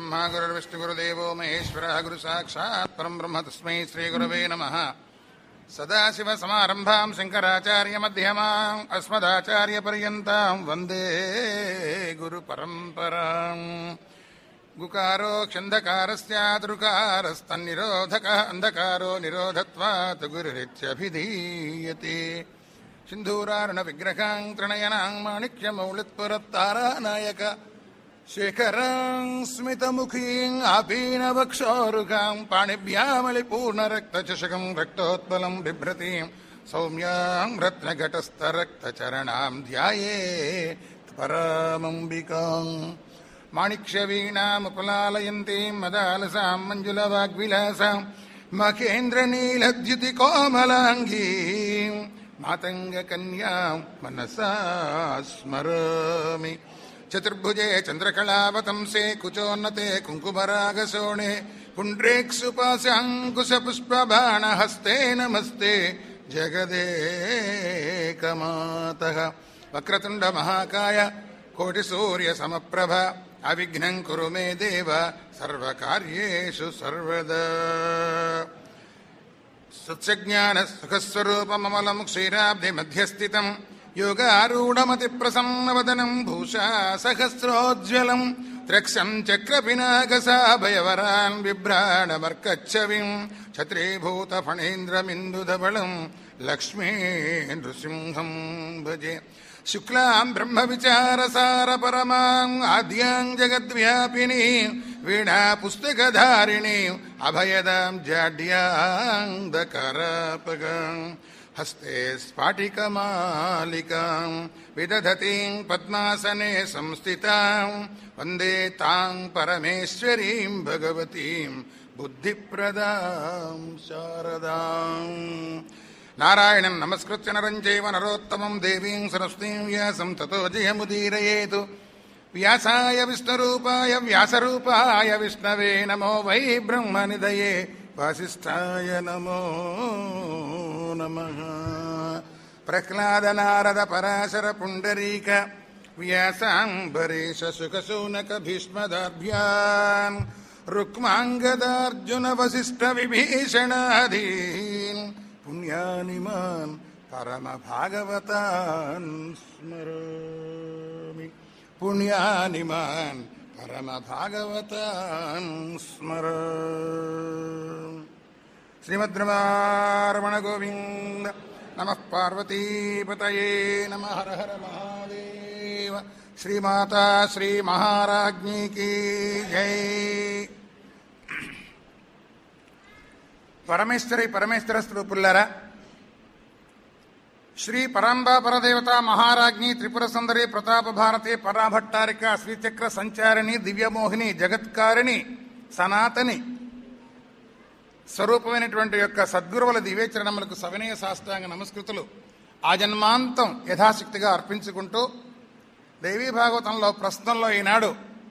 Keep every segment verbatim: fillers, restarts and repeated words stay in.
गुरुर्ब्रह्मा गुरुर्विष्णुगुरुदेवो महेश्वरः गुरुसाक्षात् परं ब्रह्म तस्मै श्रीगुरवे नमः। सदाशिवसमारम्भां शङ्कराचार्यमध्यमाम् अस्मदाचार्यपर्यन्तां वन्दे गुरुपरम्पराम्। गुकारो क्षन्धकारस्यातृकारस्तन्निरोधकः अन्धकारो निरोधत्वात् गुरुरित्यभिधीयते। सिन्धूरारुणविग्रहां त्रिणयनां माणिक्यमौलित्पुरत्तारानायक शेखरां स्मितमुखीं आपीनवक्षोरुकां पाणिभ्यामलिपूर्णरक्तचषकं रक्तोत्पलं बिभ्रतीं सौम्यां रत्नघटस्थरक्तचरणां ध्यायेत् परामम्बिकाम्। माणिक्यवीणामुपलालयन्तीं मदालसां मञ्जुलवाग्विलासां मखेन्द्रनीलद्युतिकोमलाङ्गीं मातङ्गकन्यां मनसा स्मरामि। चतुर्भुजे चन्द्रकलावतंसे कुचोन्नते कुङ्कुमरागशोणे पुण्ड्रेक्षुपाशाङ्कुशपुष्पबाणहस्ते नमस्ते जगदेकमातः। वक्रतुण्डमहाकाय कोटिसूर्यसमप्रभ अविघ्नं कुरु मे देव सर्वकार्येषु सर्वदा। सत्सज्ञानसुखस्वरूपममलं क्षीराब्धिमध्यस्थितं योगारूढमतिप्रसन्नवदनं भूषा सहस्रोज्ज्वलं त्रक्षं चक्रपिनाकसाभयवरान् बिभ्राणमर्कच्छविं छत्रीभूतफणीन्द्रमिन्दुधवलं लक्ष्मी नृसिंहं भजे। शुक्लां ब्रह्मविचारसारपरमां आद्यां जगद्व्यापिनी वीणा पुस्तकधारिणी अभयदां जाड्यां दकरापगां हस्ते स्फाटिकमालिकां विदधतीं पद्मासने संस्थितां वन्दे तां परमेश्वरीं भगवतीं बुद्धिप्रदां शारदाम्। नारायणं नमस्कृत्य नरं चैव नरोत्तमं देवीं सरस्वतीं व्यासं ततो जयमुदीरयेतु। व्यासाय विष्णुरूपाय व्यासरूपाय विष्णवे नमो वै ब्रह्मनिधये वासिष्ठाय नमो नमः। प्रह्लाद नारद पराशर पुण्डरीक व्यासाम्बरीश शुकशौनक भीष्मदाभ्याम् रुक्माङ्गदार्जुन वसिष्ठ विभीषणादीन् पुण्यानिमान् परमभागवतान् स्मरामि। पुण्यानिमान् परमभागवतान् स्मरामि। श्रीमद्रमारमण गोविन्द। नमः पार्वतीपतये नमः। हर हर महादेव। श्रीमाता श्री महाराज्ञी की जय। పరమేశ్వరి పరమేశ్వర స్వరూపులారా, శ్రీ పరాంబా పరదేవత మహారాజ్ఞి త్రిపుర సుందరి ప్రతాప భారతి పరాభట్టారిక శ్రీచక్ర సంచారిణి దివ్యమోహిని జగత్కారిణి సనాతని స్వరూపమైనటువంటి యొక్క సద్గురువుల దివ్యచరణములకు సవినయ సాష్టాంగ నమస్కృతులు ఆజన్మాంతం యథాశక్తిగా అర్పించుకుంటూ దేవీ భాగవతంలో ప్రశ్నల్లో ఈనాడు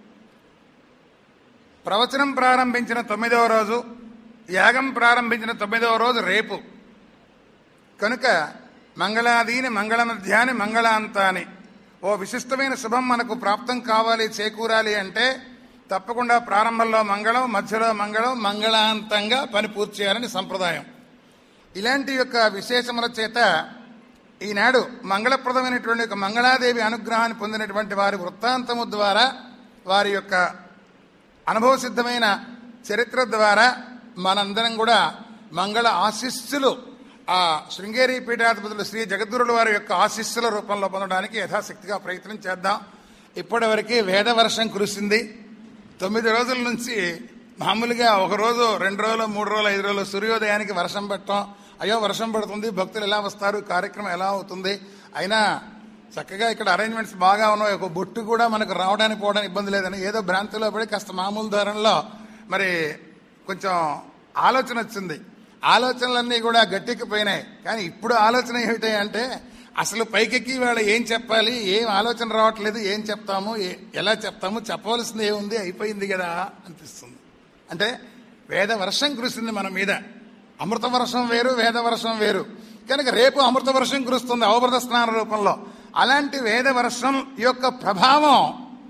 ప్రవచనం ప్రారంభించిన తొమ్మిదవ రోజు, యాగం ప్రారంభించిన తొమ్మిదవ రోజు రేపు కనుక మంగళాదీని మంగళ మధ్యాని మంగళాంతాని ఓ విశిష్టమైన శుభం మనకు ప్రాప్తం కావాలి, చేకూరాలి అంటే తప్పకుండా ప్రారంభంలో మంగళం, మధ్యలో మంగళం, మంగళాంతంగా పని పూర్తి చేయాలని సంప్రదాయం. ఇలాంటి యొక్క విశేషముల చేత ఈనాడు మంగళప్రదమైనటువంటి ఒక మంగళాదేవి అనుగ్రహాన్ని పొందినటువంటి వారి వృత్తాంతము ద్వారా, వారి యొక్క అనుభవసిద్ధమైన చరిత్ర ద్వారా మనందరం కూడా మంగళ ఆశీస్సులు ఆ శృంగేరి పీఠాధిపతులు శ్రీ జగద్గురుల వారి యొక్క ఆశీస్సుల రూపంలో పొందడానికి యథాశక్తిగా ప్రయత్నం చేద్దాం. ఇప్పటివరకు వేదవర్షం కురిసింది. తొమ్మిది రోజుల నుంచి మామూలుగా ఒక రోజు, రెండు రోజులు, మూడు రోజులు, ఐదు రోజులు సూర్యోదయానికి వర్షం పెట్టడం, అయ్యో వర్షం పడుతుంది, భక్తులు ఎలా వస్తారు, కార్యక్రమం ఎలా అవుతుంది, అయినా చక్కగా ఇక్కడ అరేంజ్మెంట్స్ బాగా ఉన్నాయి, ఒక బొట్టు కూడా మనకు రావడానికి పోవడానికి ఇబ్బంది లేదని ఏదో భ్రాంతిలో పడి కాస్త మామూలు ధోరణిలో మరి కొంచెం ఆలోచన వచ్చింది. ఆలోచనలన్నీ కూడా గట్టెక్కిపోయినాయి. కానీ ఇప్పుడు ఆలోచన ఏమిటి అంటే అసలు పైకెక్కి వాళ్ళ ఏం చెప్పాలి, ఏం ఆలోచన రావట్లేదు, ఏం చెప్తాము, ఎలా చెప్తాము, చెప్పవలసింది ఏముంది, అయిపోయింది కదా అనిపిస్తుంది. అంటే వేద వర్షం కురిసింది మన మీద. అమృత వర్షం వేరు, వేద వర్షం వేరు. కనుక రేపు అమృత వర్షం కురుస్తుంది అవభృత స్నాన రూపంలో. అలాంటి వేద వర్షం యొక్క ప్రభావం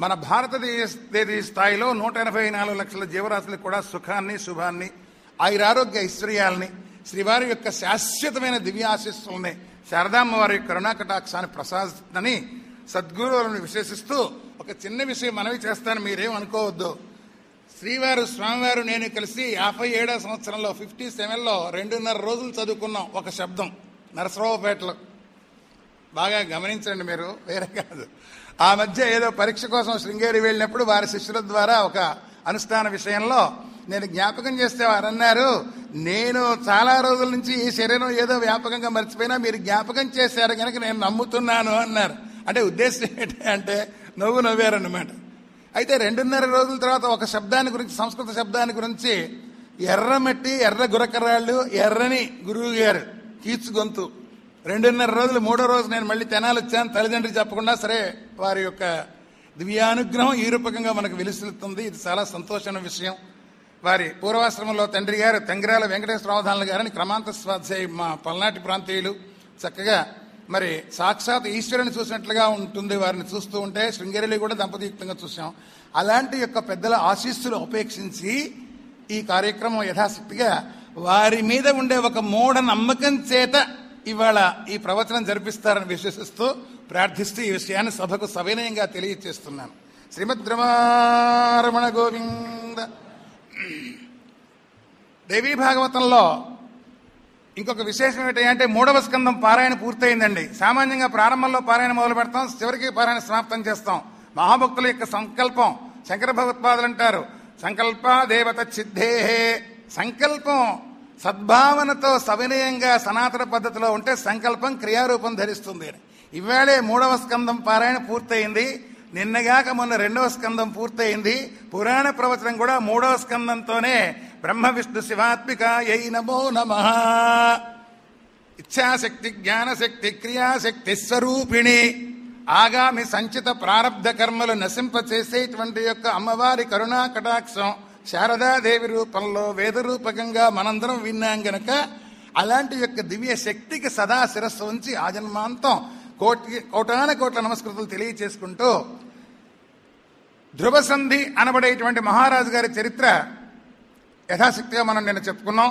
మన భారతదేశ స్థాయిలో నూట ఎనభై నాలుగు లక్షల జీవరాశులకు కూడా సుఖాన్ని, శుభాన్ని, ఆయురారోగ్య ఐశ్వర్యాలని, శ్రీవారి యొక్క శాశ్వతమైన దివ్యాశిస్సుల్ని, శారదామ్మ వారి యొక్క కరుణాకటాక్షాన్ని ప్రసాదిస్తుందని సద్గురువులను విశేషిస్తూ ఒక చిన్న విషయం మనవి చేస్తాను, మీరేం అనుకోవద్దు. శ్రీవారు స్వామివారు నేను కలిసి యాభై ఏడో సంవత్సరంలో ఫిఫ్టీ సెవెన్లో రెండున్నర రోజులు చదువుకున్నాం ఒక శబ్దం నరసరావుపేటలో. బాగా గమనించండి మీరు, వేరే కాదు. ఆ మధ్య ఏదో పరీక్ష కోసం శృంగేరి వెళ్ళినప్పుడు వారి శిష్యుల ద్వారా ఒక అనుష్ఠాన విషయంలో నేను జ్ఞాపకం చేస్తే వారు అన్నారు, నేను చాలా రోజుల నుంచి ఈ శరీరం ఏదో వ్యాపకంగా మర్చిపోయినా మీరు జ్ఞాపకం చేశారు కనుక నేను నమ్ముతున్నాను అన్నారు. అంటే ఉద్దేశం ఏంటి అంటే నవ్వు నవ్వారన్నమాట. అయితే రెండున్నర రోజుల తర్వాత ఒక శబ్దాన్ని గురించి, సంస్కృత శబ్దాన్ని గురించి, ఎర్రమట్టి, ఎర్ర గురకరాళ్ళు, ఎర్రని గురువు గారు కీచు గొంతు. రెండున్నర రోజులు మూడో రోజు నేను మళ్ళీ తెనాలి వచ్చాను, తల్లిదండ్రులు చెప్పకుండా. సరే, వారి యొక్క దివ్యానుగ్రహం ఈ రూపకంగా మనకు వెలుసులుతుంది. ఇది చాలా సంతోషమైన విషయం. వారి పూర్వాశ్రమంలో తండ్రి గారు తంగిరాల వెంకటేశ్వరరావధానులు గారని క్రమాంత స్వాధ్యాయ మా పల్నాటి ప్రాంతీయులు. చక్కగా మరి సాక్షాత్ ఈశ్వరుని చూసినట్లుగా ఉంటుంది వారిని చూస్తూ ఉంటే. శృంగేరిలో కూడా దంపతియుక్తంగా చూసాం. అలాంటి యొక్క పెద్దల ఆశీస్సులు ఉపేక్షించి ఈ కార్యక్రమం యథాశక్తిగా వారి మీద ఉండే ఒక మూఢ నమ్మకం చేత ఇవాళ ఈ ప్రవచనం జరిపిస్తారని విశ్వసిస్తూ ప్రార్థిస్తూ ఈ విషయాన్ని సభకు సవినయంగా తెలియచేస్తున్నాను. శ్రీమద్ రమణ గోవింద. దేవీ భాగవతంలో ఇంకొక విశేషం ఏంటంటే మూడవ స్కందం పారాయణ పూర్తయిందండి. సామాన్యంగా ప్రారంభంలో పారాయణ మొదలు పెడతాం, చివరికి పారాయణ సమాప్తం చేస్తాం. మహాభక్తుల యొక్క సంకల్పం, శంకర భగవత్పాదులు అంటారు, సంకల్ప దేవత సిద్ధేహే. సంకల్పం సద్భావనతో సవినయంగా సనాతన పద్ధతిలో ఉంటే సంకల్పం క్రియారూపం ధరిస్తుంది. ఇవాళే మూడవ స్కందం పారాయణ పూర్తయింది. నిన్నగాక మొన్న రెండవ స్కందం పూర్తయింది. పురాణ ప్రవచనం కూడా మూడవ స్కందంతోనే బ్రహ్మ విష్ణు శివాత్మిక యై నమో నమః. ఇచ్ఛాశక్తి, జ్ఞానశక్తి, క్రియాశక్తి స్వరూపిణి, ఆగామి సంచిత ప్రారబ్ధ కర్మలు నశింపచేసేటువంటి యొక్క అమ్మవారి కరుణా కటాక్షం శారదాదేవి రూపంలో వేదరూపకంగా మనందరం విన్నాం గనక అలాంటి యొక్క దివ్య శక్తికి సదా శిరస్సు ఉంచి ఆజన్మాంతం కోటి కోటాన కోట్ల నమస్కృతులు తెలియచేసుకుంటూ ధ్రువసంధి అనబడేటువంటి మహారాజు గారి చరిత్ర యథాశక్తిగా మనం నిన్న చెప్పుకున్నాం.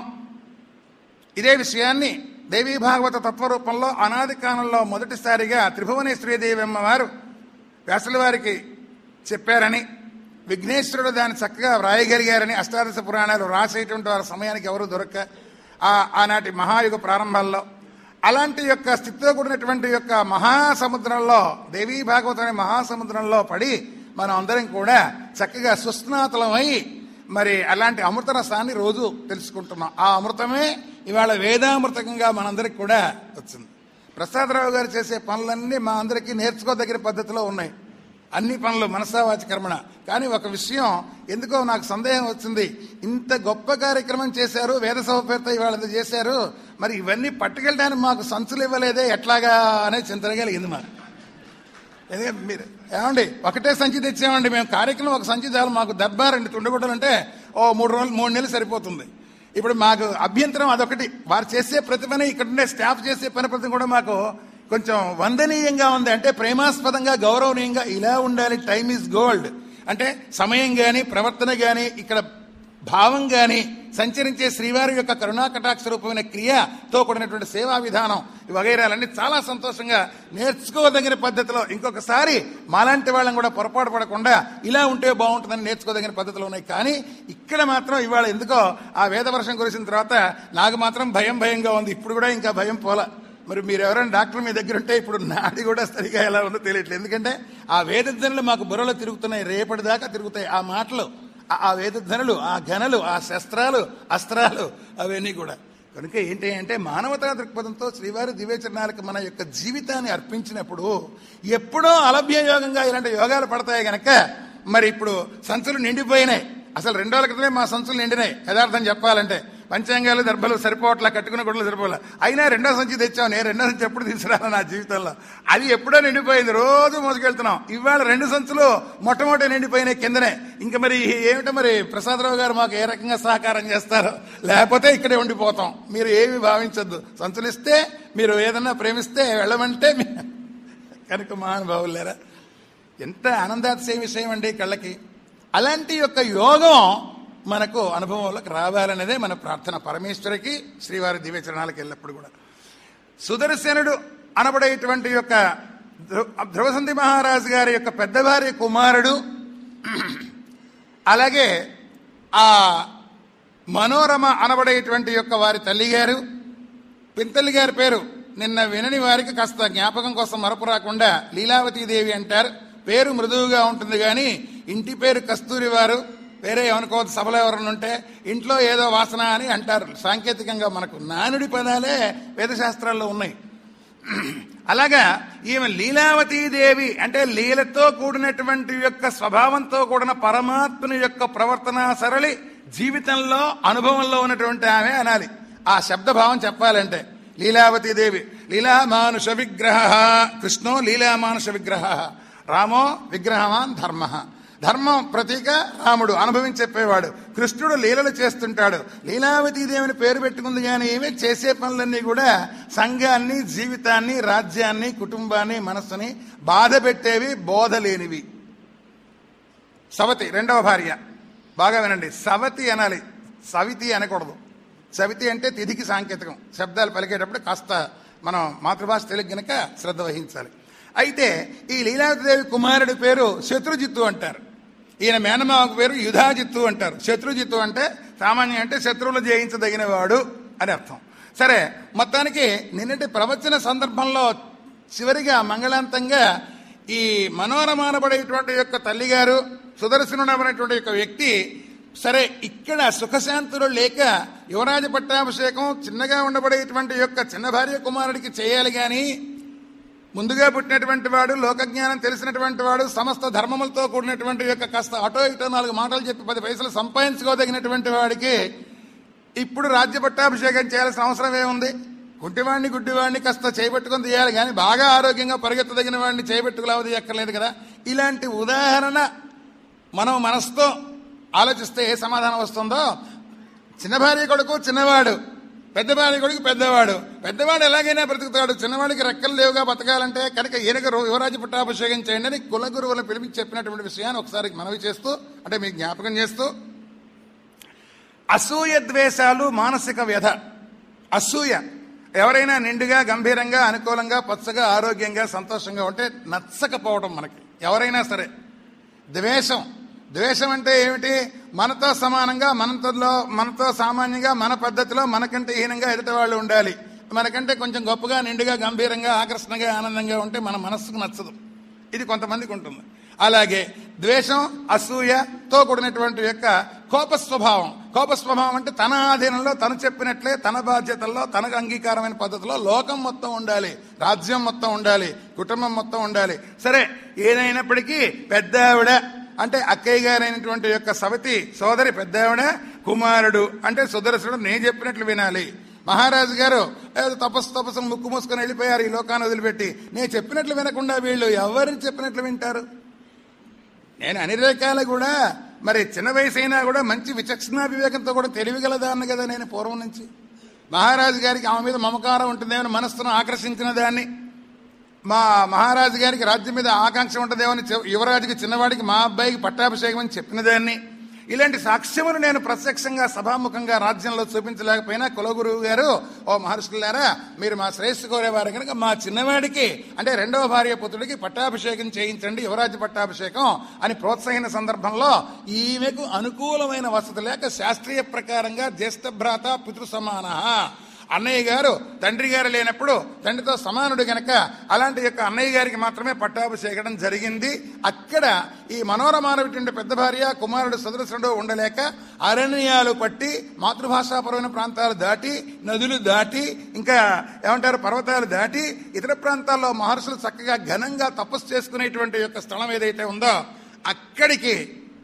ఇదే విషయాన్ని దేవీ భాగవత తత్వరూపంలో అనాది కాలంలో మొదటిసారిగా త్రిభువనేశ్వరీదేవి అమ్మవారు వ్యాసుల వారికి చెప్పారని, విఘ్నేశ్వరుడు దాన్ని చక్కగా వ్రాయగలిగారని, అష్టాదశ పురాణాలు రాసేటువంటి వారి సమయానికి ఎవరు దొరక్క ఆనాటి మహాయుగ ప్రారంభాల్లో అలాంటి యొక్క స్థితిలో కూడినటువంటి యొక్క మహాసముద్రంలో, దేవీ భాగవతం అనే మహాసముద్రంలో పడి మనం అందరం కూడా చక్కగా సుస్నాతులమై మరి అలాంటి అమృత రసాన్ని రోజు తెలుసుకుంటున్నాం. ఆ అమృతమే ఇవాళ వేదామృతకంగా మనందరికి కూడా వచ్చింది. ప్రసాదరావు గారు చేసే పనులన్నీ మా అందరికీ నేర్చుకోదగిన పద్ధతిలో ఉన్నాయి. అన్ని పనులు మనసావాచి కర్మణ. కానీ ఒక విషయం ఎందుకో నాకు సందేహం వచ్చింది. ఇంత గొప్ప కార్యక్రమం చేశారు, వేదసభ పేరుతో ఇవాళ ఇంత చేశారు, మరి ఇవన్నీ పట్టుకెళ్ళడానికి మాకు సంచులు ఇవ్వలేదే ఎట్లాగా అనే చింతన కలిగింది మాకు. ఎందుకంటే మీరు ఏమండి ఒకటే సంచి తెచ్చామండి మేము, కార్యక్రమం ఒక సంచి చాలు మాకు. దర్బారండి తుండగొట్టాలంటే ఓ మూడు రోజులు మూడు నెలలు సరిపోతుంది. ఇప్పుడు మాకు అభ్యంతరం అదొకటి. వారు చేసే ప్రతి పని, ఇక్కడ ఉండే స్టాఫ్ చేసే పని ప్రతి కూడా మాకు కొంచెం వందనీయంగా ఉంది. అంటే ప్రేమాస్పదంగా, గౌరవనీయంగా ఇలా ఉండాలి. టైమ్ ఈజ్ గోల్డ్ అంటే సమయం కానీ, ప్రవర్తన కానీ, ఇక్కడ భావం కానీ, సంచరించే శ్రీవారి యొక్క కరుణా కటాక్ష రూపమైన క్రియతో కూడినటువంటి సేవా విధానం వగైరాలన్నీ చాలా సంతోషంగా నేర్చుకోదగిన పద్ధతిలో, ఇంకొకసారి మాలాంటి వాళ్ళని కూడా పొరపాటు పడకుండా ఇలా ఉంటే బాగుంటుందని నేర్చుకోదగిన పద్ధతిలో ఉన్నాయి. కానీ ఇక్కడ మాత్రం ఇవాళ ఎందుకో ఆ వేదవర్షం కురిసిన తర్వాత నాకు మాత్రం భయం భయంగా ఉంది. ఇప్పుడు కూడా ఇంకా భయం పోలా. మరి మీరు ఎవరైనా డాక్టర్ మీ దగ్గర ఉంటే ఇప్పుడు నాడి కూడా సరిగా ఎలా ఉందో తెలియట్లేదు. ఎందుకంటే ఆ వేదధ్వనులు మాకు బుర్రలో తిరుగుతున్నాయి, రేపటిదాకా తిరుగుతాయి ఆ మాటలు, ఆ వేదధ్వనులు, ఆ ఘనలు, ఆ శస్త్రాలు, అస్త్రాలు అవన్నీ కూడా. కనుక ఏంటి అంటే మానవతా దృక్పథంతో శ్రీవారి దివ్యచరణాలకు మన యొక్క జీవితాన్ని అర్పించినప్పుడు ఎప్పుడో అలభ్య యోగంగా ఇలాంటి యోగాలు పడతాయి గనక మరి ఇప్పుడు సంచులు నిండిపోయినాయి. అసలు రెండో క్రితమే మా సంచులు నిండినాయి. యథార్థం చెప్పాలంటే పంచాంగాలు, దర్భలు సరిపోవట్లా, కట్టుకున్న గుడ్లు సరిపోలే. అయినా రెండో సంచి తెచ్చాం. నేను రెండో సంచి ఎప్పుడు తీసుకురాను నా జీవితంలో, అది ఎప్పుడో నిండిపోయింది. రోజు మోసుకెళ్తున్నాం. ఇవాళ రెండు సంచులు మొట్టమొదటి నిండిపోయినాయి కిందనే. ఇంకా మరి ఏమిటో మరి ప్రసాదరావు గారు మాకు ఏ రకంగా సహకారం చేస్తారో, లేకపోతే ఇక్కడే ఉండిపోతాం. మీరు ఏమి భావించద్దు. సంచులు ఇస్తే, మీరు ఏదన్నా ప్రేమిస్తే వెళ్ళమంటే కనుక మహానుభావులు లేరా. ఎంత ఆనందాతిశయ విషయం అండి కళ్ళకి. అలాంటి యొక్క యోగం మనకు అనుభవంలోకి రావాలనేదే మన ప్రార్థన పరమేశ్వరికి, శ్రీవారి దివ్యచరణాలకు వెళ్ళినప్పుడు కూడా. సుదర్శనుడు అనబడేటువంటి యొక్క ధ్రువసంధి మహారాజు గారి యొక్క పెద్ద భార్య కుమారుడు, అలాగే ఆ మనోరమ అనబడేటువంటి యొక్క వారి తల్లిగారు, పింతల్లి గారి పేరు నిన్న వినని వారికి కాస్త జ్ఞాపకం కోసం మరపు రాకుండా లీలావతీదేవి అంటారు. పేరు మృదువుగా ఉంటుంది కానీ ఇంటి పేరు కస్తూరి వారు. వేరే ఏమనుకోవద్దు, సభలో ఎవరైనా ఉంటే ఇంట్లో ఏదో వాసన అని అంటారు. సాంకేతికంగా మనకు నానుడి పదాలే వేదశాస్త్రాల్లో ఉన్నాయి. అలాగా ఈమె లీలావతీదేవి అంటే లీలతో కూడినటువంటి యొక్క స్వభావంతో కూడిన పరమాత్మని యొక్క ప్రవర్తన సరళి జీవితంలో అనుభవంలో ఉన్నటువంటి ఆమె అనాలి. ఆ శబ్దభావం చెప్పాలంటే లీలావతీదేవి లీలామానుష విగ్రహ, కృష్ణో లీలామానుష విగ్రహ, రామో విగ్రహవాన్ ధర్మ. ధర్మం ప్రతీక రాముడు అనుభవించి చెప్పేవాడు, కృష్ణుడు లీలలు చేస్తుంటాడు. లీలావతీదేవిని పేరు పెట్టుకుంది కానీ ఏమి చేసే పనులన్నీ కూడా సంఘాన్ని, జీవితాన్ని, రాజ్యాన్ని, కుటుంబాన్ని, మనస్సుని బాధ పెట్టేవి, బోధ లేనివి. సవతి రెండవ భార్య. బాగా వినండి, సవతి అనాలి, సవితి అనకూడదు. సవితి అంటే తిథికి సాంకేతికం. శబ్దాలు పలికేటప్పుడు కాస్త మనం మాతృభాష తెలుగు గనక శ్రద్ధ వహించాలి. అయితే ఈ లీలావతీదేవి కుమారుడి పేరు శత్రుజిత్తు అంటారు. ఈయన మేనమావకు పేరు యుధాజిత్తు అంటారు. శత్రుజిత్తు అంటే సామాన్యం అంటే శత్రువులు జయించదగిన వాడు అని అర్థం. సరే, మొత్తానికి నిన్నటి ప్రవచన సందర్భంలో చివరిగా మంగళాంతంగా ఈ మనోరమానబడేటువంటి యొక్క తల్లిగారు సుదర్శనుడు అనేటువంటి యొక్క వ్యక్తి సరే ఇక్కడ సుఖశాంతులు లేక యువరాజ పట్టాభిషేకం చిన్నగా ఉండబడేటువంటి యొక్క చిన్న భార్య కుమారుడికి చేయాలి కానీ ముందుగా పుట్టినటువంటి వాడు, లోకజ్ఞానం తెలిసినటువంటి వాడు, సమస్త ధర్మములతో కూడినటువంటి యొక్క కాస్త అటో ఇటో నాలుగు మాటలు చెప్పి పది పైసలు సంపాదించుకోదగినటువంటి వాడికి ఇప్పుడు రాజ్య పట్టాభిషేకం చేయాల్సిన అవసరం ఏముంది? గుడ్డివాడిని గుడ్డివాడిని కాస్త చేయబెట్టుకుని తీయాలి కానీ బాగా ఆరోగ్యంగా పరిగెత్తదగిన వాడిని చేయబెట్టుకులావది ఎక్కర్లేదు కదా. ఇలాంటి ఉదాహరణ మనం మనసుతో ఆలోచిస్తే ఏ సమాధానం వస్తుందో, చిన్న భార్య కొడుకు చిన్నవాడు, పెద్ద భార్య కొడుకు పెద్దవాడు. పెద్దవాడు ఎలాగైనా బ్రతుకుతాడు, చిన్నవాడికి రెక్కలు లేవుగా బతకాలంటే కనుక ఈయనకు యువరాజు పట్టాభిషేకం చేయండి అని కులగురువులను పిలిపించి చెప్పినటువంటి విషయాన్ని ఒకసారి మనవి చేస్తూ అంటే మీకు జ్ఞాపకం చేస్తూ, అసూయ ద్వేషాలు మానసిక వ్యధ. అసూయ ఎవరైనా నిండుగా గంభీరంగా అనుకూలంగా పచ్చగా ఆరోగ్యంగా సంతోషంగా ఉంటే నచ్చకపోవడం మనకి ఎవరైనా సరే. ద్వేషం ద్వేషం అంటే ఏమిటి? మనతో సమానంగా మనతో మనతో సామాన్యంగా మన పద్ధతిలో మనకంటే హీనంగా ఎదుటి వాళ్ళు ఉండాలి. మనకంటే కొంచెం గొప్పగా నిండుగా గంభీరంగా ఆకర్షణగా ఆనందంగా ఉంటే మన మనస్సుకు నచ్చదు. ఇది కొంతమందికి ఉంటుంది. అలాగే ద్వేషం అసూయతో కూడినటువంటి యొక్క కోపస్వభావం. కోపస్వభావం అంటే తన ఆధీనంలో తను చెప్పినట్లే తన బాధ్యతల్లో తనకు అంగీకారమైన పద్ధతిలో లోకం మొత్తం ఉండాలి, రాజ్యం మొత్తం ఉండాలి, కుటుంబం మొత్తం ఉండాలి. సరే, ఏదైనప్పటికీ పెద్ద ఆవిడ అంటే అక్కయ్య గారైనటువంటి యొక్క సవతి సోదరి పెద్ద ఆవిడ, కుమారుడు అంటే సుదర్శనుడు నేను చెప్పినట్లు వినాలి. మహారాజు గారు ఏదో తపస్సు తపస్సు ముక్కు మూసుకొని వెళ్ళిపోయారు ఈ లోకాన్ని వదిలిపెట్టి. నేను చెప్పినట్లు వినకుండా వీళ్ళు ఎవరిని చెప్పినట్లు వింటారు? నేను అన్ని రకాలు కూడా మరి చిన్న వయసు అయినా కూడా మంచి విచక్షణ వివేకంతో కూడా తెలివిగలదాన్ని కదా నేను పూర్వం నుంచి. మహారాజు గారికి ఆమె మీద మమకారం ఉంటుందేమని మనస్సును ఆకర్షించిన దాన్ని, మా మహారాజు గారికి రాజ్యం మీద ఆకాంక్ష ఉంటుందేమని యువరాజుకి చిన్నవాడికి మా అబ్బాయికి పట్టాభిషేకం అని చెప్పిన దాన్ని, ఇలాంటి సాక్ష్యములు నేను ప్రత్యక్షంగా సభాముఖంగా రాజ్యంలో చూపించలేకపోయినా కులగురువు గారు, ఓ మహర్షులారా మీరు మా శ్రేయస్సు కోరేవారు కనుక మా చిన్నవాడికి అంటే రెండవ భార్య పుత్రుడికి పట్టాభిషేకం చేయించండి, యువరాజు పట్టాభిషేకం అని ప్రోత్సహిన సందర్భంలో ఈమెకు అనుకూలమైన వసతి లేక శాస్త్రీయ ప్రకారంగా జ్యేష్ఠ భ్రాత పితృ సమాన, అన్నయ్య గారు తండ్రి గారు లేనప్పుడు తండ్రితో సమానుడు గనక అలాంటి యొక్క అన్నయ్య గారికి మాత్రమే పట్టాభిషేకం జరిగింది. అక్కడ ఈ మనోరమానటువంటి పెద్ద భార్య కుమారుడు సుదర్శనుడు ఉండలేక అరణ్యాలు పట్టి మాతృభాషాపరమైన ప్రాంతాలు దాటి నదులు దాటి ఇంకా ఏమంటారు పర్వతాలు దాటి ఇతర ప్రాంతాల్లో మహర్షులు చక్కగా ఘనంగా తపస్సు చేసుకునేటువంటి యొక్క స్థలం ఏదైతే ఉందో అక్కడికి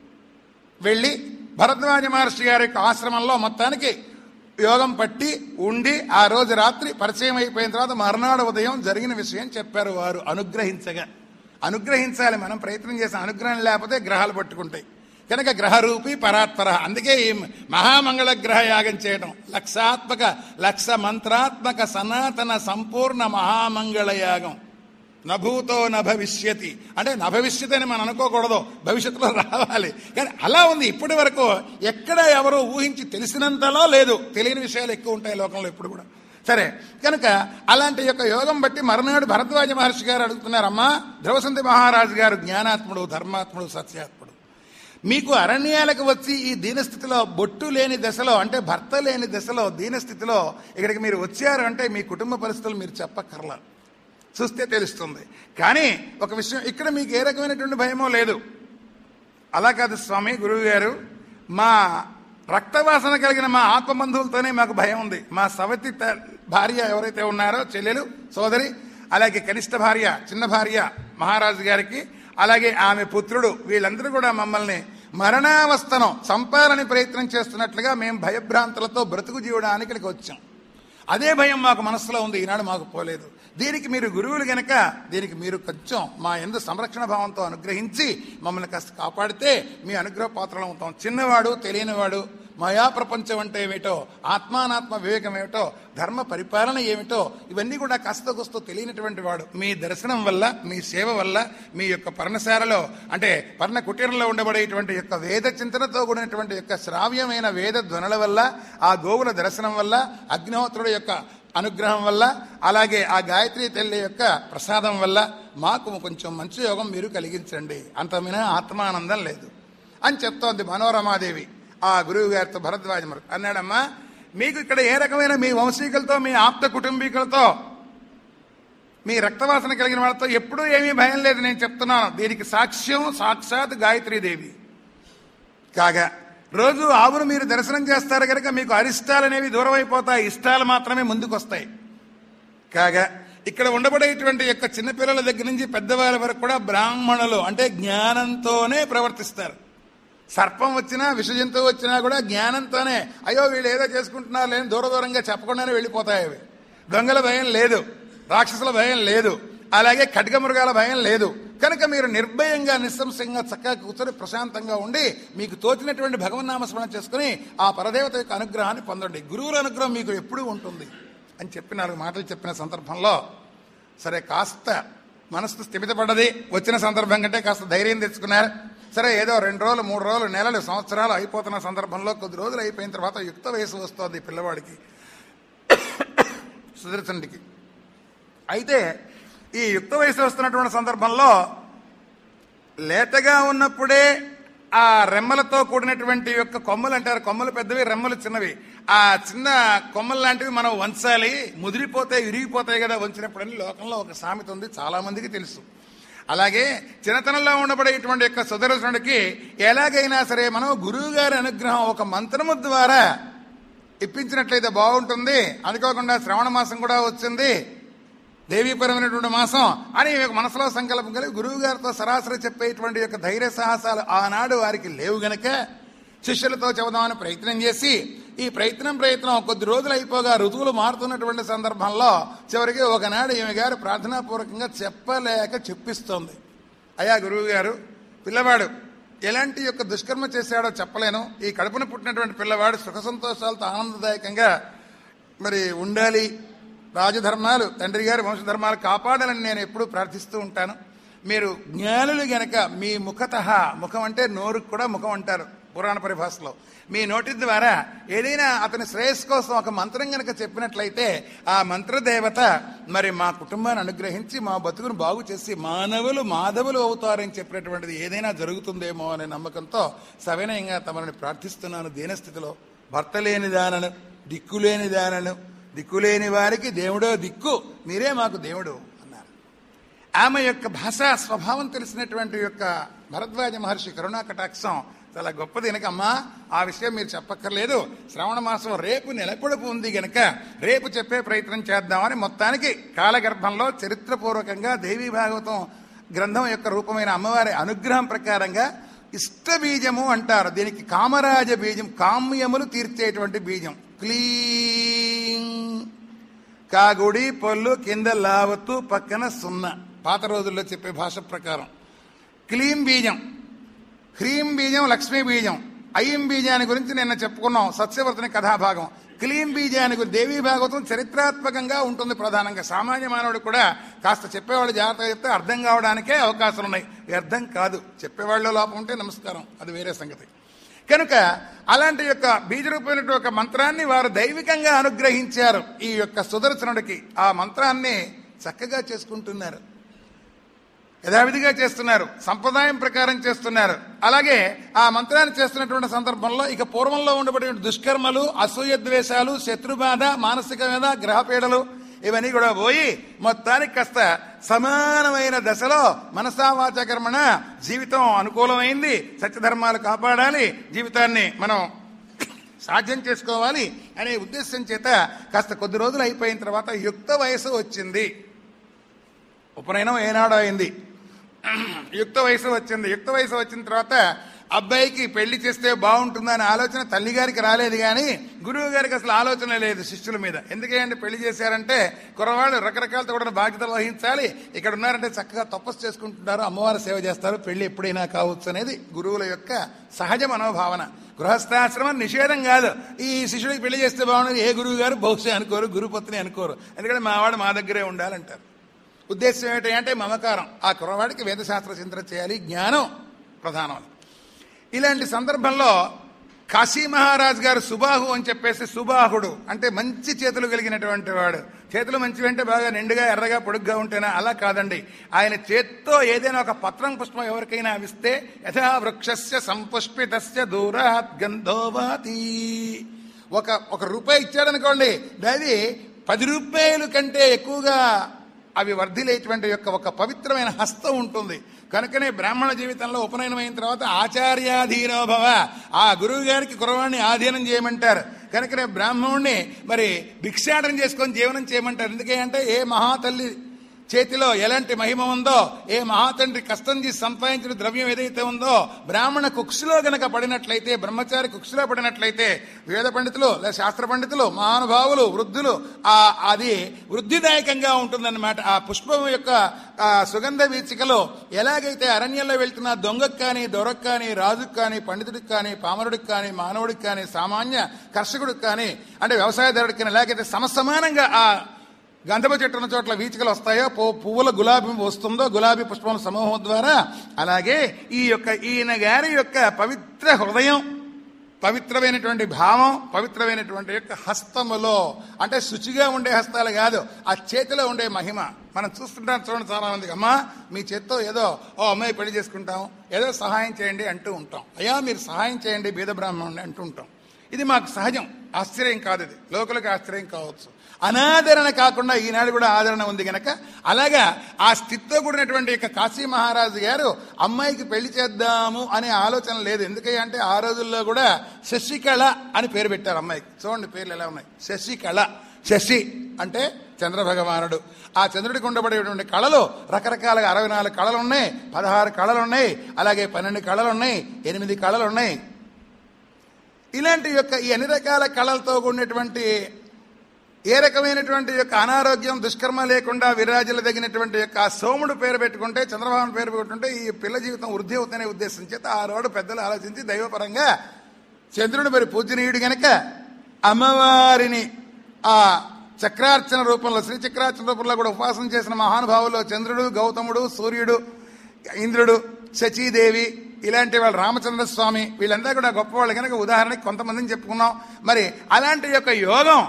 వెళ్ళి భరద్వాజ మహర్షి గారి యొక్క ఆశ్రమంలో మొత్తానికి యోగం పట్టి ఉండి ఆ రోజు రాత్రి పరిచయం అయిపోయిన తర్వాత మర్నాడు ఉదయం జరిగిన విషయం చెప్పారు వారు అనుగ్రహించగా. అనుగ్రహించాలి, మనం ప్రయత్నం చేసిన అనుగ్రహం లేకపోతే గ్రహాలు పట్టుకుంటాయి కనుక గ్రహరూపి పరాత్పర. అందుకే ఈ మహామంగళ గ్రహ యాగం చేయడం లక్షాత్మక లక్ష మంత్రాత్మక సనాతన సంపూర్ణ మహామంగళ యాగం. నభూతో నభవిష్యతి అంటే నభవిష్యతి అని మనం అనుకోకూడదు, భవిష్యత్తులో రావాలి. కానీ అలా ఉంది. ఇప్పటి వరకు ఎక్కడ ఎవరో ఊహించి తెలిసినంతలో లేదు, తెలియని విషయాలు ఎక్కువ ఉంటాయి లోకంలో ఎప్పుడు కూడా. సరే, కనుక అలాంటి యొక్క యోగం బట్టి మరునాడు భరద్వాజ మహర్షి గారు అడుగుతున్నారమ్మా, ధ్రువసంతి మహారాజు గారు జ్ఞానాత్ముడు, ధర్మాత్ముడు, సత్యాత్ముడు, మీకు అరణ్యాలకు వచ్చి ఈ దీనస్థితిలో, బొట్టు లేని దశలో అంటే భర్త లేని దశలో దీనస్థితిలో ఇక్కడికి మీరు వచ్చారు అంటే మీ కుటుంబ పరిస్థితులు మీరు చెప్పక్కర్లా, చూస్తే తెలుస్తుంది. కానీ ఒక విషయం, ఇక్కడ మీకు ఏ రకమైనటువంటి భయమో లేదు. అలా కాదు స్వామి, గురువు గారు, మా రక్తవాసన కలిగిన మా ఆత్మబంధువులతోనే మాకు భయం ఉంది. మా సవతి భార్య ఎవరైతే ఉన్నారో, చెల్లెలు, సోదరి, అలాగే కనిష్ట భార్య, చిన్న భార్య మహారాజు గారికి, అలాగే ఆమె పుత్రుడు, వీళ్ళందరూ కూడా మమ్మల్ని మరణావస్థను చంపాలని ప్రయత్నం చేస్తున్నట్లుగా మేము భయభ్రాంతులతో బ్రతుకు జీవడానికి ఇక్కడికి వచ్చాం. అదే భయం మాకు మనసులో ఉంది, ఈనాడు మాకు పోలేదు. దీనికి మీరు గురువులు గనక దీనికి మీరు కొంచెం మా యందు సంరక్షణ భావంతో అనుగ్రహించి మమ్మల్ని కాస్త కాపాడితే మీ అనుగ్రహ పాత్రలు అవుతాం. చిన్నవాడు, తెలియనివాడు, మాయా ప్రపంచం అంటే ఏమిటో, ఆత్మానాత్మ వివేకం ఏమిటో, ధర్మ పరిపాలన ఏమిటో ఇవన్నీ కూడా కాస్త కోస్తో తెలియనటువంటి వాడు మీ దర్శనం వల్ల, మీ సేవ వల్ల, మీ యొక్క పర్ణశాలలో అంటే పర్ణ కుటీరంలో ఉండబడేటువంటి యొక్క వేద చింతనతో కూడినటువంటి యొక్క శ్రావ్యమైన వేద ధ్వనుల వల్ల, ఆ గోవుల దర్శనం వల్ల, అగ్నిహోత్రుడు యొక్క అనుగ్రహం వల్ల, అలాగే ఆ గాయత్రి తల్లి యొక్క ప్రసాదం వల్ల మాకు కొంచెం మంచి యోగం మీరు కలిగించండి, అంతమినా ఆత్మానందం లేదు అని చెప్తోంది మనోరమాదేవి ఆ గురువు గారితో. భరద్వాజముడు అన్నాడమ్మా, మీకు ఇక్కడ ఏ రకమైన మీ వంశీకులతో, మీ ఆప్త కుటుంబీకులతో, మీ రక్తవాసన కలిగిన వాళ్ళతో ఎప్పుడూ ఏమీ భయం లేదు, నేను చెప్తున్నాను. దీనికి సాక్ష్యం సాక్షాత్ గాయత్రీదేవి. కాగా రోజు ఆవును మీరు దర్శనం చేస్తారు కనుక మీకు అరిష్టాలు అనేవి దూరం అయిపోతాయి, ఇష్టాలు మాత్రమే ముందుకు వస్తాయి. కాగా ఇక్కడ ఉండబడేటువంటి యొక్క చిన్నపిల్లల దగ్గర నుంచి పెద్దవాళ్ళ వరకు కూడా బ్రాహ్మణులు అంటే జ్ఞానంతోనే ప్రవర్తిస్తారు. సర్పం వచ్చినా, విష జంతువు వచ్చినా కూడా జ్ఞానంతోనే, అయ్యో వీళ్ళు ఏదో చేసుకుంటున్నారు లేని దూర దూరంగా చెప్పకుండానే వెళ్ళిపోతాయి అవి. దొంగల భయం లేదు, రాక్షసుల భయం లేదు, అలాగే ఖడ్గ మృగాల భయం లేదు. కనుక మీరు నిర్భయంగా, నిస్సంశయంగా చక్కగా కూర్చొని ప్రశాంతంగా ఉండి మీకు తోచినటువంటి భగవన్నామస్మరణ చేసుకుని ఆ పరదేవత యొక్క అనుగ్రహాన్ని పొందండి. గురువుల అనుగ్రహం మీకు ఎప్పుడూ ఉంటుంది అని చెప్పి నాలుగు మాటలు చెప్పిన సందర్భంలో సరే కాస్త మనసు స్థిమితపడ్డది. వచ్చిన సందర్భం కంటే కాస్త ధైర్యం తెచ్చుకున్నారు. సరే ఏదో రెండు రోజులు, మూడు రోజులు, నెలలు, సంవత్సరాలు అయిపోతున్న సందర్భంలో కొద్ది రోజులు అయిపోయిన తర్వాత యుక్త వయసు వస్తుంది పిల్లవాడికి, సుదర్శనుడికి. అయితే ఈ యుక్త వయసు వస్తున్నటువంటి సందర్భంలో లేతగా ఉన్నప్పుడే ఆ రెమ్మలతో కూడినటువంటి యొక్క కొమ్మలు అంటారు, కొమ్మలు పెద్దవి, రెమ్మలు చిన్నవి. ఆ చిన్న కొమ్మలు లాంటివి మనం వంచాలి, ముదిరిపోతే విరిగిపోతాయి కదా వంచినప్పుడని లోకంలో ఒక సామెత ఉంది, చాలా మందికి తెలుసు. అలాగే చిన్నతనంలో ఉండబడేటువంటి యొక్క సుదర్శనుడికి ఎలాగైనా సరే మనం గురువు గారి అనుగ్రహం ఒక మంత్రము ద్వారా ఇప్పించినట్లయితే బాగుంటుంది. అనుకోకుండా శ్రావణ మాసం కూడా వచ్చింది, దేవీపరమైనటువంటి మాసం అని మీకు మనసులో సంకల్పం కలిగి గురువు గారితో సరాసరి చెప్పేటువంటి యొక్క ధైర్య సాహసాలు ఆనాడు వారికి లేవు గనక శిష్యులతో చెబుదామని ప్రయత్నం చేసి ఈ ప్రయత్నం ప్రయత్నం కొద్ది రోజులు అయిపోగా ఋతువులు మారుతున్నటువంటి సందర్భంలో చివరికి ఒకనాడు ఈమె గారు ప్రార్థనాపూర్వకంగా చెప్పలేక చెప్పిస్తోంది. అయ్యా గురువు గారు, పిల్లవాడు ఎలాంటి యొక్క దుష్కర్మ చేశాడో చెప్పలేను. ఈ కడుపున పుట్టినటువంటి పిల్లవాడు సుఖ సంతోషాలతో ఆనందదాయకంగా మరి ఉండాలి, రాజధర్మాలు, తండ్రి గారి వంశధర్మాలు కాపాడాలని నేను ఎప్పుడూ ప్రార్థిస్తూ ఉంటాను. మీరు జ్ఞానులు గనక మీ ముఖతః, ముఖం అంటే నోరుకు కూడా ముఖం అంటారు పురాణ పరిభాషలో, మీ నోటి ద్వారా ఏదైనా అతని శ్రేయస్సు కోసం ఒక మంత్రం గనక చెప్పినట్లయితే ఆ మంత్రదేవత మరి మా కుటుంబాన్ని అనుగ్రహించి మా బతుకును బాగు చేసి మానవులు మాధవులు అవుతారని చెప్పినటువంటిది ఏదైనా జరుగుతుందేమో అనే నమ్మకంతో సవినయంగా తమని ప్రార్థిస్తున్నాను. దీనస్థితిలో భర్త లేని దానను, దిక్కులేని దానను, దిక్కులేని వారికి దేవుడో దిక్కు, మీరే మాకు దేవుడు అన్నారు. ఆమె యొక్క భాషా స్వభావం తెలిసినటువంటి యొక్క భరద్వాజ మహర్షి కరుణా కటాక్షం చాలా గొప్పది గనకమ్మా, ఆ విషయం మీరు చెప్పక్కర్లేదు. శ్రావణ మాసం రేపు నెలకొడుపు ఉంది గనక రేపు చెప్పే ప్రయత్నం చేద్దామని మొత్తానికి కాలగర్భంలో చరిత్రపూర్వకంగా దేవీ భాగవతం గ్రంథం యొక్క రూపమైన అమ్మవారి అనుగ్రహం ప్రకారంగా ఇష్ట బీజము అంటారు. దీనికి కామరాజ బీజం, కామ్యములు తీర్చేటువంటి బీజం. క్లీం, కాగుడి పొల్లు కింద లావత్తు పక్కన సున్నా, పాత రోజుల్లో చెప్పే భాష ప్రకారం. క్లీం బీజం, హ్రీం బీజం, లక్ష్మీ బీజం, అయ్యం బీజాన్ని గురించి నిన్న చెప్పుకున్నాం, సత్యవర్తని కథాభాగం. క్లీం బీజానికి దేవీ భాగవతం చరిత్రాత్మకంగా ఉంటుంది. ప్రధానంగా సామాన్య మానవుడు కూడా కాస్త చెప్పేవాళ్ళు జాగ్రత్తగా చెప్తే అర్థం కావడానికే అవకాశాలు ఉన్నాయి. అర్థం కాదు, చెప్పేవాళ్ళు లోపం ఉంటే నమస్కారం, అది వేరే సంగతి. కనుక అలాంటి యొక్క బీజరూపమైనటువంటి ఒక మంత్రాన్ని వారు దైవికంగా అనుగ్రహించారు ఈ యొక్క సుదర్శనుడికి. ఆ మంత్రాన్ని చక్కగా చేసుకుంటున్నారు, యథావిధిగా చేస్తున్నారు, సంప్రదాయం ప్రకారం చేస్తున్నారు. అలాగే ఆ మంత్రాన్ని చేస్తున్నటువంటి సందర్భంలో ఇక పూర్వంలో ఉండబడే దుష్కర్మలు, అసూయ ద్వేషాలు, శత్రుబాధ, మానసిక వేద, గ్రహపీడలు ఇవన్నీ కూడా పోయి మొత్తానికి కాస్త సమానమైన దశలో మనసావాచ కర్మణ జీవితం అనుకూలమైంది. సత్యధర్మాలు కాపాడాలి, జీవితాన్ని మనం సాధ్యం చేసుకోవాలి అనే ఉద్దేశం చేత కాస్త కొద్ది రోజులు అయిపోయిన తర్వాత యుక్త వయసు వచ్చింది. ఉపనయనం ఏనాడో అయింది, యుక్త వయసు వచ్చింది. యుక్త వయసు వచ్చిన తర్వాత అబ్బాయికి పెళ్లి చేస్తే బాగుంటుందనే ఆలోచన తల్లి గారికి రాలేదు, కానీ గురువు గారికి అసలు ఆలోచన లేదు శిష్యుల మీద. ఎందుకంటే పెళ్లి చేశారంటే కుర్రవాళ్ళు రకరకాలతో కూడా బాధ్యతలు వహించాలి, ఇక్కడ ఉన్నారంటే చక్కగా తపస్సు చేసుకుంటున్నారు, అమ్మవారి సేవ చేస్తారు, పెళ్లి ఎప్పుడైనా కావచ్చు అనేది గురువుల యొక్క సహజ మనోభావన. గృహస్థాశ్రమం నిషేధం కాదు. ఈ శిష్యుడికి పెళ్లి చేస్తే బాగుండదు ఏ గురువు గారు బహుశా అనుకోరు, గురుపత్ని అనుకోరు. ఎందుకంటే మావాడు మా దగ్గరే ఉండాలంటారు. ఉద్దేశం ఏంటి అంటే మమకారం. ఆ కుర్రవాడికి వేదశాస్త్ర చింతన చేయాలి, జ్ఞానం ప్రధానం. ఇలాంటి సందర్భంలో కాశీ మహారాజ్ గారు సుబాహు అని చెప్పేసి, సుబాహుడు అంటే మంచి చేతులు కలిగినటువంటి వాడు. చేతులు మంచివి అంటే బాగా నిండుగా ఎర్రగా పొడుగ్గా ఉంటేనా? అలా కాదండి. ఆయన చేత్తో ఏదైనా ఒక పత్రం పుష్పం ఎవరికైనా అవిస్తే యథా వృక్షస్య సంపుష్పితస్య దూరాత్ గంధోవాతి. ఒక ఒక రూపాయి ఇచ్చాడనుకోండి, అది పది రూపాయల కంటే ఎక్కువగా అవి వర్ధిలేటువంటి యొక్క ఒక పవిత్రమైన హస్తం ఉంటుంది. కనుకనే బ్రాహ్మణ జీవితంలో ఉపనయనం అయిన తర్వాత ఆచార్యాధీనోభవ, ఆ గురువు గారికి కురవాణ్ణి ఆధీనం చేయమంటారు. కనుకనే బ్రాహ్మణుణ్ణి మరి భిక్షాటన చేసుకొని జీవనం చేయమంటారు. ఎందుకంటే ఏ మహాతల్లి చేతిలో ఎలాంటి మహిమ ఉందో, ఏ మహాతండ్రి కష్టం చేసి సంపాదించిన ద్రవ్యం ఏదైతే ఉందో, బ్రాహ్మణ కుక్షిలో గనక పడినట్లయితే, బ్రహ్మచారి కుక్షిలో పడినట్లయితే వేద పండితులు లేదా శాస్త్ర పండితులు, మహానుభావులు, వృద్ధులు ఆ అది వృద్ధిదాయకంగా ఉంటుందన్నమాట. ఆ పుష్పం యొక్క ఆ సుగంధ వీచికలో ఎలాగైతే అరణ్యంలో వెళ్తున్న దొంగకు కానీ, దొరకు కానీ, రాజుకు కానీ, పండితుడికి కానీ, పామరుడికి కానీ, మానవుడికి కానీ, సామాన్య కర్షకుడికి కానీ, అంటే వ్యవసాయదారుడికి కానీ ఎలాగైతే సమసమానంగా ఆ గంధపు చెట్టు ఉన్న చోట్ల వీచికలు వస్తాయో, పువ్వుల గులాబీ వస్తుందో గులాబీ పుష్పం సమూహం ద్వారా, అలాగే ఈ యొక్క ఈయన గారి యొక్క పవిత్ర హృదయం, పవిత్రమైనటువంటి భావం, పవిత్రమైనటువంటి యొక్క హస్తములో, అంటే శుచిగా ఉండే హస్తాలు కాదు, ఆ చేతిలో ఉండే మహిమ మనం చూస్తుంటాం. చూడండి, చాలా మందికి అమ్మా మీ చేత్తో ఏదో ఓ అమ్మాయి పెళ్లి చేసుకుంటాం, ఏదో సహాయం చేయండి అంటూ ఉంటాం. అయ్యా మీరు సహాయం చేయండి బీద బ్రాహ్మణుని అంటూ ఉంటాం. ఇది మాకు సహజం, ఆశ్చర్యం కాదు. ఇది లోకులకు ఆశ్చర్యం కావచ్చు. అనాదరణ కాకుండా ఈనాడు కూడా ఆదరణ ఉంది గనక అలాగా ఆ స్థితితో కూడినటువంటి యొక్క కాశీ మహారాజు గారు అమ్మాయికి పెళ్లి చేద్దాము అనే ఆలోచన లేదు. ఎందుకంటే ఆ రోజుల్లో కూడా శశికళ అని పేరు పెట్టారు అమ్మాయికి. చూడండి పేర్లు ఎలా ఉన్నాయి. శశికళ, శశి అంటే చంద్రభగవానుడు. ఆ చంద్రుడికి ఉండబడేటువంటి కళలు రకరకాలుగా అరవై నాలుగు కళలు ఉన్నాయి, పదహారు కళలు ఉన్నాయి, అలాగే పన్నెండు కళలు ఉన్నాయి, ఎనిమిది కళలు ఉన్నాయి. ఇలాంటి యొక్క ఈ అన్ని రకాల కళలతో కూడినటువంటి ఏ రకమైనటువంటి యొక్క అనారోగ్యం దుష్కర్మ లేకుండా విరాజులదగినటువంటి యొక్క ఆ సోముడు పేరు పెట్టుకుంటే, చంద్రబాబు పేరు పెట్టుకుంటే ఈ పిల్ల జీవితం వృద్ధి అవుతుందనే ఉద్దేశం చేత ఆ రోడ్డు పెద్దలు ఆలోచించి దైవపరంగా చంద్రుడు మరి పూజనీయుడు గనక అమ్మవారిని ఆ చక్రార్చన రూపంలో, శ్రీ చక్రార్చన రూపంలో కూడా ఉపాసన చేసిన మహానుభావుల్లో చంద్రుడు, గౌతముడు, సూర్యుడు, ఇంద్రుడు, శచీదేవి ఇలాంటి వాళ్ళు, రామచంద్ర స్వామి, వీళ్ళంతా కూడా గొప్పవాళ్ళు కనుక ఉదాహరణకి కొంతమందిని చెప్పుకున్నాం. మరి అలాంటి యొక్క యోగం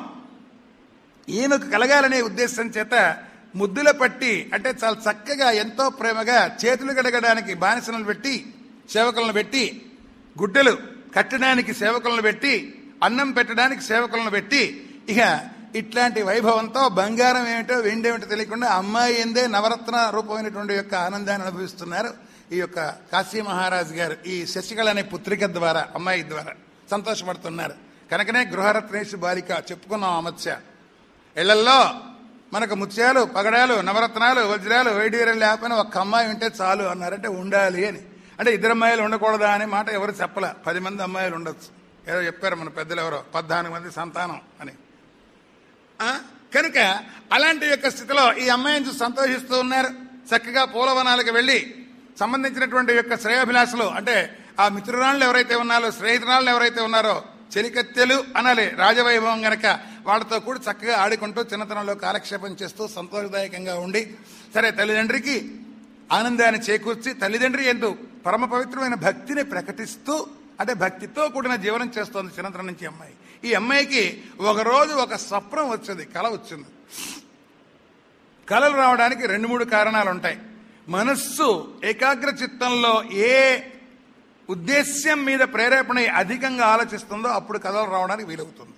ఈమెకు కలగాలనే ఉద్దేశం చేత ముద్దుల పట్టి, అంటే చాలా చక్కగా ఎంతో ప్రేమగా చేతులు కడగడానికి బానిసలను పెట్టి, సేవకులను పెట్టి, గుడ్డలు కట్టడానికి సేవకులను పెట్టి, అన్నం పెట్టడానికి సేవకులను పెట్టి, ఇక ఇట్లాంటి వైభవంతో బంగారం ఏమిటో వెండి ఏమిటో తెలియకుండా అమ్మాయి ఎందే నవరత్న రూపమైనటువంటి యొక్క ఆనందాన్ని అనుభవిస్తున్నారు ఈ యొక్క కాశీ మహారాజు గారు. ఈ శశికళ అనే పుత్రిక ద్వారా, అమ్మాయి ద్వారా సంతోషపడుతున్నారు. కనుకనే గృహరత్నేషు బాలిక చెప్పుకున్నాం. అమత్స్య ఇళ్లల్లో మనకు ముత్యాలు, పగడాలు, నవరత్నాలు, వజ్రాలు, వైడూర్యాలు లేకపోయినా ఒక్క అమ్మాయి ఉంటే చాలు అన్నారంటే ఉండాలి అని. అంటే ఇద్దరు అమ్మాయిలు ఉండకూడదా అనే మాట ఎవరు చెప్పలే. పది మంది అమ్మాయిలు ఉండొచ్చు, ఏదో చెప్పారు మన పెద్దలు ఎవరో, పద్నాలుగు మంది సంతానం అని. కనుక అలాంటి యొక్క స్థితిలో ఈ అమ్మాయిని చూసి సంతోషిస్తూ ఉన్నారు. చక్కగా పూలవనాలకు వెళ్ళి సంబంధించినటువంటి యొక్క శ్రేయాభిలాషులు, అంటే ఆ మిత్రురాళ్ళు ఎవరైతే ఉన్నారో, స్నేహితురాళ్ళు ఎవరైతే ఉన్నారో చెలికత్తెలు అనాలి రాజవైభవం గనక. వాళ్ళతో కూడా చక్కగా ఆడుకుంటూ చిన్నతనంలో కాలక్షేపం చేస్తూ సంతోషదాయకంగా ఉండి, సరే తల్లిదండ్రికి ఆనందాన్ని చేకూర్చి తల్లిదండ్రి ఎందు పరమ పవిత్రమైన భక్తిని ప్రకటిస్తూ, అంటే భక్తితో కూడిన జీవనం చేస్తోంది చిన్నతనం నుంచి అమ్మాయి. ఈ అమ్మాయికి ఒకరోజు ఒక స్వప్నం వచ్చింది, కళ వచ్చింది. కళలు రావడానికి రెండు మూడు కారణాలు ఉంటాయి. మనస్సు ఏకాగ్ర చిత్తంలో ఏ ఉద్దేశ్యం మీద ప్రేరేపణ అధికంగా ఆలోచిస్తుందో అప్పుడు కళలు రావడానికి వీలవుతుంది.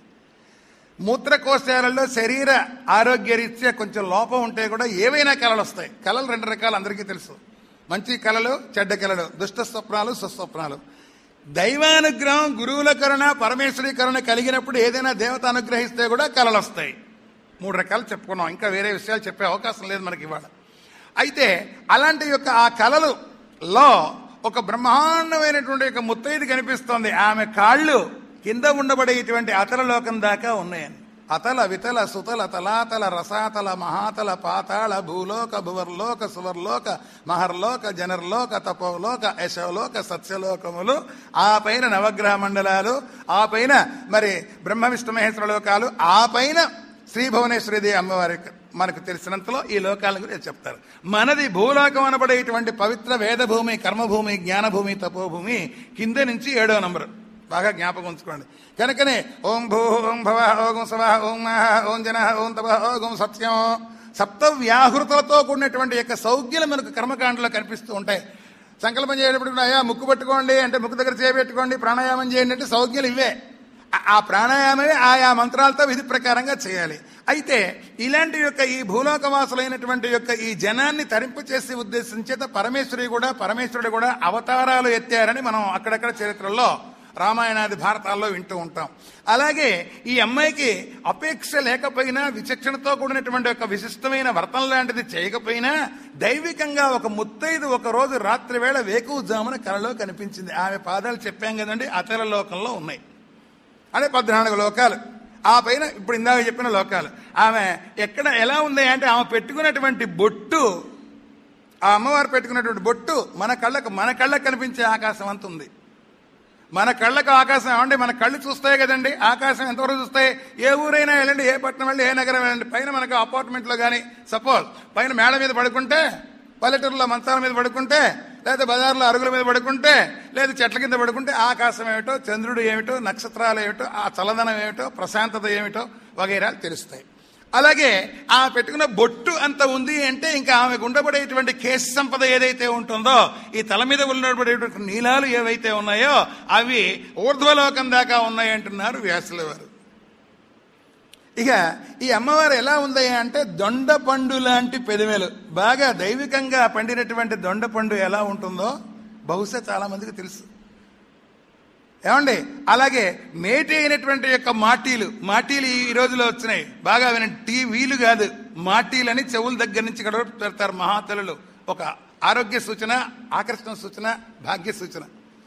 మూత్రకోశాలలో శరీర ఆరోగ్య రీత్యా కొంచెం లోపం ఉంటే కూడా ఏవైనా కళలు వస్తాయి. కళలు రెండు రకాలు అందరికీ తెలుసు, మంచి కళలు, చెడ్డ కళలు, దుష్ట స్వప్నాలు, సుస్వప్నాలు. దైవానుగ్రహం, గురువుల కరుణ, పరమేశ్వరి కరుణ కలిగినప్పుడు ఏదైనా దేవత అనుగ్రహిస్తే కూడా కళలు వస్తాయి. మూడు రకాలు చెప్పుకున్నాం, ఇంకా వేరే విషయాలు చెప్పే అవకాశం లేదు మనకి ఇవాళ. అయితే అలాంటి యొక్క ఆ కళలలో ఒక బ్రహ్మాండమైనటువంటి యొక్క ముత్తైదు కనిపిస్తోంది. ఆమె కాళ్ళు కింద ఉండబడేటువంటి అతల లోకం దాకా ఉన్నాయని. అతల వితల సుతల తలాతల రసాతల మహాతల పాతాళ భూలోక భువర్లోక సువర్లోక మహర్లోక జనర్లోక తపోలోక యశోలోక సత్యలోకములు, ఆ పైన నవగ్రహ మండలాలు, ఆ పైన మరి బ్రహ్మ విష్ణు మహేశ్వర లోకాలు, ఆ పైన శ్రీ భువనేశ్వరిదేవి అమ్మవారి మనకు తెలిసినంతలో ఈ లోకాల గురించి చెప్తారు. మనది భూలోకం అనబడేటువంటి పవిత్ర వేదభూమి, కర్మభూమి, జ్ఞానభూమి, తపోభూమి కింద నుంచి ఏడో నంబరు. బాగా జ్ఞాపకం ఉంచుకోండి. కనుకనే ఓం భూ ఓం భవ ఓం సవ ఓం మహ ఓం జన ఓం తప ఓం సత్యం సప్త వ్యాహృతులతో కూడినటువంటి యొక్క సౌజ్ఞలు మనకు కర్మకాండలో కనిపిస్తూ ఉంటాయి. సంకల్పం చేయేటప్పుడు అయ్యా ముక్కు పెట్టుకోండి అంటే ముక్కు దగ్గర చేపెట్టుకోండి, ప్రాణాయామం చేయండి అంటే సౌజ్ఞలు ఇవే. ఆ ప్రాణాయామమే ఆయా మంత్రాలతో విధి ప్రకారంగా చేయాలి. అయితే ఇలాంటి యొక్క ఈ భూలోకవాసులైనటువంటి యొక్క ఈ జనాన్ని తరింపు చేసే ఉద్దేశం చేత పరమేశ్వరి కూడా పరమేశ్వరుడు కూడా అవతారాలు ఎత్తారని మనం అక్కడక్కడ చరిత్రలో రామాయణాది భారతాల్లో వింటూ ఉంటాం. అలాగే ఈ అమ్మాయికి అపేక్ష లేకపోయినా, విచక్షణతో కూడినటువంటి ఒక విశిష్టమైన వ్రతం లాంటిది చేయకపోయినా, దైవికంగా ఒక ముత్తైదు ఒక రోజు రాత్రి వేళ వేకువజామున కలలో కనిపించింది. ఆమె పాదాలు చెప్పాం కదండి అతల లోకంలో ఉన్నాయి. అదే పద్నాలుగు లోకాలు, ఆ పైన ఇప్పుడు ఇందాక చెప్పిన లోకాలు. ఆమె ఎక్కడ ఎలా ఉంది అంటే ఆమె పెట్టుకున్నటువంటి బొట్టు, ఆ అమ్మవారు పెట్టుకున్నటువంటి బొట్టు మన కళ్ళకు మన కళ్ళకు కనిపించే ఆకాశం అంత ఉంది. మన కళ్ళకు ఆకాశం ఏమండి, మన కళ్ళు చూస్తాయి కదండి, ఆకాశం ఎంతవరకు చూస్తాయి? ఏ ఊరైనా వెళ్ళండి, ఏ పట్టణం వెళ్ళి, ఏ నగరం వెళ్ళండి, పైన మనకు అపార్ట్మెంట్లో కానీ సపోజ్ పైన మేడ మీద పడుకుంటే, పల్లెటూరులో మంచాల మీద పడుకుంటే, లేదా బజార్లో అరుగుల మీద పడుకుంటే, లేదా చెట్ల కింద పడుకుంటే ఆకాశం ఏమిటో, చంద్రుడు ఏమిటో, నక్షత్రాలు ఏమిటో, ఆ చల్లదనం ఏమిటో, ప్రశాంతత ఏమిటో వగైరాలు తెలుస్తాయి. అలాగే ఆమె పెట్టుకున్న బొట్టు అంత ఉంది అంటే ఇంకా ఆమెకు ఉండబడేటువంటి కేశ సంపద ఏదైతే ఉంటుందో, ఈ తల మీద ఉండబడేటువంటి నీలాలు ఏవైతే ఉన్నాయో అవి ఊర్ధ్వలోకం దాకా ఉన్నాయి అంటున్నారు వ్యాసుల వారు. ఇక ఈ అమ్మవారు ఎలా ఉంది అంటే దొండ పండు లాంటి పెదవేలు, బాగా దైవికంగా పండినటువంటి దొండ పండు ఎలా ఉంటుందో బహుశా చాలా మందికి తెలుసు ఏమండి. అలాగే మేటి అయినటువంటి యొక్క మాటీలు, మాటీలు ఈ రోజులో వచ్చినాయి బాగా వినండి, టీవీలు కాదు మాటీలని చెవుల దగ్గర నుంచి ఇక్కడ పెడతారు మహాతలులు. ఒక ఆరోగ్య సూచన, ఆకర్షణ సూచన, భాగ్య సూచన.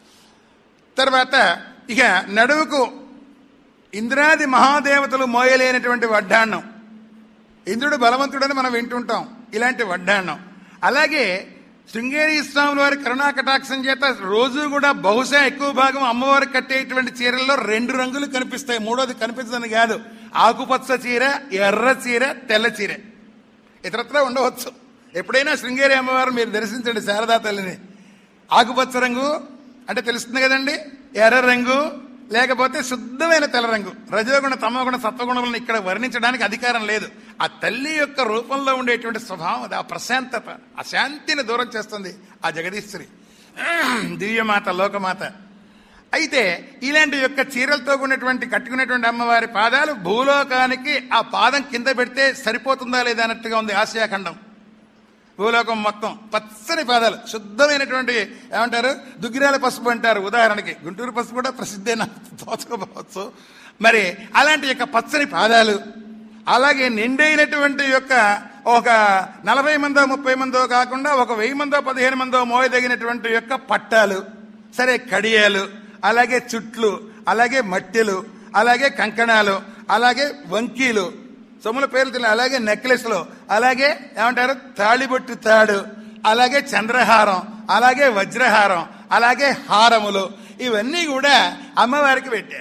తర్వాత ఇక నడువుకు ఇంద్రాది మహాదేవతలు మోయలేనటువంటి వడ్డాణం, ఇంద్రుడు బలవంతుడని మనం వింటుంటాం, ఇలాంటి వడ్డాణం. అలాగే శృంగేరి స్వాముల వారి కరుణా కటాక్షం చేత రోజు కూడా బహుశా ఎక్కువ భాగం అమ్మవారికి కట్టేటువంటి చీరల్లో రెండు రంగులు కనిపిస్తాయి, మూడోది కనిపించదని కాదు. ఆకుపచ్చ చీర, ఎర్ర చీర, తెల్ల చీర. ఇతరత్రా ఉండవచ్చు. ఎప్పుడైనా శృంగేరి అమ్మవారు మీరు దర్శించండి శారదా తల్లిని, ఆకుపచ్చ రంగు అంటే తెలుస్తుంది కదండి, ఎర్ర రంగు లేకపోతే శుద్ధమైన తెల్ల రంగు. రజోగుణ తమోగుణ సత్వగుణములను ఇక్కడ వర్ణించడానికి అధికారం లేదు. ఆ తల్లి యొక్క రూపంలో ఉండేటువంటి స్వభావం, ఆ ప్రశాంతత, ఆ శాంతిని దూరం చేస్తుంది ఆ జగదీశ్వరి దివ్యమాత, లోకమాత. అయితే ఇలాంటి యొక్క చీరలతో ఉన్నటువంటి కట్టుకునేటువంటి అమ్మవారి పాదాలు భూలోకానికి ఆ పాదం కింద పెడితే సరిపోతుందా లేదా అన్నట్టుగా ఉంది ఆసియాఖండం. భూలోకం మొత్తం పచ్చని పాదాలు, శుద్ధమైనటువంటి ఏమంటారు దుగ్గిరాల పసుపు అంటారు ఉదాహరణకి. గుంటూరు పసుపు కూడా ప్రసిద్ధే, నాకు తోచుకోవచ్చు. మరి అలాంటి యొక్క పచ్చని పాదాలు, అలాగే నిండైనటువంటి యొక్క ఒక నలభై మందో ముప్పై మందో కాకుండా ఒక వెయ్యి మందో పదిహేను మందో మోయదగినటువంటి యొక్క పట్టాలు, సరే కడియాలు, అలాగే చుట్లు, అలాగే మట్టెలు, అలాగే కంకణాలు, అలాగే వంకీలు, సొమ్ముల పేర్లు తెలియదు, అలాగే నెక్లెస్లు, అలాగే ఏమంటారు తాళిబొట్టు తాడు, అలాగే చంద్రహారం, అలాగే వజ్రహారం, అలాగే హారములు, ఇవన్నీ కూడా అమ్మవారికి పెట్టారు.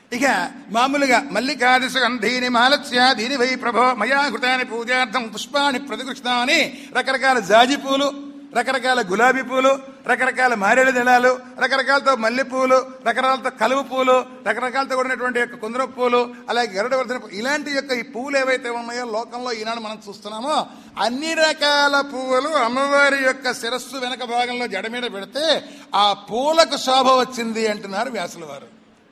ఇక మామూలుగా మల్లికాదిశ గంధీని మాలస్య దీని వై ప్రభో మయా కృతాని పూజార్థం పుష్పాన్ని ప్రతికృష్ణాన్ని రకరకాల జాజి పూలు, రకరకాల గులాబీ పూలు, రకరకాల మారేడు దళాలు, రకరకాలతో మల్లెపూలు, రకరకాలతో కలువ పూలు, రకరకాలతో కూడినటువంటి యొక్క కుందర పూలు, అలాగే గరుడవర్ధన పూలు, ఇలాంటి యొక్క ఈ పువ్వులు ఏవైతే ఉన్నాయో లోకంలో ఈనాడు మనం చూస్తున్నామో అన్ని రకాల పువ్వులు అమ్మవారి యొక్క శిరస్సు వెనక భాగంలో జడ మీద పెడితే ఆ పూలకు శోభ వచ్చింది అంటున్నారు వ్యాసుల వారు.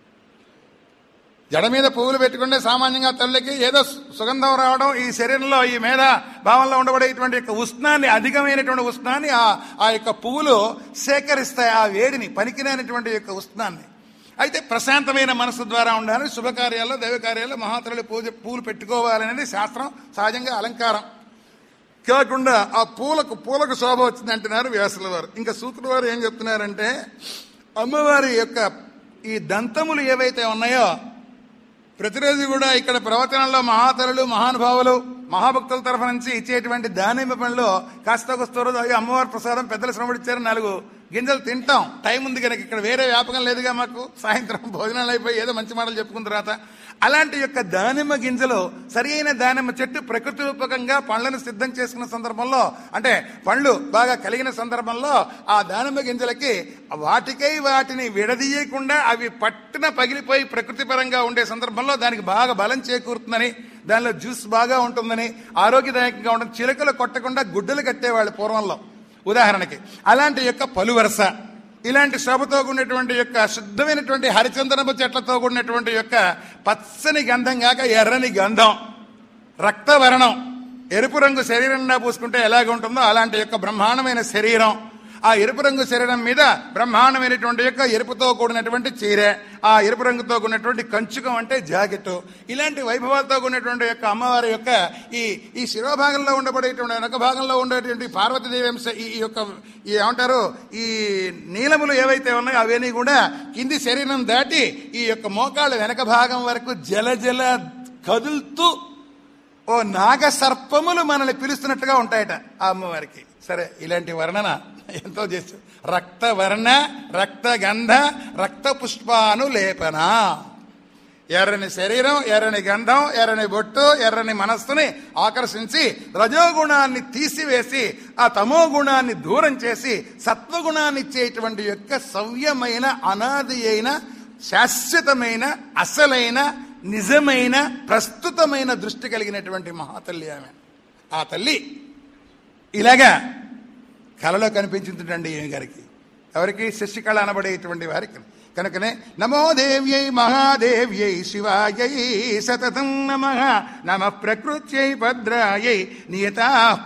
జడ మీద పువ్వులు పెట్టుకుంటే సామాన్యంగా తల్లికి ఏదో సుగంధం రావడం, ఈ శరీరంలో ఈ మేధ భావంలో ఉండబడేటువంటి యొక్క ఉష్ణాన్ని, అధికమైనటువంటి ఉష్ణాన్ని ఆ ఆ యొక్క పువ్వులు సేకరిస్తాయి, ఆ వేడిని, పనికిరానటువంటి యొక్క ఉష్ణాన్ని. అయితే ప్రశాంతమైన మనసు ద్వారా ఉండాలి. శుభకార్యాల్లో, దైవకార్యాల్లో మహాతల్లి పూజ పూలు పెట్టుకోవాలనేది శాస్త్రం, సహజంగా అలంకారం కాకుండా ఆ పూలకు పూలకు శోభ వచ్చింది అంటున్నారు వ్యాసుల వారు. ఇంకా సూత్రుల వారు ఏం చెప్తున్నారంటే అమ్మవారి యొక్క ఈ దంతములు ఏవైతే ఉన్నాయో ప్రతిరోజు కూడా ఇక్కడ ప్రవచనంలో మహాతరులు, మహానుభావులు, మహాభక్తుల తరఫు నుంచి ఇచ్చేటువంటి దానిమ్మ పండ్లు కాస్త కొస్త రోజు అవి అమ్మవారి ప్రసాదం పెద్దలు శ్రమడిచ్చారు, నాలుగు గింజలు తింటాం, టైం ఉంది కనుక. ఇక్కడ వేరే వ్యాపకం లేదుగా మాకు, సాయంత్రం భోజనాలు అయిపోయి ఏదో మంచి మాటలు చెప్పుకున్న తర్వాత అలాంటి యొక్క దానిమ్మ గింజలు సరి అయిన దానిమ్మ చెట్టు ప్రకృతి రూపకంగా పండ్లను సిద్ధం చేసుకున్న సందర్భంలో, అంటే పండ్లు బాగా కలిగిన సందర్భంలో ఆ దానిమ్మ గింజలకి వాటికై వాటిని విడదీయకుండా అవి పట్టున పగిలిపోయి ప్రకృతి పరంగా ఉండే సందర్భంలో దానికి బాగా బలం చేకూరుతుందని, దానిలో జ్యూస్ బాగా ఉంటుందని, ఆరోగ్యదాయకంగా ఉంటుంది. చిలుకలు కొట్టకుండా గుడ్డలు కట్టేవాళ్ళు పూర్వంలో ఉదాహరణకి. అలాంటి యొక్క పలువరస, ఇలాంటి శోభతో కూడినటువంటి యొక్క శుద్ధమైనటువంటి హరిచందనపు చెట్లతో కూడినటువంటి యొక్క పచ్చని గంధం కాక ఎర్రని గంధం, రక్తవర్ణం, ఎరుపు రంగు శరీరంగా పూసుకుంటే ఎలాగ ఉంటుందో అలాంటి యొక్క బ్రహ్మాండమైన శరీరం, ఆ ఎరుపు రంగు శరీరం మీద బ్రహ్మాండమైనటువంటి యొక్క ఎరుపుతో కూడినటువంటి చీరె, ఆ ఎరుపు రంగుతో కూడినటువంటి కంచుకం అంటే జాకెట్, ఇలాంటి వైభవాలతో కూడినటువంటి యొక్క అమ్మవారి యొక్క ఈ ఈ శిరోభాగంలో ఉండబడేటువంటి వెనక భాగంలో ఉండేటువంటి పార్వతీదేవి అంశ ఈ యొక్క ఈ ఏమంటారు ఈ నీలములు ఏవైతే ఉన్నాయో అవన్నీ కూడా కింది శరీరం దాటి ఈ యొక్క మోకాళ్ళ వెనక భాగం వరకు జల జల కదులుతూ ఓ నాగ సర్పములు మనల్ని పిలుస్తున్నట్టుగా ఉంటాయట ఆ అమ్మవారికి. సరే, ఇలాంటి వర్ణన ఎంతో చేస్తూ రక్తవర్ణ, రక్తగంధ, రక్త పుష్పాను లేపన, ఎర్రని శరీరం, ఎర్రని గంధం, ఎర్రని బొట్టు, ఎర్రని మనస్సుని ఆకర్షించి రజోగుణాన్ని తీసివేసి ఆ తమో గుణాన్ని దూరం చేసి సత్వగుణాన్ని ఇచ్చేటువంటి యొక్క సవ్యమైన, అనాది అయిన, శాశ్వతమైన, అసలైన, నిజమైన, ప్రస్తుతమైన దృష్టి కలిగినటువంటి మహాతల్లి ఆమె. ఆ తల్లి ఇలాగా కళలో కనిపించుంటుందండి ఈమె గారికి. ఎవరికి? శశికళ అనబడేటువంటి వారికి. కనుకనే నమో దేవ్యై మహాదేవ్యై శివాయై సతతం నమః, నమ ప్రకృత్యై భద్రాయై నియతా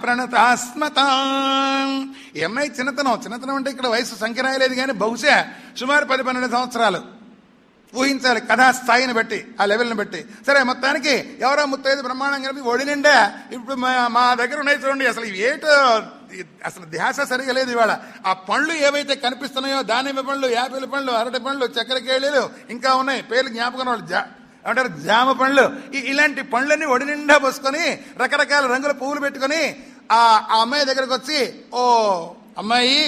ప్రణతాస్మతాం. ఈ అమ్మాయి చిన్నతనం, చిన్నతనం అంటే ఇక్కడ వయసు సంఖ్య రాయలేదు కానీ బహుశా సుమారు పది పన్నెండు సంవత్సరాలు ఊహించాలి కథా స్థాయిని బట్టి, ఆ లెవెల్ని బట్టి. సరే, మొత్తానికి ఎవరో ముత్తైదు బ్రహ్మాండం కలిపి ఒడి నిండా ఇప్పుడు మా దగ్గర ఉన్నాయి చూడండి. అసలు ఏటో అసలు ధ్యాస సరిగా లేదు ఇవాళ. ఆ పండ్లు ఏవైతే కనిపిస్తున్నాయో దానిమ్మ పండ్లు, యాపిల్ పండ్లు, అరటి పండ్లు, చక్కెరకేళీలు ఇంకా ఉన్నాయి, పేర్లు జ్ఞాపకం వాళ్ళు జా ఏమంటారు జామ పండ్లు, ఇలాంటి పండ్లన్నీ ఒడి నిండా పోసుకొని రకరకాల రంగుల పువ్వులు పెట్టుకొని ఆ అమ్మాయి దగ్గరకు వచ్చి, ఓ అమ్మాయి,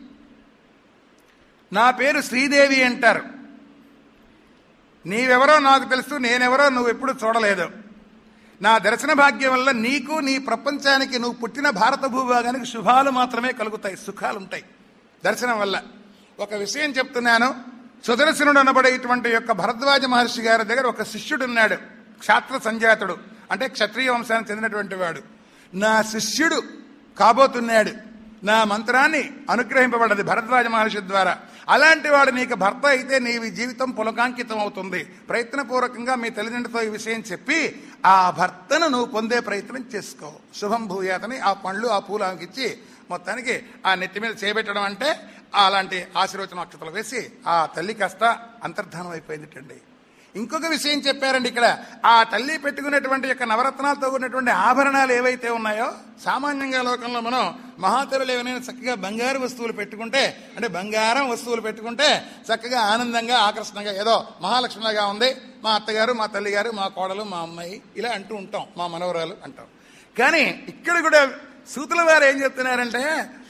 నా పేరు శ్రీదేవి అంటారు, నీవెవరో నాకు తెలుసు, నేనెవరో నువ్వు ఎప్పుడు చూడలేదు. నా దర్శన భాగ్యం వల్ల నీకు, నీ ప్రపంచానికి, నువ్వు పుట్టిన భారత భూభాగానికి శుభాలు మాత్రమే కలుగుతాయి, సుఖాలు ఉంటాయి దర్శనం వల్ల. ఒక విషయం చెప్తున్నాను. సుదర్శనుడు అనబడేటువంటి యొక్క భరద్వాజ మహర్షి గారి దగ్గర ఒక శిష్యుడు ఉన్నాడు, క్షాత్ర సంజాతుడు, అంటే క్షత్రియ వంశానికి చెందినటువంటి వాడు. నా శిష్యుడు కాబోతున్నాడు, నా మంత్రాన్ని అనుగ్రహింపబడ్డది భరద్వాజ మహర్షి ద్వారా. అలాంటి వాడు నీకు భర్త అయితే నీ జీవితం పులకాంకితం అవుతుంది. ప్రయత్నపూర్వకంగా మీ తల్లిదండ్రులతో ఈ విషయం చెప్పి ఆ భర్తను నువ్వు పొందే ప్రయత్నం చేసుకో. శుభం భూయాతని ఆ పండ్లు, ఆ పూలు ఆమెకిచ్చి మొత్తానికి ఆ నెత్తి మీద చేపెట్టడం అంటే అలాంటి ఆశీర్వచన అక్షతలు వేసి ఆ తల్లి కాస్త అంతర్ధానం అయిపోయిందిటండి. ఇంకొక విషయం చెప్పారండి ఇక్కడ. ఆ తల్లి పెట్టుకున్నటువంటి యొక్క నవరత్నాలతో ఉన్నటువంటి ఆభరణాలు ఏవైతే ఉన్నాయో, సామాన్యంగా లోకంలో మనం మహాతల్లులు ఏమైనా చక్కగా బంగారు వస్తువులు పెట్టుకుంటే, అంటే బంగారం వస్తువులు పెట్టుకుంటే చక్కగా ఆనందంగా, ఆకర్షణగా, ఏదో మహాలక్ష్మిలాగా ఉంది మా అత్తగారు, మా తల్లిగారు, మా కోడలు, మా అమ్మాయి ఇలా అంటూ ఉంటాం, మా మనవరాలు అంటాం. కానీ ఇక్కడ కూడా సూతుల వారు ఏం చెప్తున్నారంటే,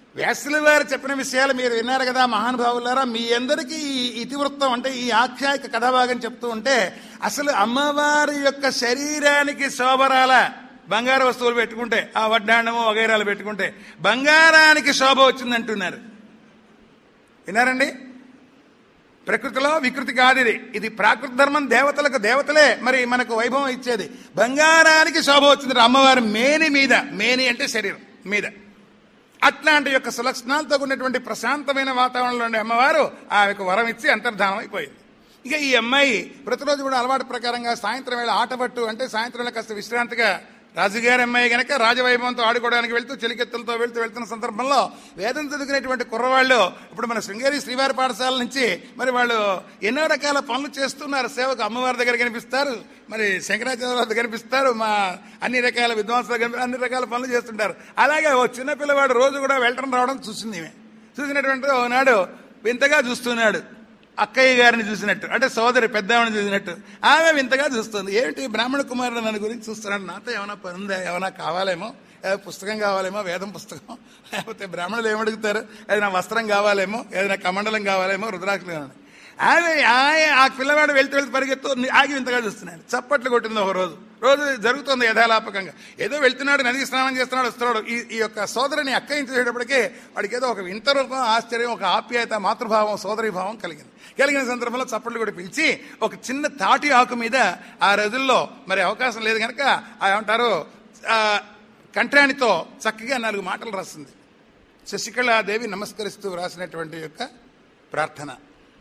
వ్యాసుల వారు చెప్పిన విషయాలు మీరు విన్నారు కదా మహానుభావులారా. మీ అందరికీ ఈ ఇతివృత్తం అంటే ఈ ఆఖ్యాయిక కథాభాగం చెప్తూ ఉంటే అసలు అమ్మవారి యొక్క శరీరానికి శోభరాల బంగారు వస్తువులు పెట్టుకుంటే, ఆ వడ్డాండము వగైరాలు పెట్టుకుంటే బంగారానికి శోభ వచ్చిందంటున్నారు. విన్నారండి? ప్రకృతిలో వికృతి కాదు ఇది. ఇది ప్రాకృత ధర్మం. దేవతలకు దేవతలే మరి మనకు వైభవం ఇచ్చేది. బంగారానికి శోభ వచ్చింది అమ్మవారి మేని మీద. మేని అంటే శరీరం మీద. అట్లాంటి యొక్క సులక్షణాలతో ఉన్నటువంటి ప్రశాంతమైన వాతావరణంలో ఉండే అమ్మవారు ఆమెకు వరం ఇచ్చి అంతర్ధానం అయిపోయింది. ఇక ఈ అమ్మాయి ప్రతిరోజు కూడా అలవాటు ప్రకారంగా సాయంత్రం వేళ ఆటపట్టు అంటే సాయంత్రం వేళ కాస్త విశ్రాంతిగా, రాజుగారి అమ్మాయి గనక రాజవైభవంతో ఆడుకోవడానికి వెళ్తూ చెలికెత్తులతో వెళ్తూ వెళ్తున్న సందర్భంలో వేదం చదువుకునేటువంటి కుర్రవాళ్ళు ఇప్పుడు మన శృంగేరి శ్రీవారి పాఠశాల నుంచి మరి వాళ్ళు ఎన్నో రకాల పనులు చేస్తున్నారు. సేవకు అమ్మవారి దగ్గర కనిపిస్తారు, మరి శంకరాచార్య దగ్గర కనిపిస్తారు, మా అన్ని రకాల విద్వాంసుల దగ్గర అన్ని రకాల పనులు చేస్తుంటారు. అలాగే ఓ చిన్న పిల్లవాడు రోజు కూడా వెళ్ళటం రావడం చూసింది. ఈమె చూసినటువంటి ఒకనాడు వింతగా చూస్తున్నాడు. అక్కయ్య గారిని చూసినట్టు, అంటే సోదరి పెద్దవాడిని చూసినట్టు ఆమె వింతగా చూస్తుంది. ఏమిటి బ్రాహ్మణ కుమారుడు నన్ను గురించి చూస్తున్నాడు, నాతో ఏమైనా పని ఉందా, ఏమైనా కావాలేమో, పుస్తకం కావాలేమో, వేదం పుస్తకం, లేకపోతే బ్రాహ్మణులు ఏమడుగుతారు, ఏదైనా వస్త్రం కావాలేమో, ఏదైనా కమండలం కావాలేమో, రుద్రాక్షలు కావాలి. ఆమె ఆ పిల్లవాడు వెళ్తూ వెళ్తూ పరిగెత్తు ఆగి వింతగా చూస్తున్నాడు. చప్పట్లు కొట్టింది ఒక రోజు. రోజు జరుగుతుంది యథాలాపకంగా. ఏదో వెళ్తున్నాడు, నది స్నానం చేస్తున్నాడు, వస్తున్నాడు. ఈ ఈ యొక్క సోదరిని అక్కయించేటప్పటికే వాడికి ఏదో ఒక వింత రూపం, ఆశ్చర్యం, ఒక ఆప్యాయత, మాతృభావం, సోదరి భావం కలిగింది. కలిగిన సందర్భంలో చప్పట్లు కూడా పిలిచి ఒక చిన్న తాటి ఆకు మీద ఆ రోజుల్లో మరి అవకాశం లేదు కనుక ఏమంటారు కంఠానితో చక్కగా నాలుగు మాటలు రాస్తుంది. శశికళాదేవి నమస్కరిస్తూ రాసినటువంటి యొక్క ప్రార్థన.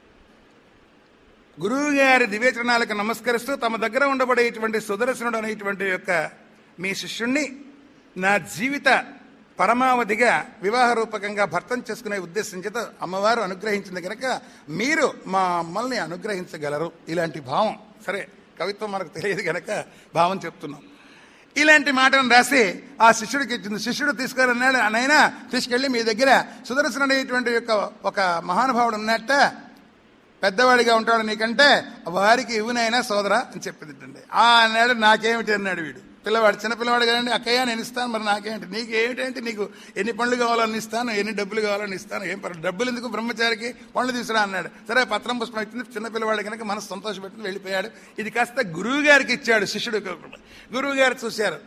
గురువు గారి దివ్యచరణాలకు నమస్కరిస్తూ తమ దగ్గర ఉండబడేటువంటి సుదర్శనుడు అనేటువంటి యొక్క మీ శిష్యుణ్ణి నా జీవిత పరమావధిగా వివాహ రూపకంగా భర్తం చేసుకునే ఉద్దేశం చేత అమ్మవారు అనుగ్రహించింది కనుక మీరు మా అమ్మల్ని అనుగ్రహించగలరు. ఇలాంటి భావం. సరే, కవిత్వం మనకు తెలియదు కనుక భావం చెప్తున్నాం. ఇలాంటి మాటను రాసి ఆ శిష్యుడికి ఇచ్చింది. శిష్యుడు తీసుకెళ్ళన్నాడు, అనైనా తీసుకెళ్లి మీ దగ్గర సుదర్శనుడు అనేటువంటి యొక్క ఒక మహానుభావుడు ఉన్నట్ట, పెద్దవాడిగా ఉంటాడు నీకంటే, వారికి ఇవునైనా సోదరా అని చెప్పింది. ఆ అన్నాడు. నాకేమిటి అన్నాడు వీడు. పిల్లవాడు, చిన్న పిల్లవాడు కదండి. అక్కయ్య నేను ఇస్తాను, మరి నాకేంటి, నీకు ఏమిటంటే నీకు ఎన్ని పనులు కావాలని ఇస్తాను, ఎన్ని డబ్బులు కావాలని ఇస్తాను, ఏం పర్లేదు, డబ్బులు ఎందుకు బ్రహ్మచారికి, పనులు తీసుకురా అన్నాడు. సరే, పత్రం పుష్పం ఇచ్చింది. చిన్న పిల్లవాడు కనుక మనసు సంతోషపెట్టింది, వెళ్ళిపోయాడు. ఇది కాస్త గురువు గారికి ఇచ్చాడు శిష్యుడు. గురువు గారు చూశారు.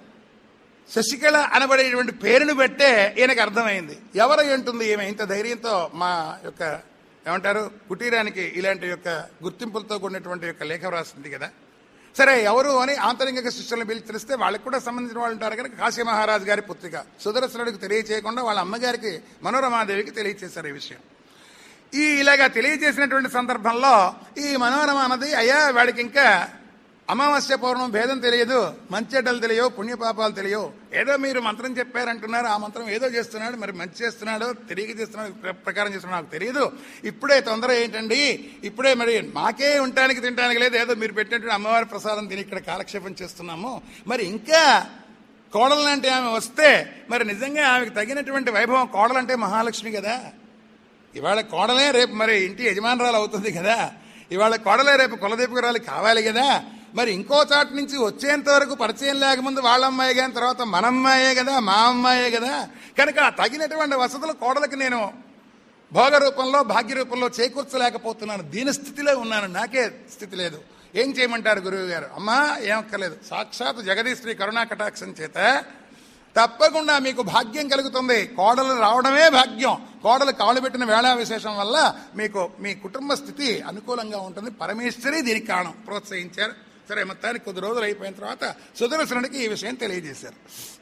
శశికళ అనబడేటువంటి పేరును బట్టే ఈయనకు అర్థమైంది ఎవరు ఏంటుంది ఈమె ఇంత ధైర్యంతో మా యొక్క ఏమంటారు కుటీరానికి ఇలాంటి యొక్క గుర్తింపులతో కూడినటువంటి యొక్క లేఖ రాసింది కదా. సరే, ఎవరు అని ఆంతరిక శిష్యులను పిలిచి తెలిస్తే వాళ్ళకి కూడా సంబంధించిన వాళ్ళు ఉంటారు కనుక కాశీ మహారాజు గారి పుత్రిక సుదర్శనుడికి తెలియచేయకుండా వాళ్ళ అమ్మగారికి మనోరమాదేవికి తెలియచేశారు ఈ విషయం. ఈ ఇలాగా తెలియజేసినటువంటి సందర్భంలో ఈ మనోరమ అన్నది, అయ్యా వాడికి ఇంకా అమావాస్య పౌర్ణం భేదం తెలియదు, మంచెడ్డలు తెలియవు, పుణ్యపాపాలు తెలియవు, ఏదో మీరు మంత్రం చెప్పారంటున్నారు, ఆ మంత్రం ఏదో చేస్తున్నాడు, మరి మంచి చేస్తున్నాడో తెలియక చేస్తున్నాడు, ప్రకారం చేస్తున్నాడు నాకు తెలియదు. ఇప్పుడే తొందర ఏంటండి, ఇప్పుడే మరి మాకే ఉండటానికి తినడానికి లేదు, ఏదో మీరు పెట్టినటువంటి అమ్మవారి ప్రసాదం తిని ఇక్కడ కాలక్షేపం చేస్తున్నాము, మరి ఇంకా కోడలు లాంటి ఆమె వస్తే మరి నిజంగా ఆమెకు తగినటువంటి వైభవం, కోడలంటే మహాలక్ష్మి కదా, ఇవాళ కోడలే రేపు మరి ఇంటి యజమానురాలు అవుతుంది కదా, ఇవాళ కోడలే రేపు కులదీపకురాలు కావాలి కదా, మరి ఇంకో చాటు నుంచి వచ్చేంత వరకు పరిచయం లేకముందు వాళ్ళ అమ్మాయి కానీ తర్వాత మన అమ్మాయే కదా, మా అమ్మాయే కదా, కనుక తగినటువంటి వసతులు కోడలకి నేను భోగ రూపంలో భాగ్య రూపంలో చేకూర్చలేకపోతున్నాను, దీని స్థితిలో ఉన్నాను, నాకే స్థితి లేదు, ఏం చేయమంటారు గురువు గారు? అమ్మా ఏమక్కర్లేదు, సాక్షాత్ జగదీశ్వరి కరుణా కటాక్షం చేత తప్పకుండా మీకు భాగ్యం కలుగుతుంది. కోడలు రావడమే భాగ్యం. కోడలు కాళ్ళు పెట్టిన వేళా విశేషం వల్ల మీకు మీ కుటుంబ స్థితి అనుకూలంగా ఉంటుంది. పరమేశ్వరి దీనికి కారణం, ప్రోత్సహించారు. సరే, మొత్తానికి కొద్ది రోజులు అయిపోయిన తర్వాత సుదర్శనుడికి ఈ విషయం తెలియజేశారు.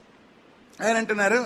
ఆయన అంటున్నారు,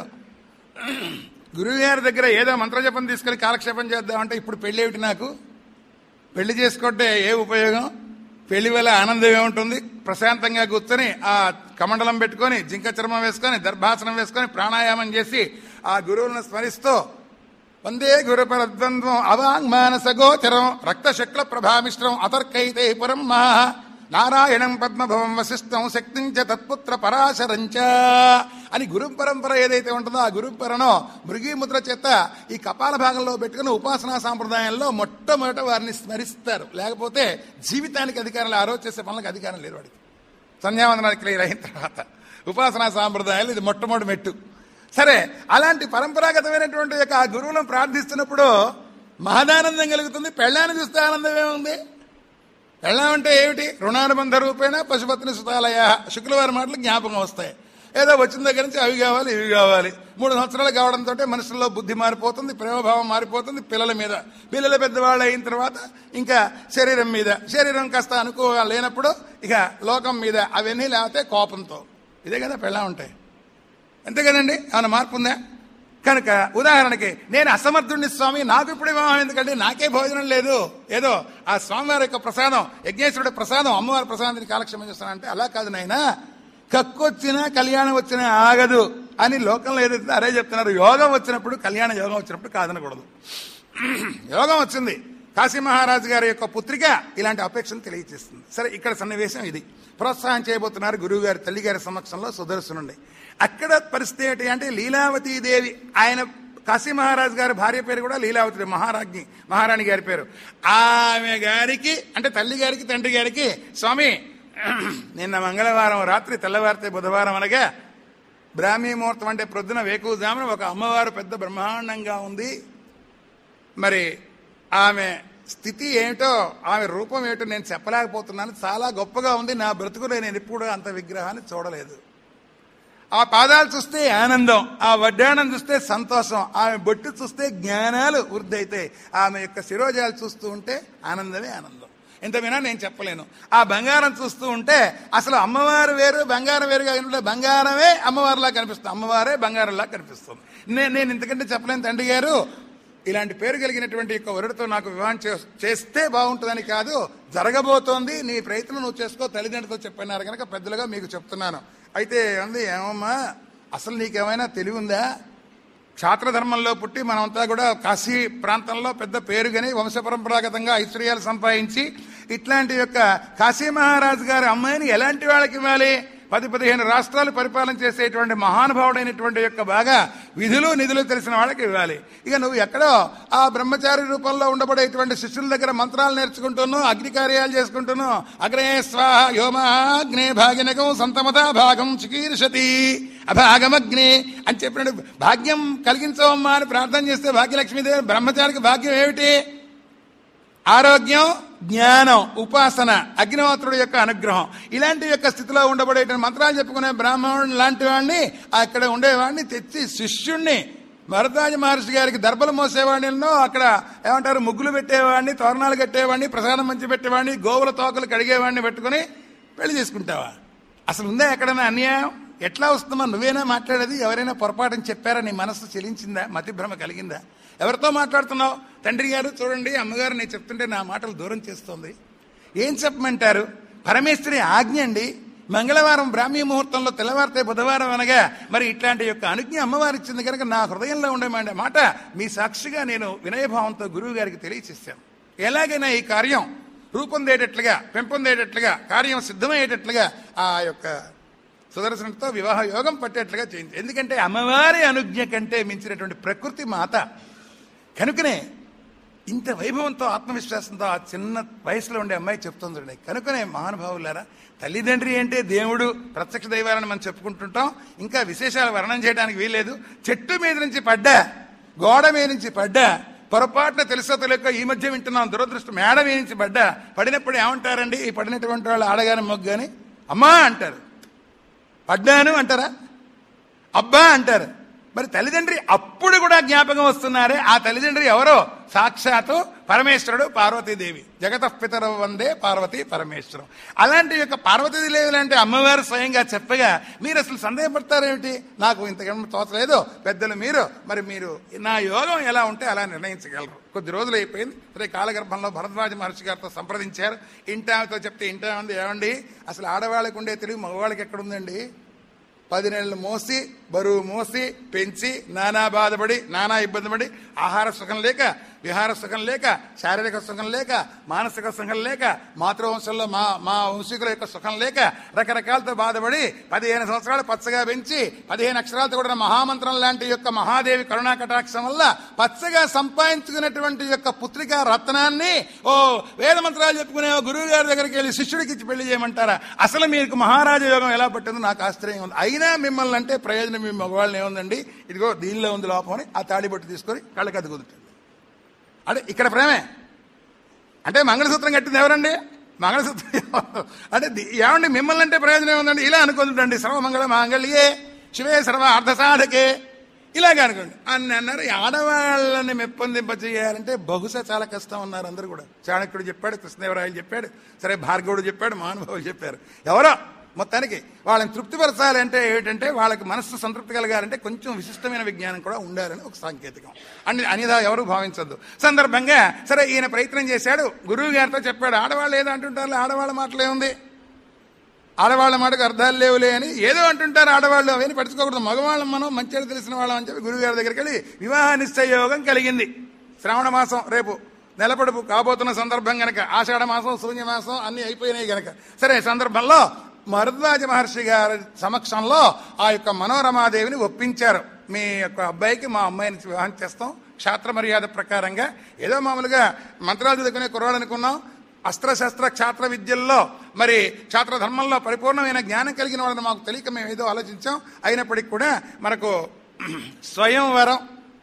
గురువు గారి దగ్గర ఏదో మంత్రజపం తీసుకెళ్లి కాలక్షేపం చేద్దామంటే ఇప్పుడు పెళ్లి ఏమిటి, నాకు పెళ్లి చేసుకుంటే ఏ ఉపయోగం, పెళ్లి వల్ల ఆనందం ఏముంటుంది, ప్రశాంతంగా కూర్చొని ఆ కమండలం పెట్టుకొని జింక చర్మం వేసుకొని దర్భాసనం వేసుకొని ప్రాణాయామం చేసి ఆ గురువులను స్మరిస్తూ వందే గురు పరద్వంద్వం అవాంగ్మానస గోచరం రక్త శుక్ల ప్రభామిశ్రం అతర్కైతే పురం మహా నారాయణం పద్మభవం వశిష్టం శక్తించ తత్పుత్ర పరాశరంచ అని గురు పరంపర ఏదైతే ఉంటుందో ఆ గురు పరను మృగీముద్ర చేత ఈ కపాల భాగంలో పెట్టుకుని ఉపాసనా సాంప్రదాయంలో మొట్టమొదట వారిని స్మరిస్తారు. లేకపోతే జీవితానికి అధికారం, ఆ రోజు చేసే పనులకు అధికారం లేదు వాడికి. సంధ్యావందనానికి క్లియర్ అయిన తర్వాత ఉపాసనా సాంప్రదాయాలు ఇది మొట్టమొదటి మెట్టు. సరే, అలాంటి పరంపరాగతమైనటువంటి యొక్క ఆ గురువులను ప్రార్థిస్తున్నప్పుడు మహదానందం కలుగుతుంది. పెళ్ళాన్ని చూస్తే ఆనందం ఏముంది? పెళ్ళాం అంటే ఏమిటి? రుణానుబంధ రూపేణ పశుపత్ని సుతాలయ, శుక్రవారం మాటలు జ్ఞాపకం వస్తాయి. ఏదో వచ్చిన దగ్గర నుంచి అవి కావాలి ఇవి కావాలి. మూడు సంవత్సరాలు కావడంతో మనుషుల్లో బుద్ధి మారిపోతుంది, ప్రేమభావం మారిపోతుంది. పిల్లల మీద, పిల్లల పెద్దవాళ్ళు అయిన తర్వాత ఇంకా శరీరం మీద, శరీరం కాస్త అనుకూలంగా లేనప్పుడు ఇక లోకం మీద, అవన్నీ లేకపోతే కోపంతో. ఇదే కదా పెళ్ళాం ఉంటాయి. అంతే కదండి, ఏమైనా మార్పు ఉందా? కనుక ఉదాహరణకి నేను అసమర్థుడిని స్వామి, నాకు ఇప్పుడు వివాహం ఎందుకంటే నాకే భోజనం లేదు, ఏదో ఆ స్వామివారి యొక్క ప్రసాదం, యజ్ఞేశ్వరుడి ప్రసాదం, అమ్మవారి ప్రసాదాన్ని కాలక్షేమం చేస్తానంటే అలా కాదు నాయనా. కక్కొచ్చినా కళ్యాణం వచ్చినా ఆగదు అని లోకంలో ఏదైతే అరే చెప్తున్నారు. యోగం వచ్చినప్పుడు, కళ్యాణ యోగం వచ్చినప్పుడు కాదనకూడదు. యోగం వచ్చింది, కాశీ మహారాజు గారి యొక్క పుత్రిక ఇలాంటి అపేక్షను తెలియజేస్తుంది. సరే, ఇక్కడ సన్నివేశం ఇది. ప్రోత్సాహం చేయబోతున్నారు గురువు గారి తల్లి గారి సమక్షంలో సుదర్శనుండి. అక్కడ పరిస్థితి ఏంటి అంటే లీలావతీదేవి, ఆయన కాశీ మహారాజు గారి భార్య పేరు కూడా లీలావతి, మహారాజ్ఞి, మహారాణి గారి పేరు. ఆమె గారికి అంటే తల్లి గారికి తండ్రి గారికి, స్వామి నిన్న మంగళవారం రాత్రి తెల్లవారితే బుధవారం అనగా బ్రాహ్మీ ముహూర్తం అంటే ప్రొద్దున వేకువజామున ఒక అమ్మవారు పెద్ద బ్రహ్మాండంగా ఉంది. మరి ఆమె స్థితి ఏమిటో, ఆమె రూపం ఏమిటో నేను చెప్పలేకపోతున్నాను. చాలా గొప్పగా ఉంది. నా బ్రతుకులో నేను ఎప్పుడు అంత విగ్రహాన్ని చూడలేదు. ఆ పాదాలు చూస్తే ఆనందం, ఆ వడ్డాణం చూస్తే సంతోషం, ఆమె బొట్టు చూస్తే జ్ఞానాలు వృద్ధి అవుతాయి, ఆమె యొక్క శిరోజాలు చూస్తూ ఉంటే ఆనందమే ఆనందం. ఇంత వినా నేను చెప్పలేను. ఆ బంగారం చూస్తూ ఉంటే అసలు అమ్మవారు వేరు బంగారం వేరుగా ఉంటే బంగారమే అమ్మవారిలా కనిపిస్తుంది, అమ్మవారే బంగారంలా కనిపిస్తుంది. నేను నేను ఇంతకంటే చెప్పలేను తండ్రి గారు. ఇలాంటి పేరు కలిగినటువంటి యొక్క వరుడితో నాకు వివాహం చేస్తే బాగుంటుందని కాదు, జరగబోతోంది. నీ ప్రయత్నం నువ్వు చేసుకో, తల్లిదండ్రులతో చెప్పన్నారు కనుక పెద్దలుగా మీకు చెప్తున్నాను. అయితే అంది, ఏమమ్మా అసలు నీకేమైనా తెలివి ఉందా? క్షాత్రధర్మంలో పుట్టి మనమంతా కూడా కాశీ ప్రాంతంలో పెద్ద పేరు గని వంశపరంపరాగతంగా ఐశ్వర్యాలు సంపాదించి ఇట్లాంటి యొక్క కాశీ మహారాజు గారి అమ్మాయిని ఎలాంటి వాళ్ళకి ఇవ్వాలి? పది పదిహేను రాష్ట్రాలు పరిపాలన చేసేటువంటి మహానుభావుడైనటువంటి యొక్క బాగా విధులు నిధులు తెలిసిన వాళ్ళకి ఇవ్వాలి. ఇక నువ్వు ఎక్కడో ఆ బ్రహ్మచారి రూపంలో ఉండబడేటువంటి శిష్యుల దగ్గర మంత్రాలు నేర్చుకుంటున్నావు, అగ్ని కార్యాలు చేసుకుంటున్నావు. అగ్నే స్వాహ యోమాగ్నే భాగ్యనకం సంతమత భాగం చికీర్షతి అభాగమగ్నే అని చెప్పినట్టు భాగ్యం కలిగించవమ్మా అని ప్రార్థన చేస్తే భాగ్యలక్ష్మీదేవి, బ్రహ్మచారికి భాగ్యం ఏమిటి? ఆరోగ్యం, జ్ఞానం, ఉపాసన, అగ్నిహోత్రుడి యొక్క అనుగ్రహం. ఇలాంటి యొక్క స్థితిలో ఉండబడే మంత్రాలు చెప్పుకునే బ్రాహ్మణుడు లాంటి వాడిని, అక్కడ ఉండేవాడిని తెచ్చి శిష్యుణ్ణి, భరద్వాజ మహర్షి గారికి దర్భలు మోసేవాడినో, అక్కడ ఏమంటారు ముగ్గులు పెట్టేవాడిని, తోరణాలు కట్టేవాడిని, ప్రసాదం మంచి పెట్టేవాడిని, గోవుల తోకలు కడిగేవాడిని పెట్టుకుని పెళ్లి చేసుకుంటావా? అసలు ఉందా ఎక్కడైనా అన్యాయం? ఎట్లా వస్తుందో నువ్వేనా మాట్లాడేది? ఎవరైనా పొరపాటుని చెప్పారా? నీ మనస్సు చెలించిందా? మతిభ్రమ కలిగిందా? ఎవరితో మాట్లాడుతున్నావు? తండ్రి గారు చూడండి, అమ్మగారు నేను చెప్తుంటే నా మాటలు దూరం చేస్తోంది. ఏం చెప్పమంటారు? పరమేశ్వరి ఆజ్ఞ అండి. మంగళవారం బ్రాహ్మీ ముహూర్తంలో తెల్లవారితే బుధవారం అనగా మరి ఇట్లాంటి యొక్క అనుజ్ఞ అమ్మవారు ఇచ్చింది కనుక నా హృదయంలో ఉండే మాట మీ సాక్షిగా నేను వినయభావంతో గురువు గారికి తెలియచేశాను. ఎలాగైనా ఈ కార్యం రూపొందేటట్లుగా, పెంపొందేటట్లుగా, కార్యం సిద్ధమయ్యేటట్లుగా ఆ యొక్క సుదర్శనంతో వివాహ యోగం పట్టేట్లుగా చేయింది. ఎందుకంటే అమ్మవారి అనుజ్ఞ కంటే మించినటువంటి ప్రకృతి మాత కనుకనే ఇంత వైభవంతో ఆత్మవిశ్వాసంతో ఆ చిన్న వయసులో ఉండే అమ్మాయి చెప్తుంది. కనుకనే మహానుభావులారా, తల్లిదండ్రి అంటే దేవుడు, ప్రత్యక్ష దైవాలని మనం చెప్పుకుంటుంటాం. ఇంకా విశేషాలు వర్ణన చేయడానికి వీల్లేదు. చెట్టు మీద నుంచి పడ్డా, గోడ మీద నుంచి పడ్డా, పొరపాటున తెలుసో తెలియక ఈ మధ్య వింటున్నాం దురదృష్టం, మేడ మీద నుంచి పడ్డా, పడినప్పుడు ఏమంటారండి? ఈ పడినటువంటి వాళ్ళు ఆడగాని మొగ్గాని అమ్మా అంటారు, పడ్డాను అంటారా? అబ్బా అంటారు. మరి తల్లిదండ్రి అప్పుడు కూడా జ్ఞాపకం వస్తున్నారే, ఆ తల్లిదండ్రి ఎవరో? సాక్షాత్తు పరమేశ్వరుడు, పార్వతీదేవి. జగతఃపితరౌ వందే పార్వతీ పరమేశ్వరం. అలాంటి యొక్క పార్వతీదేవి లాంటి అమ్మవారు స్వయంగా చెప్పగా మీరు అసలు సందేహపడతారేమిటి? నాకు ఇంతకన్నా తోచలేదు, పెద్దలు మీరు, మరి మీరు నా యోగం ఎలా ఉంటే అలా నిర్ణయించగలరు. కొద్ది రోజులు అయిపోయింది. సరే, కాలగర్భంలో భరద్వాజ మహర్షి గారితో సంప్రదించారు. ఇంటామెతో చెప్తే ఇంటా ఉంది, ఏమండి అసలు ఆడవాళ్ళకి ఉండే తెలివి మగవాళ్ళకి ఎక్కడుందండి? పది నెలలు మోసి, బరువు మోసి, పెంచి, నానా బాధపడి, నానా ఇబ్బంది పడి, ఆహార సుఖం లేక, విహార సుఖం లేక, శారీరక సుఖం లేక, మానసిక సుఖం లేక, మాతృవంశంలో మా మా వంశీకుల యొక్క సుఖం లేక రకరకాలతో బాధపడి పదిహేను సంవత్సరాలు పచ్చగా పెంచి పదిహేను అక్షరాలతో కూడా మహామంత్రం లాంటి యొక్క మహాదేవి కరుణా కటాక్షం వల్ల పచ్చగా సంపాదించుకున్నటువంటి యొక్క పుత్రికా రత్నాన్ని ఓ వేద మంత్రాలు చెప్పుకునే గురువు గారి దగ్గరికి వెళ్ళి శిష్యుడికి ఇచ్చి పెళ్లి చేయమంటారా? అసలు మీకు మహారాజ యోగం ఎలా పట్టిందో నాకు ఆశ్చర్యంగా ఉంది. అయినా మిమ్మల్ని అంటే ప్రయోజనం మీ మగవాళ్ళని ఏముందండి, ఇదిగో దీనిలో ఉంది లోపం అని ఆ తాళిబొట్టు తీసుకొని కళ్ళకి అది కుదురుతుంది. అంటే ఇక్కడ ప్రేమే అంటే మంగళసూత్రం కట్టింది ఎవరండి? మంగళసూత్రం అంటే ఏమండి మిమ్మల్ని అంటే ప్రయోజనం ఏముందండి, ఇలా అనుకుంటుంటండి. సర్వమంగళ మాంగళ్యే శివే సర్వ అర్థ సాధకే ఇలాగే అనుకోండి అని అన్నారు. ఆడవాళ్ళని మెప్పొందింప చేయాలంటే బహుశా చాలా కష్టం ఉన్నారు అందరూ కూడా. చాణక్యుడు చెప్పాడు, కృష్ణదేవరాయలు చెప్పాడు, సరే భార్గవుడు చెప్పాడు, మహానుభావులు చెప్పారు. ఎవరో మొత్తానికి వాళ్ళని తృప్తిపరచాలి అంటే ఏమిటంటే వాళ్ళకి మనస్సు సంతృప్తి కలగాలంటే కొంచెం విశిష్టమైన విజ్ఞానం కూడా ఉండాలని ఒక సాంకేతికం అని అనిదా ఎవరు భావించద్దు. సందర్భంగా సరే ఈయన ప్రయత్నం చేశాడు, గురువు గారితో చెప్పాడు. ఆడవాళ్ళు ఏదో అంటుంటారు, ఆడవాళ్ళ మాటలే ఉంది, ఆడవాళ్ళ మాటకు అర్థాలు లేవులే అని ఏదో అంటుంటారు ఆడవాళ్ళు, అవన్నీ పట్టించుకోకూడదు. మగవాళ్ళం మనం మంచిగా తెలిసిన వాళ్ళం అని చెప్పి గురువు గారి దగ్గరికి వెళ్ళి వివాహ నిశ్చయయోగం కలిగింది. శ్రావణ మాసం రేపు నెలపడుపు కాబోతున్న సందర్భం గనక, ఆషాఢ మాసం శూన్యమాసం అన్ని అయిపోయినాయి గనక, సరే సందర్భంలో భరద్వాజ మహర్షి గారి సమక్షంలో ఆ యొక్క మనోరమాదేవిని ఒప్పించారు. మీ యొక్క అబ్బాయికి మా అమ్మాయిని వివాహం చేస్తాం క్షాత్ర మర్యాద ప్రకారంగా. ఏదో మామూలుగా మంత్రాలు చదువుకునే కుర్రాడు అనుకున్నాం. అస్త్రశస్త్ర క్షాత్ర విద్యల్లో మరి క్షాత్ర ధర్మంలో పరిపూర్ణమైన జ్ఞానం కలిగిన వాళ్ళని మాకు తెలియక మేము ఏదో ఆలోచించాం. అయినప్పటికీ కూడా మనకు స్వయంవరం,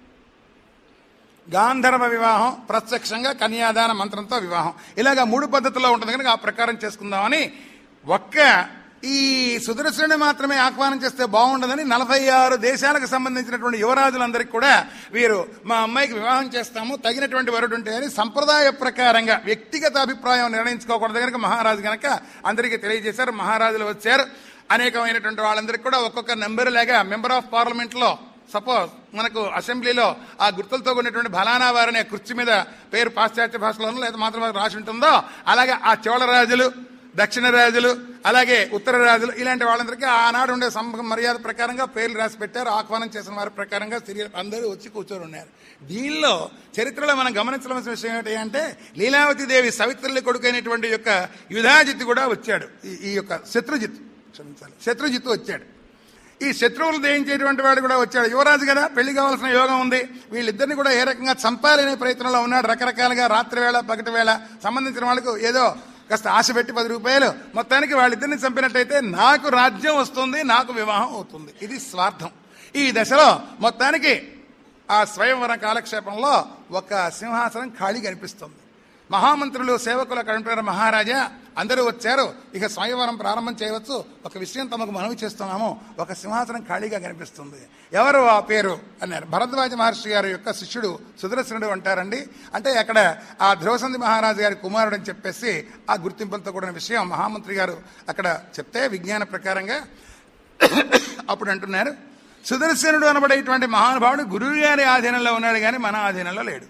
గాంధర్వ వివాహం, ప్రత్యక్షంగా కన్యాదాన మంత్రంతో వివాహం, ఇలాగా మూడు పద్ధతుల్లో ఉంటుంది కనుక ఆ ప్రకారం చేసుకుందామని ఒక్క ఈ సుదర్శనుని మాత్రమే ఆహ్వానం చేస్తే బాగుండదని నలభై ఆరు దేశాలకు సంబంధించినటువంటి యువరాజులందరికీ కూడా వీరు మా అమ్మాయికి వివాహం చేస్తాము, తగినటువంటి వరుడు ఉంటే అని సంప్రదాయ ప్రకారంగా వ్యక్తిగత అభిప్రాయం నిర్ణయించుకోకూడదు కనుక మహారాజు కనుక అందరికీ తెలియజేశారు. మహారాజులు వచ్చారు. అనేకమైనటువంటి వాళ్ళందరికీ కూడా ఒక్కొక్క నెంబర్ లాగా మెంబర్ ఆఫ్ పార్లమెంట్ లో సపోజ్ మనకు అసెంబ్లీలో ఆ గుర్తులతో ఉన్నటువంటి ఫలానా వారనే కుర్చీ మీద పేరు పాశ్చాత్య భాషలోనూ లేదా మాతృభాష రాసి ఉంటుందో అలాగే ఆ చోళ రాజులు, దక్షిణ రాజులు, అలాగే ఉత్తర రాజులు ఇలాంటి వాళ్ళందరికీ ఆనాడు ఉండే మర్యాద ప్రకారంగా పేర్లు రాసి పెట్టారు. ఆహ్వానం చేసిన వారి ప్రకారంగా స్త్రీ అందరూ వచ్చి కూర్చొని ఉన్నారు. దీనిలో చరిత్రలో మనం గమనించవలసిన విషయం ఏంటి అంటే లీలావతి దేవి సవిత్రుల కొడుకైనటువంటి యొక్క యుధాజిత్ కూడా వచ్చాడు. ఈ యొక్క శత్రుజిత్ క్షమించాలి శత్రుజిత్ వచ్చాడు. ఈ శత్రువులు జయించేటువంటి వాడు కూడా వచ్చాడు. యువరాజు కదా, పెళ్లి కావాల్సిన యోగం ఉంది. వీళ్ళిద్దరిని కూడా ఏ రకంగా చంపాలనే ప్రయత్నంలో ఉన్నాడు. రకరకాలుగా రాత్రి వేళ పగటి వేళ సంబంధించిన వాళ్ళకు ఏదో కాస్త ఆశ పెట్టి పది రూపాయలు మొత్తానికి వాళ్ళిద్దరిని చంపినట్టయితే నాకు రాజ్యం వస్తుంది, నాకు వివాహం అవుతుంది. ఇది స్వార్థం. ఈ దశలో మొత్తానికి ఆ స్వయంవరం కాలక్షేపంలో ఒక సింహాసనం ఖాళీ కనిపిస్తుంది. మహామంత్రులు సేవకులు కంటారు, మహారాజా అందరూ వచ్చారు, ఇక స్వయంవరం ప్రారంభం చేయవచ్చు. ఒక విషయం తమకు మనవి చేస్తున్నాము, ఒక సింహాసనం ఖాళీగా కనిపిస్తుంది. ఎవరు ఆ పేరు అన్నారు. భరద్వాజ మహర్షి గారి యొక్క శిష్యుడు సుదర్శనుడు అంటారండి. అంటే అక్కడ ఆ ధ్రువసంధి మహారాజు గారి కుమారుడు అని చెప్పేసి ఆ గుర్తింపులతో కూడిన విషయం మహామంత్రి గారు అక్కడ చెప్తే విజ్ఞాన ప్రకారంగా అప్పుడు అంటున్నారు, సుదర్శనుడు అనబడేటువంటి మహానుభావుడు గురువు గారి ఆధీనంలో ఉన్నాడు కానీ మన ఆధీనంలో లేడు.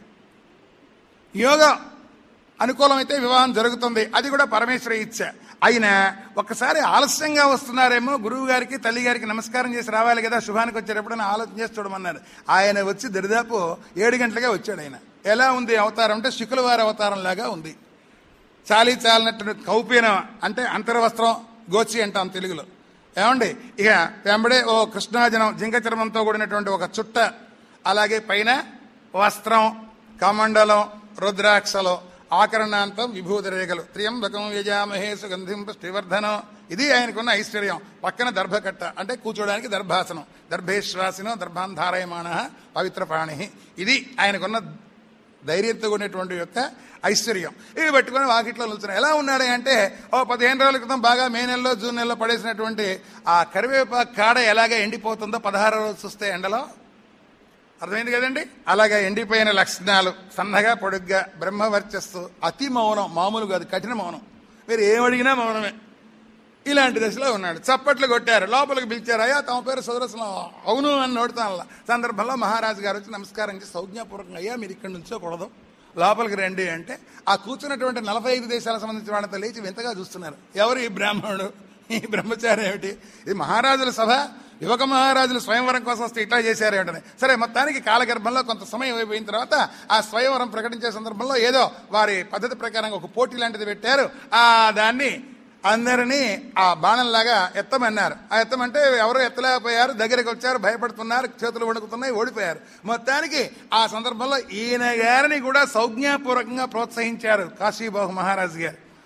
యోగా అనుకూలమైతే వివాహం జరుగుతుంది, అది కూడా పరమేశ్వర ఇచ్చ. అయినా ఒక్కసారి ఆలస్యంగా వస్తున్నారేమో, గురువు గారికి తల్లి గారికి నమస్కారం చేసి రావాలి కదా శుభానికి వచ్చేటప్పుడు ఆలోచన చేసి చూడమన్నారు. ఆయన వచ్చి దరిదాపు ఏడు గంటలుగా వచ్చాడు. ఆయన ఎలా ఉంది అవతారం అంటే శుక్ల వారి అవతారం లాగా ఉంది. చాలీ చాలినట్టు కౌపీనం అంటే అంతర్వస్త్రం, గోచి అంటాం తెలుగులో. ఏమండి ఇక వెంబడే ఓ కృష్ణాజనం జింక చర్మంతో కూడినటువంటి ఒక చుట్ట, అలాగే పైన వస్త్రం, కమండలం, రుద్రాక్షలో ఆకరణాంతం విభూతి రేఖలు, త్రియంబకం యజామహే సుగంధిం పుష్టివర్ధనం. ఇది ఆయనకున్న ఐశ్వర్యం. పక్కన దర్భకట్ట అంటే కూర్చోడానికి దర్భాసనం, దర్భేశ్వాసినో దర్భాన్ ధారయమాణ పవిత్ర ప్రాణి. ఇది ఆయనకున్న ధైర్యంతో ఉన్నటువంటి యొక్క ఐశ్వర్యం. ఇవి పెట్టుకుని వాకిట్లో నిల్చున్నాయి. ఎలా ఉన్నాడు అంటే ఓ పదిహేను రోజుల క్రితం బాగా మే నెలలో జూన్ నెలలో పడేసినటువంటి ఆ కరివేపాకు కాడ ఎలాగ ఎండిపోతుందో పదహారు రోజులు చూస్తే ఎండలో, అర్థమైంది కదండి. అలాగా ఎండిపోయిన లక్షణాలు, సన్నగా పొడుగ్గా, బ్రహ్మవర్చస్సు, అతి మౌనం, మామూలు కాదు కఠిన మౌనం, మీరు ఏమడిగినా మౌనమే. ఇలాంటి దశలో ఉన్నాడు. చప్పట్లు కొట్టారు, లోపలికి పిలిచారు. అయ్యా తమ పేరు సుదర్శనం, అవును అని నోడుతాను. సందర్భంలో మహారాజు గారు వచ్చి నమస్కారం చేసి సౌజ్ఞాపూర్వకంగా, అయ్యా మీరు ఇక్కడి నుంచోకూడదు, లోపలికి రండి అంటే ఆ కూర్చున్నటువంటి నలభై ఐదు దేశాలకు సంబంధించిన వాళ్ళతో లేచి వింతగా చూస్తున్నారు. ఎవరు ఈ బ్రాహ్మణుడు, ఈ బ్రహ్మచారి ఏమిటి, ఇది మహారాజుల సభ, యువక మహారాజులు స్వయంవరం కోసం వస్తే ఇట్లా చేశారు ఏమిటని. సరే మొత్తానికి కాలగర్భంలో కొంత సమయం అయిపోయిన తర్వాత ఆ స్వయంవరం ప్రకటించే సందర్భంలో ఏదో వారి పద్ధతి ప్రకారంగా ఒక పోటీ లాంటిది పెట్టారు. ఆ దాన్ని అందరినీ ఆ బాణంలాగా ఎత్తమన్నారు. ఆ ఎత్తమంటే ఎవరో ఎత్తలేకపోయారు, దగ్గరికి వచ్చారు, భయపడుతున్నారు, చేతులు వణుకుతున్నాయి, ఓడిపోయారు. మొత్తానికి ఆ సందర్భంలో ఈయన గారిని కూడా సౌజ్ఞాపూర్వకంగా ప్రోత్సహించారు కాశీబాహు మహారాజు గారు.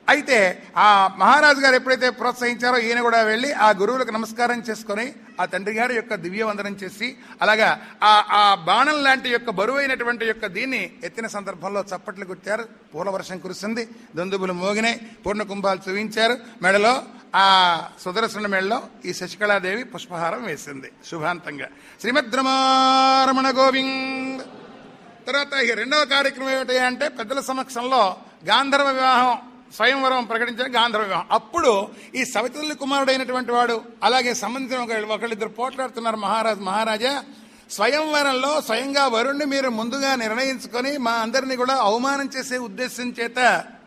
అయితే ఆ మహారాజు గారు ఎప్పుడైతే ప్రోత్సహించారో ఈయన కూడా వెళ్ళి ఆ గురువులకు నమస్కారం చేసుకుని ఆ తండ్రి గారి యొక్క దివ్యవందనం చేసి అలాగా ఆ ఆ బాణం లాంటి యొక్క బరువైనటువంటి యొక్క దీన్ని ఎత్తిన సందర్భంలో చప్పట్లు కొట్టారు. పూల వర్షం కురిసింది, దుందుబులు మోగినాయి, పూర్ణ కుంభాలు చూపించారు. మెడలో ఆ సుదర్శన మెడలో ఈ శశికళాదేవి పుష్పహారం వేసింది శుభాంతంగా. శ్రీమద్ రమారమణ గోవింద్. తర్వాత ఈ రెండవ కార్యక్రమం ఏమిటి అంటే పెద్దల సమక్షంలో గాంధర్వ వివాహం స్వయంవరం ప్రకటించిన గాంధర్వ వివాహం. అప్పుడు ఈ సవితల్లి కుమారుడైనటువంటి వాడు అలాగే సంబంధించిన ఒకళ్ళిద్దరు పోట్లాడుతున్నారు. మహారాజు మహారాజా స్వయంవరంలో స్వయంగా వరుణ్ణి మీరు ముందుగా నిర్ణయించుకొని మా అందరినీ కూడా అవమానం చేసే ఉద్దేశం చేత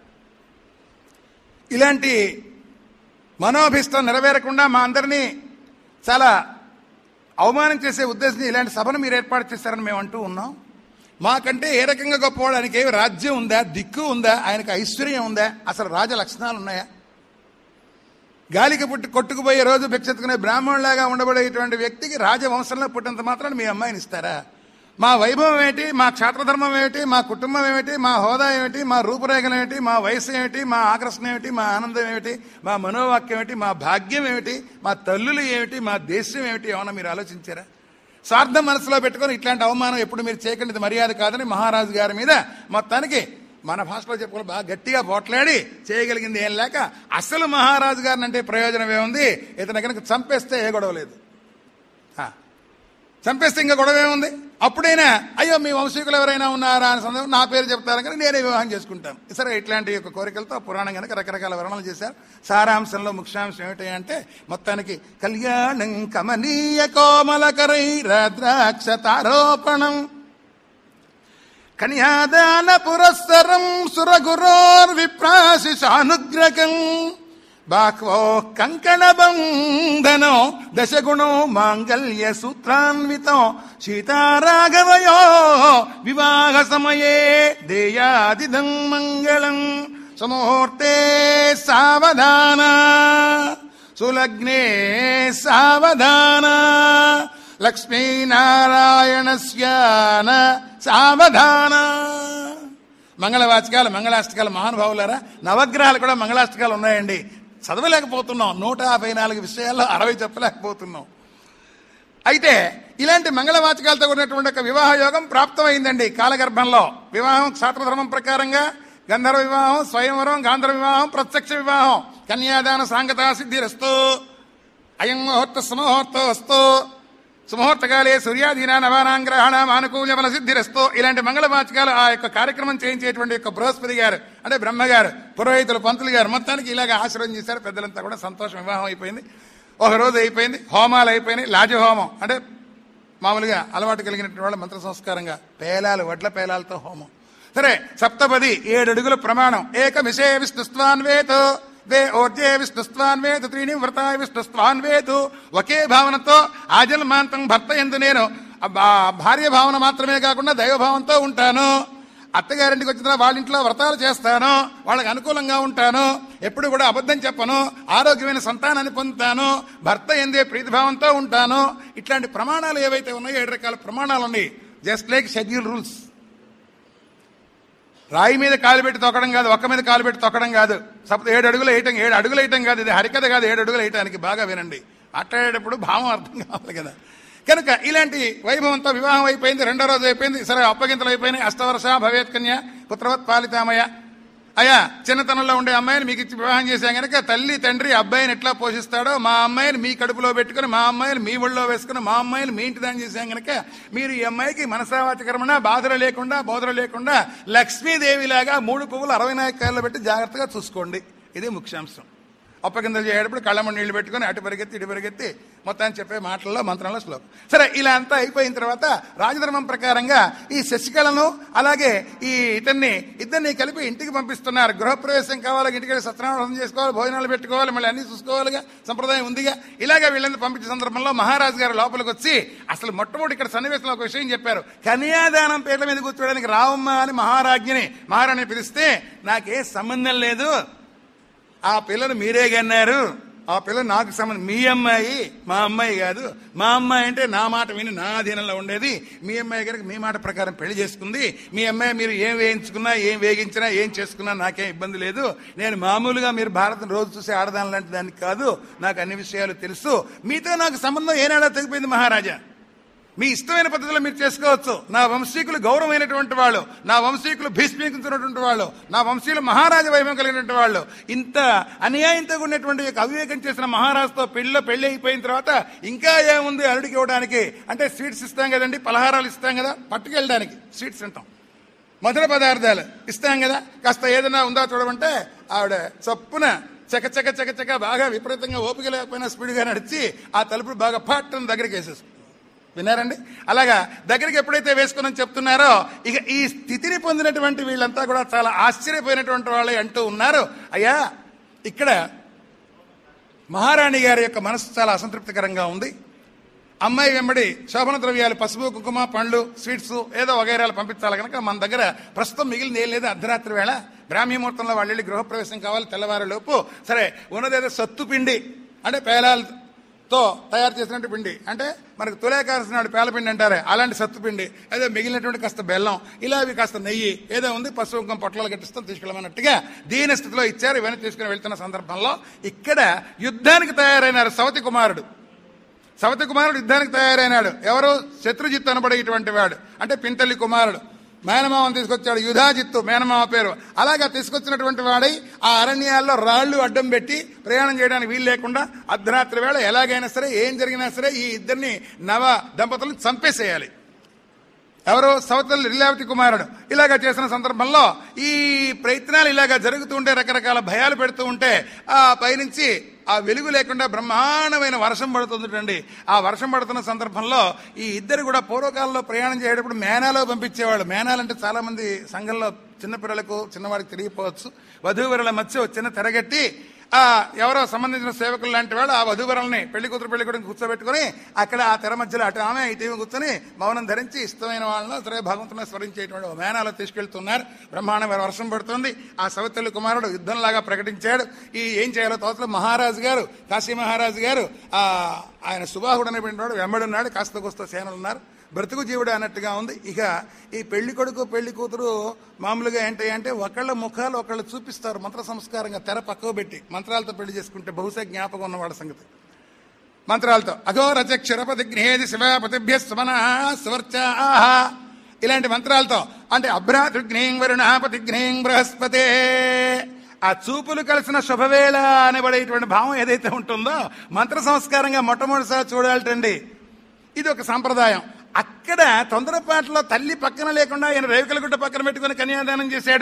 ఇలాంటి మనోభిష్టం నెరవేరకుండా మా అందరినీ చాలా అవమానం చేసే ఉద్దేశం ఇలాంటి సభను మీరు ఏర్పాటు చేశారని మేము అంటూ ఉన్నాం. మాకంటే ఏ రకంగా గొప్పవాడానికి ఏమి రాజ్యం ఉందా, దిక్కు ఉందా, ఆయనకు ఐశ్వర్యం ఉందా, అసలు రాజ లక్షణాలు ఉన్నాయా? గాలికి పుట్టి కొట్టుకుపోయే రోజు భిక్షెత్తుకునే బ్రాహ్మణులాగా ఉండబడేటువంటి వ్యక్తికి రాజవంశంలో పుట్టినంత మాత్రాన్ని మీ అమ్మాయిని ఇస్తారా? మా వైభవం ఏమిటి, మా క్షాత్రధర్మం ఏమిటి, మా కుటుంబం ఏమిటి, మా హోదా ఏమిటి, మా రూపురేఖలు ఏమిటి, మా వయసు ఏమిటి, మా ఆకర్షణ ఏమిటి, మా ఆనందం ఏమిటి, మా మనోవాక్యం ఏమిటి, మా భాగ్యం ఏమిటి, మా తల్లులు ఏమిటి, మా దేశం ఏమిటి, ఏమన్నా మీరు ఆలోచించారా? స్వార్థం మనసులో పెట్టుకొని ఇట్లాంటి అవమానం ఎప్పుడు మీరు చేయకండి, మర్యాద కాదని మహారాజు గారి మీద మొత్తానికి మన భాషలో చెప్పుకోవాలి బాగా గట్టిగా పోట్లాడి చేయగలిగింది ఏం లేక అసలు మహారాజు గారిని అంటే ప్రయోజనం ఏముంది? ఇతను కనుక చంపేస్తే ఏ గొడవ లేదు, చంపేస్తే ఇంకా గొడవ ఏముంది? అప్పుడైనా అయ్యో మీ వంశీకులు ఎవరైనా ఉన్నారా అని సందర్భం నా పేరు చెప్తారు కానీ నేనే వివాహం చేసుకుంటాను. సరే ఇట్లాంటి యొక్క కోరికలతో పురాణం కనుక రకరకాల వర్ణనలు చేశారు. సారాంశంలో ముఖ్యాంశం ఏమిటి అంటే మొత్తానికి కళ్యాణం కమనీయ కోమలకరై రాద్రాక్ష తారోపణం కన్యాదాన పురస్సరం సురగురోర్ విప్రాశిషానుగ్రహం బాక్వో కంకణబంధనో దశగుణో మాంగళ్య సూత్రాన్వితో సీతారాఘవయో వివాహ సమయే దేయాదిదం మంగళం సుముహూర్తే సావధాన సులగ్నే సావధాన లక్ష్మీనారాయణస్యాన సావధాన. మంగళవాచకాలు మంగళాష్టకాలు మహానుభావులారా, నవగ్రహాలు కూడా మంగళాష్టకాలు ఉన్నాయండి. చదవలేకపోతున్నాం, నూట యాభై నాలుగు విషయాల్లో అరవై చెప్పలేకపోతున్నాం. అయితే ఇలాంటి మంగళవాచకాలతో ఉన్నటువంటి ఒక వివాహ యోగం ప్రాప్తమైందండి కాలగర్భంలో. వివాహం క్షాత్రధర్మం ప్రకారంగా గంధర్వ వివాహం, స్వయంవరం, గాంధర్వ వివాహం, ప్రత్యక్ష వివాహం, కన్యాదాన సాంగతా సిద్ధిరస్తు, అయం ముహూర్త సుముహూర్తో వస్తు, సుముహూర్తకాలే సూర్యాధీన నవానాంగ్రహణం ఆనుకూల్య ఫల సిద్ధిరస్తు. ఇలాంటి మంగళవాచకాలు ఆ యొక్క కార్యక్రమం చేయించేటువంటి యొక్క బృహస్పతి గారు అంటే బ్రహ్మగారు, పురోహితులు, పంతులు గారు మొత్తానికి ఇలాగ ఆశీర్వదం చేశారు. పెద్దలంతా కూడా సంతోషం. వివాహం అయిపోయింది, ఒక రోజు అయిపోయింది, హోమాలు అయిపోయినాయి. లాజహోమం అంటే మామూలుగా అలవాటు కలిగినటువంటి వాళ్ళు మంత్ర సంస్కారంగా పేలాలు, వడ్ల పేలాలతో హోమం. సరే సప్తపది ఏడు అడుగుల ప్రమాణం. ఏక విషయ విష్ణుస్వాన్వేతు వే ఓర్జే విష్ణుస్వాన్వేతు త్రీని వ్రతాయ విష్ణుస్వాన్వేతు. ఒకే భావనతో ఆజన్మాంతం భర్త ఎందు నేను భార్య భావన మాత్రమే కాకుండా దైవభావంతో ఉంటాను. అత్తగారింటికి వచ్చిన వాళ్ళ ఇంట్లో వ్రతాలు చేస్తాను, వాళ్ళకి అనుకూలంగా ఉంటాను, ఎప్పుడు కూడా అబద్ధం చెప్పను, ఆరోగ్యమైన సంతానాన్ని పొందుతాను, భర్త ఎందే ప్రీతిభావంతో ఉంటాను. ఇట్లాంటి ప్రమాణాలు ఏవైతే ఉన్నాయో ఏడు రకాల ప్రమాణాలు ఉన్నాయి. Just like schedule rules. రాయి మీద కాలు పెట్టి తొక్కడం కాదు, ఒక్క మీద కాలు పెట్టి తొక్కడం కాదు, సపోజ్ ఏడు అడుగులు వేయటం ఏడు అడుగులు వేయటం కాదు. ఇది హరికథ కాదు, ఏడు అడుగులు వేయటానికి బాగా వినండి. మాట్లాడేటప్పుడు భావం అర్థం కావాలి కదా. కనుక ఇలాంటి వైభవంతో వివాహం అయిపోయింది. రెండో రోజు అయిపోయింది. సరే అప్పగింతలు అయిపోయినాయి. అష్టవర్ష భవేత్ కన్య పుత్రవత్ పాలితామయ. అయ్యా చిన్నతనంలో ఉండే అమ్మాయిని మీకు ఇచ్చి వివాహం చేశాం కనుక తల్లి తండ్రి అబ్బాయిని ఎట్లా పోషిస్తాడో మా అమ్మాయిని మీ కడుపులో పెట్టుకుని, మా అమ్మాయిని మీ ఒళ్ళో వేసుకుని, మా అమ్మాయిని మీ ఇంటి దాన్ని చేశాం కనుక మీరు ఈ అమ్మాయికి మనసావాచకరమణ బాధలు లేకుండా బోధలు లేకుండా లక్ష్మీదేవిలాగా మూడు పువ్వులు అరవై నాలుగు కాయల్లో పెట్టి జాగ్రత్తగా చూసుకోండి. ఇది ముఖ్యాంశం. అప్పగింతలు చేయేటప్పుడు కళ్ళమ్మ నీళ్లు పెట్టుకుని అటు పరిగెత్తి ఇటు పరిగెత్తి మొత్తాన్ని చెప్పే మాటల్లో మంత్రంలో శ్లోకం. సరే ఇలా అంతా అయిపోయిన తర్వాత రాజధర్మం ప్రకారంగా ఈ శశికళను అలాగే ఈ ఇతన్ని ఇద్దరిని కలిపి ఇంటికి పంపిస్తున్నారు. గృహప్రవేశం కావాలి, ఇంటికి సత్యనారాయణ చేసుకోవాలి, భోజనాలు పెట్టుకోవాలి, మళ్ళీ అన్ని చూసుకోవాలిగా, సంప్రదాయం ఉందిగా. ఇలాగే వీళ్ళని పంపించే సందర్భంలో మహారాజు గారు లోపలికి వచ్చి అసలు మొట్టమొదటి ఇక్కడ సన్నివేశంలో ఒక విషయం చెప్పారు. కన్యాదానం పేర్ల మీద కూర్చోడానికి రావమ్మ అని మహారాజ్ఞని మహారాణిని పిలిస్తే నాకే సంబంధం లేదు, ఆ పిల్లలు మీరే కన్నారు, ఆ పిల్ల నాకు సంబంధం, మీ అమ్మాయి మా అమ్మాయి కాదు, మా అమ్మాయి అంటే నా మాట విని నా అధీనంలో ఉండేది, మీ అమ్మాయి కనుక మీ మాట ప్రకారం పెళ్లి చేసుకుంది, మీ అమ్మాయి మీరు ఏం వేయించుకున్నా ఏం వేగించినా ఏం చేసుకున్నా నాకేం ఇబ్బంది లేదు, నేను మామూలుగా మీరు భారతం రోజు చూసి ఆడదాని లాంటి దానికి కాదు, నాకు అన్ని విషయాలు తెలుసు, మీతో నాకు సంబంధం ఏనాడో తెగిపోయింది మహారాజా, మీ ఇష్టమైన పద్ధతిలో మీరు చేసుకోవచ్చు, నా వంశీకులు గౌరవమైనటువంటి వాళ్ళు, నా వంశీకులు భీష్మించుతున్నటువంటి వాళ్ళు, నా వంశీయులు మహారాజ వైభవం కలిగినటువంటి వాళ్ళు, ఇంత అన్యాయంతో ఉన్నటువంటి అవివేకం చేసిన మహారాజుతో పెళ్లిలో పెళ్లి అయిపోయిన తర్వాత ఇంకా ఏముంది అల్లుడికి ఇవ్వడానికి అంటే స్వీట్స్ ఇస్తాం కదండి, పలహారాలు ఇస్తాం కదా, పట్టుకెళ్ళడానికి స్వీట్స్ అంటాం, మధుర పదార్థాలు ఇస్తాం కదా, కాస్త ఏదైనా ఉందా చూడమంటే ఆవిడ చప్పున చక చక చక చక బాగా విపరీతంగా ఓపిక లేకపోయినా స్పీడ్గా నడిచి ఆ తలుపులు బాగా పట్టని దగ్గరికి వేసేస్తుంది. విన్నారండి? అలాగా దగ్గరికి ఎప్పుడైతే వేసుకుని చెప్తున్నారో ఇక ఈ స్థితిని పొందినటువంటి వీళ్ళంతా కూడా చాలా ఆశ్చర్యపోయినటువంటి వాళ్ళే అంటూ ఉన్నారు, అయ్యా ఇక్కడ మహారాణి గారి యొక్క మనసు చాలా అసంతృప్తికరంగా ఉంది, అమ్మాయి వెంబడి శోభన ద్రవ్యాలు పసుపు కుంకుమ పండ్లు స్వీట్స్ ఏదో వగైరాలు పంపించాలి కనుక మన దగ్గర ప్రస్తుతం మిగిలింది ఏం లేదు, అర్ధరాత్రి వేళ బ్రాహ్మీ ముహూర్తంలో వాళ్ళు వెళ్ళి గృహప్రవేశం కావాలి, తెల్లవారి లోపు సరే ఉన్నదేదో సత్తు పిండి అంటే పేలాలతో తయారు చేసినట్టు పిండి అంటే మనకు తులేకాల్సిన నాడు పేలపిండి అంటారే అలాంటి సత్తుపిండి, ఏదో మిగిలినటువంటి కాస్త బెల్లం ఇలా అవి కాస్త నెయ్యి ఏదో ఉంది, పసుపు కుంకుమ పొట్లాలు కట్టిస్తాం తీసుకెళ్ళమన్నట్టుగా దీని స్థితిలో ఇచ్చారు. ఇవన్నీ తీసుకుని వెళ్తున్న సందర్భంలో ఇక్కడ యుద్ధానికి తయారైనారు సవతి కుమారుడు. సవతి కుమారుడు యుద్ధానికి తయారైనాడు. ఎవరు? శత్రుజిత్తు అనబడేటువంటి వాడు, అంటే పింతల్లి కుమారుడు. మేనమామను తీసుకొచ్చాడు, యుధాజిత్తు మేనమామ పేరు. అలాగా తీసుకొచ్చినటువంటి వాడై ఆ అరణ్యాల్లో రాళ్లు అడ్డం పెట్టి ప్రయాణం చేయడానికి వీలు లేకుండా అర్ధరాత్రి వేళ ఎలాగైనా సరే ఏం జరిగినా సరే ఈ ఇద్దరిని నవ దంపతులను చంపేసేయాలి. ఎవరు? సవతల్లి లీలావతి కుమారుడు. ఇలాగా చేసిన సందర్భంలో ఈ ప్రయత్నాలు ఇలాగా జరుగుతూ ఉంటే రకరకాల భయాలు పెడుతూ ఉంటే ఆ పైనుంచి ఆ వెలుగు లేకుండా బ్రహ్మాండమైన వర్షం పడుతుందండి. ఆ వర్షం పడుతున్న సందర్భంలో ఈ ఇద్దరు కూడా పూర్వకాలంలో ప్రయాణం చేసేటప్పుడు మేనాలో పంపించేవాళ్ళు. మేనాలంటే చాలా మంది సంఘంలో చిన్నపిల్లలకు చిన్నవాడికి తెలియపోవచ్చు. వధూవరుల మధ్య చిన్న తెరగట్టి ఆ ఎవరో సంబంధించిన సేవకులు లాంటి వాళ్ళు ఆ వధూవరుల్ని పెళ్లి కూతురు పెళ్లి కూడా కూర్చోబెట్టుకుని అక్కడ ఆ తెర మధ్యలో అటు ఆమె ఇటీవల కూర్చొని మౌనం ధరించి ఇష్టమైన వాళ్ళను సరే భగవంతుని స్మరించేటువంటి మేనాలో తీసుకెళ్తున్నారు. బ్రహ్మాండమైన వర్షం పడుతుంది. ఆ సవతల్లి కుమారుడు యుద్ధంలాగా ప్రకటించాడు. ఈ ఏం చేయాలో తోతలో మహారాజు గారు కాశీ మహారాజు గారు ఆ ఆయన సుబాహుడు అనేటువంటి వాడు వెంబడున్నాడు. కాస్త కోస్త సేనలు ఉన్నారు. బ్రతుకు జీవుడు అన్నట్టుగా ఉంది. ఇక ఈ పెళ్లి కొడుకు పెళ్లి కూతురు మామూలుగా ఏంటి అంటే ఒకళ్ళ ముఖాలు ఒకళ్ళు చూపిస్తారు మంత్ర సంస్కారంగా తెర పక్కకు పెట్టి. మంత్రాలతో పెళ్లి చేసుకుంటే బహుశా జ్ఞాపకం ఉన్నవాడి సంగతి. మంత్రాలతో అఘోరచక్షురపతిఘ్నేది శివపతిభ్య సుమన సువర్చా ఇలాంటి మంత్రాలతో అంటే అభ్రాతృఘ్నేం వరుణాపతిఘ్నేం బృహస్పతే ఆ చూపులు కలిసిన శుభవేళ అనబడేటువంటి భావం ఏదైతే ఉంటుందో మంత్ర సంస్కారంగా మొట్టమొదటిసారి చూడాలటండి. ఇది ఒక సంప్రదాయం. అక్కడ తొందరపాటులో తల్లి పక్కన లేకుండా ఆయన రేవికల గుడ్డ పక్కన పెట్టుకుని కన్యాదానం చేశాడు.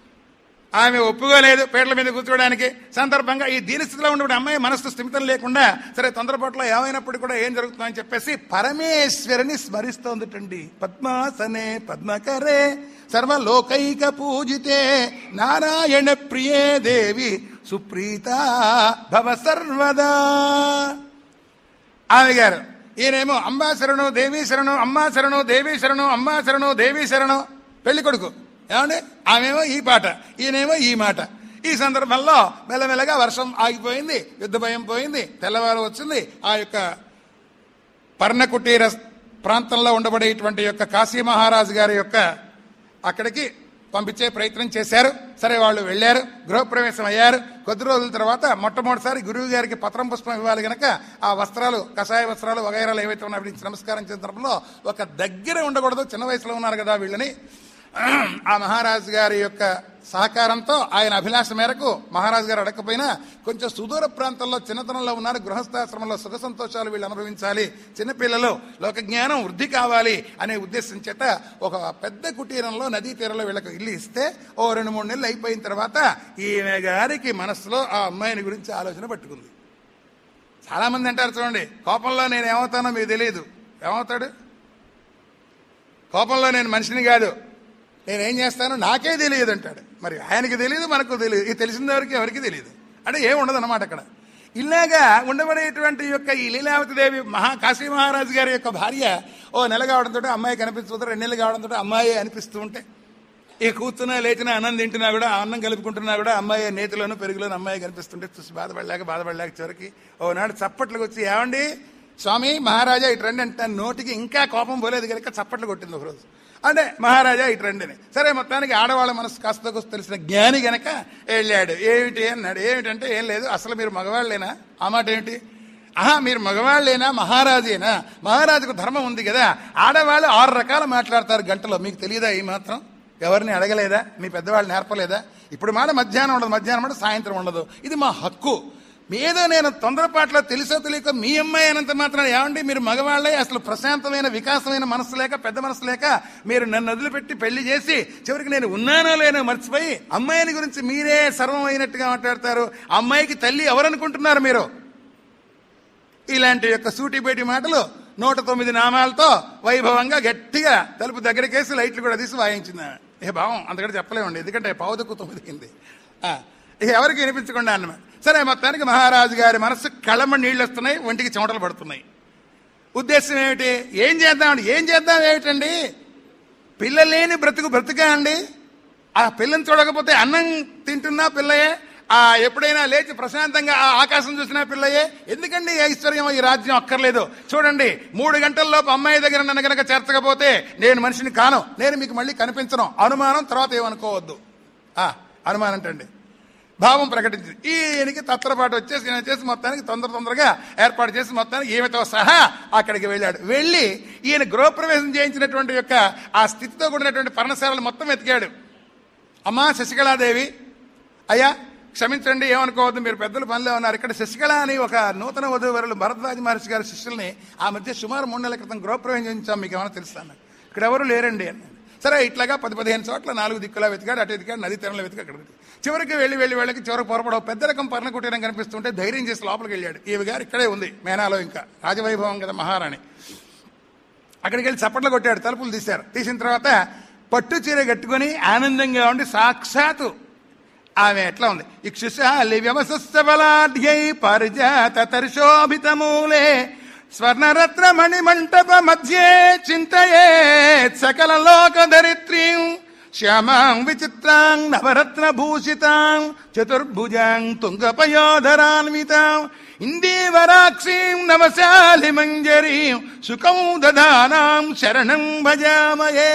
ఆమె ఒప్పుకోలేదు పీటల మీద కూర్చోడానికి. సందర్భంగా ఈ దీనిస్థితిలో ఉన్నప్పుడు అమ్మాయి మనస్సు స్థిమితం లేకుండా సరే తొందరపాటులో ఏమైనప్పుడు కూడా ఏం జరుగుతుందని చెప్పేసి పరమేశ్వరిని స్మరిస్తోందిటండి. పద్మాసనే పద్మకరే సర్వలోకైక పూజితే నారాయణ ప్రియే దేవి సుప్రీత భవ సర్వదా. ఆమె గారు ఈయనేమో అమ్మా శరణం దేవీ శరణం అమ్మా శరణం దేవీ శరణం అమ్మా శరణం దేవీ శరణం పెళ్లి కొడుకు ఏమండి. ఆమెమో ఈ పాట ఈయనేమో ఈ మాట. ఈ సందర్భంలో మెల్లమెల్లగా వర్షం ఆగిపోయింది, యుద్ధ భయం పోయింది, తెల్లవారు వచ్చింది. ఆ యొక్క పర్ణకుటీర ప్రాంతంలో ఉండబడేటువంటి యొక్క కాశీ మహారాజు గారి యొక్క అక్కడికి పంపించే ప్రయత్నం చేశారు. సరే వాళ్ళు వెళ్ళారు, గృహప్రవేశం అయ్యారు. కొద్ది రోజుల తర్వాత మొట్టమొదటిసారి గురువు గారికి పత్రం పుష్పం ఇవ్వాలి కనుక ఆ వస్త్రాలు కషాయ వస్త్రాలు వగైరాలు ఏవైతే ఉన్నాయో వీటికి నమస్కారం చేసిన సందర్భంలో ఒక దగ్గర ఉండకూడదు, చిన్న వయసులో ఉన్నారు కదా వీళ్ళని. ఆ మహారాజు గారి యొక్క సహకారంతో ఆయన అభిలాష మేరకు మహారాజు గారు అడగకపోయినా కొంచెం సుదూర ప్రాంతంలో చిన్నతనంలో ఉన్నారు, గృహస్థాశ్రమంలో సుఖ సంతోషాలు వీళ్ళు అనుభవించాలి, చిన్నపిల్లలు లోకజ్ఞానం వృద్ధి కావాలి అనే ఉద్దేశం చేత ఒక పెద్ద కుటీరంలో నదీ తీరంలో వీళ్ళకి ఇల్లు ఇస్తే ఓ రెండు మూడు నెలలు అయిపోయిన తర్వాత ఈమె గారికి మనసులో ఆ అమ్మాయిని గురించి ఆలోచన పట్టుకుంది. చాలా మంది అంటారు చూడండి, కోపంలో నేను ఏమవుతానో మీకు తెలియదు. ఏమవుతాడు? కోపంలో నేను మనిషిని కాదు, నేనేం చేస్తానో నాకే తెలియదు అంటాడు. మరి ఆయనకి తెలియదు, మనకు తెలియదు. ఇది తెలిసిన వారికి ఎవరికి తెలియదు అంటే ఏమి ఉండదు అన్నమాట. అక్కడ ఇలాగా ఉండబడేటువంటి యొక్క ఈ లీలావతి దేవి మహా కాశీ మహారాజు గారి యొక్క భార్య ఓ నెల కావడంతో అమ్మాయి కనిపిస్తుంటే, రెండు నెలలు కావడంతో అమ్మాయి అనిపిస్తూ ఉంటే ఇక కూర్చున్నా లేచినా అన్నం తింటున్నా కూడా అన్నం కలుపుకుంటున్నా కూడా అమ్మాయి నేతిలోనూ పెరుగులోనూ అమ్మాయి కనిపిస్తుంటే చూసి బాధపడలేక బాధపడలేక చివరికి ఓనాడు చప్పట్లకు వచ్చి, ఏమండి స్వామి మహారాజా ఇటు రండి అంటే నోటికి ఇంకా కోపం పోలేదు కనుక చప్పట్లు కొట్టింది ఒకరోజు. అంటే మహారాజా ఇటు రండి అని. సరే మొత్తానికి ఆడవాళ్ళ మనసు కాస్త కోసం తెలిసిన జ్ఞాని గనక వెళ్ళాడు. ఏమిటి అన్నాడు. ఏమిటంటే ఏం లేదు, అసలు మీరు మగవాళ్ళేనా? ఆ మాట ఏమిటి? ఆహా మీరు మగవాళ్ళేనా? మహారాజేనా? మహారాజుకు ధర్మం ఉంది కదా, ఆడవాళ్ళు ఆరు రకాలు మాట్లాడతారు గంటలో, మీకు తెలియదా? ఈ మాత్రం ఎవరిని అడగలేదా? మీ పెద్దవాళ్ళు నేర్పలేదా? ఇప్పుడు మాట మధ్యాహ్నం ఉండదు, మధ్యాహ్నం మాట సాయంత్రం ఉండదు. ఇది మా హక్కు. ఏదో నేను తొందరపాట్లో తెలుసో తెలియక మీ అమ్మాయి అనంత మాత్రం ఏమండి మీరు మగవాళ్ళే, అసలు ప్రశాంతమైన వికాసమైన మనసు లేక పెద్ద మనసు లేక మీరు నన్ను వదిలిపెట్టి పెళ్లి చేసి చివరికి నేను ఉన్నానో లేనో మర్చిపోయి అమ్మాయిని గురించి మీరే సర్వం అయినట్టుగా మాట్లాడతారు. అమ్మాయికి తల్లి ఎవరనుకుంటున్నారు మీరు? ఇలాంటి యొక్క సూటిబేటి మాటలు నూట తొమ్మిది నామాలతో వైభవంగా గట్టిగా తలుపు దగ్గరకేసి లైట్లు కూడా తీసి వాయించింది. ఏ భావం అంతకంటే చెప్పలేమండి, ఎందుకంటే పావుదక్కు తొమ్మిది కింది ఇక ఎవరికి వినిపించకుండా అన్నమాట. సరే మొత్తానికి మహారాజు గారి మనసు కళ్ళమ్మ నీళ్ళు వస్తున్నాయి, ఒంటికి చెమటలు పడుతున్నాయి. ఉద్దేశం ఏమిటి? ఏం చేద్దామండి? ఏం చేద్దాం ఏమిటండి? పిల్లలేని బ్రతుకు బ్రతుకా అండి? ఆ పిల్లని చూడకపోతే అన్నం తింటున్నా పిల్లయే, ఆ ఎప్పుడైనా లేచి ప్రశాంతంగా ఆ ఆకాశం చూసినా పిల్లయే. ఎందుకండి ఐశ్వర్యం? ఈ రాజ్యం అక్కర్లేదు. చూడండి, మూడు గంటల్లోపు అమ్మాయి దగ్గర నన్ను కనుక చేర్చకపోతే నేను మనిషిని కాను, నేను మీకు మళ్ళీ కనిపించను. అనుమానం తర్వాత ఏమనుకోవద్దు. అనుమానం అంటండి భావం ప్రకటించింది. ఈయనకి తత్తరపాటు వచ్చేసి ఈయన చేసి మొత్తానికి తొందర తొందరగా ఏర్పాటు చేసి మొత్తానికి ఈమెతో సహా అక్కడికి వెళ్ళాడు. వెళ్ళి ఈయన గృహప్రవేశం చేయించినటువంటి యొక్క ఆ స్థితితో కూడినటువంటి పర్ణశాలలు మొత్తం వెతికాడు. అమ్మా శశికళాదేవి, అయ్యా క్షమించండి, ఏమనుకోవద్దు, మీరు పెద్దలు పనిలో ఉన్నారు. ఇక్కడ శశికళ అని ఒక నూతన వధువరులు భరద్వాజ మహర్షి గారి శిష్యుల్ని ఆ మధ్య సుమారు మూడు నెలల క్రితం గృహప్రవేశం చేయించాం, మీకు ఏమైనా తెలుస్తాను? ఇక్కడ ఎవరు లేరండి అన్నాడు. సరే ఇట్లాగా పది పదిహేను చోట్ల నాలుగు దిక్కులా వెతికాడు, అటు వెతికాడు, నది తీరంలో వెతికి అక్కడ చివరికి వెళ్ళి వెళ్ళి వెళ్ళకి చివరికి పొరపడవు పెద్ద రకం పర్ణ కుటీరం కనిపిస్తుంటే ధైర్యం చేసి లోపలికి వెళ్ళాడు. ఈవి గారు ఇక్కడే ఉంది మేనాలో, ఇంకా రాజవైభవం కదా మహారాణి. అక్కడికి వెళ్ళి చప్పట్లు కొట్టాడు, తలుపులు తీశారు. తీసిన తర్వాత పట్టు చీర కట్టుకుని ఆనందంగా ఉండి సాక్షాత్తు ఆమె ఎట్లా ఉంది, ఇక్షుశాలి వ్యవసస్య బలాఢ్యై పారిజాత తర్శోభితమూలే స్వర్ణరత్న మణిమంటప మధ్యే చింతయే సకల లోక ధరిత్రీం శ్యామాం విచిత్రాం నవరత్న భూషితాం చతుర్భుజాం తుంగపయోధరాన్వితాం ఇందీవరాక్షీం నవశాలి మంజరీం సుఖం దదానాం శరణం భజామయే.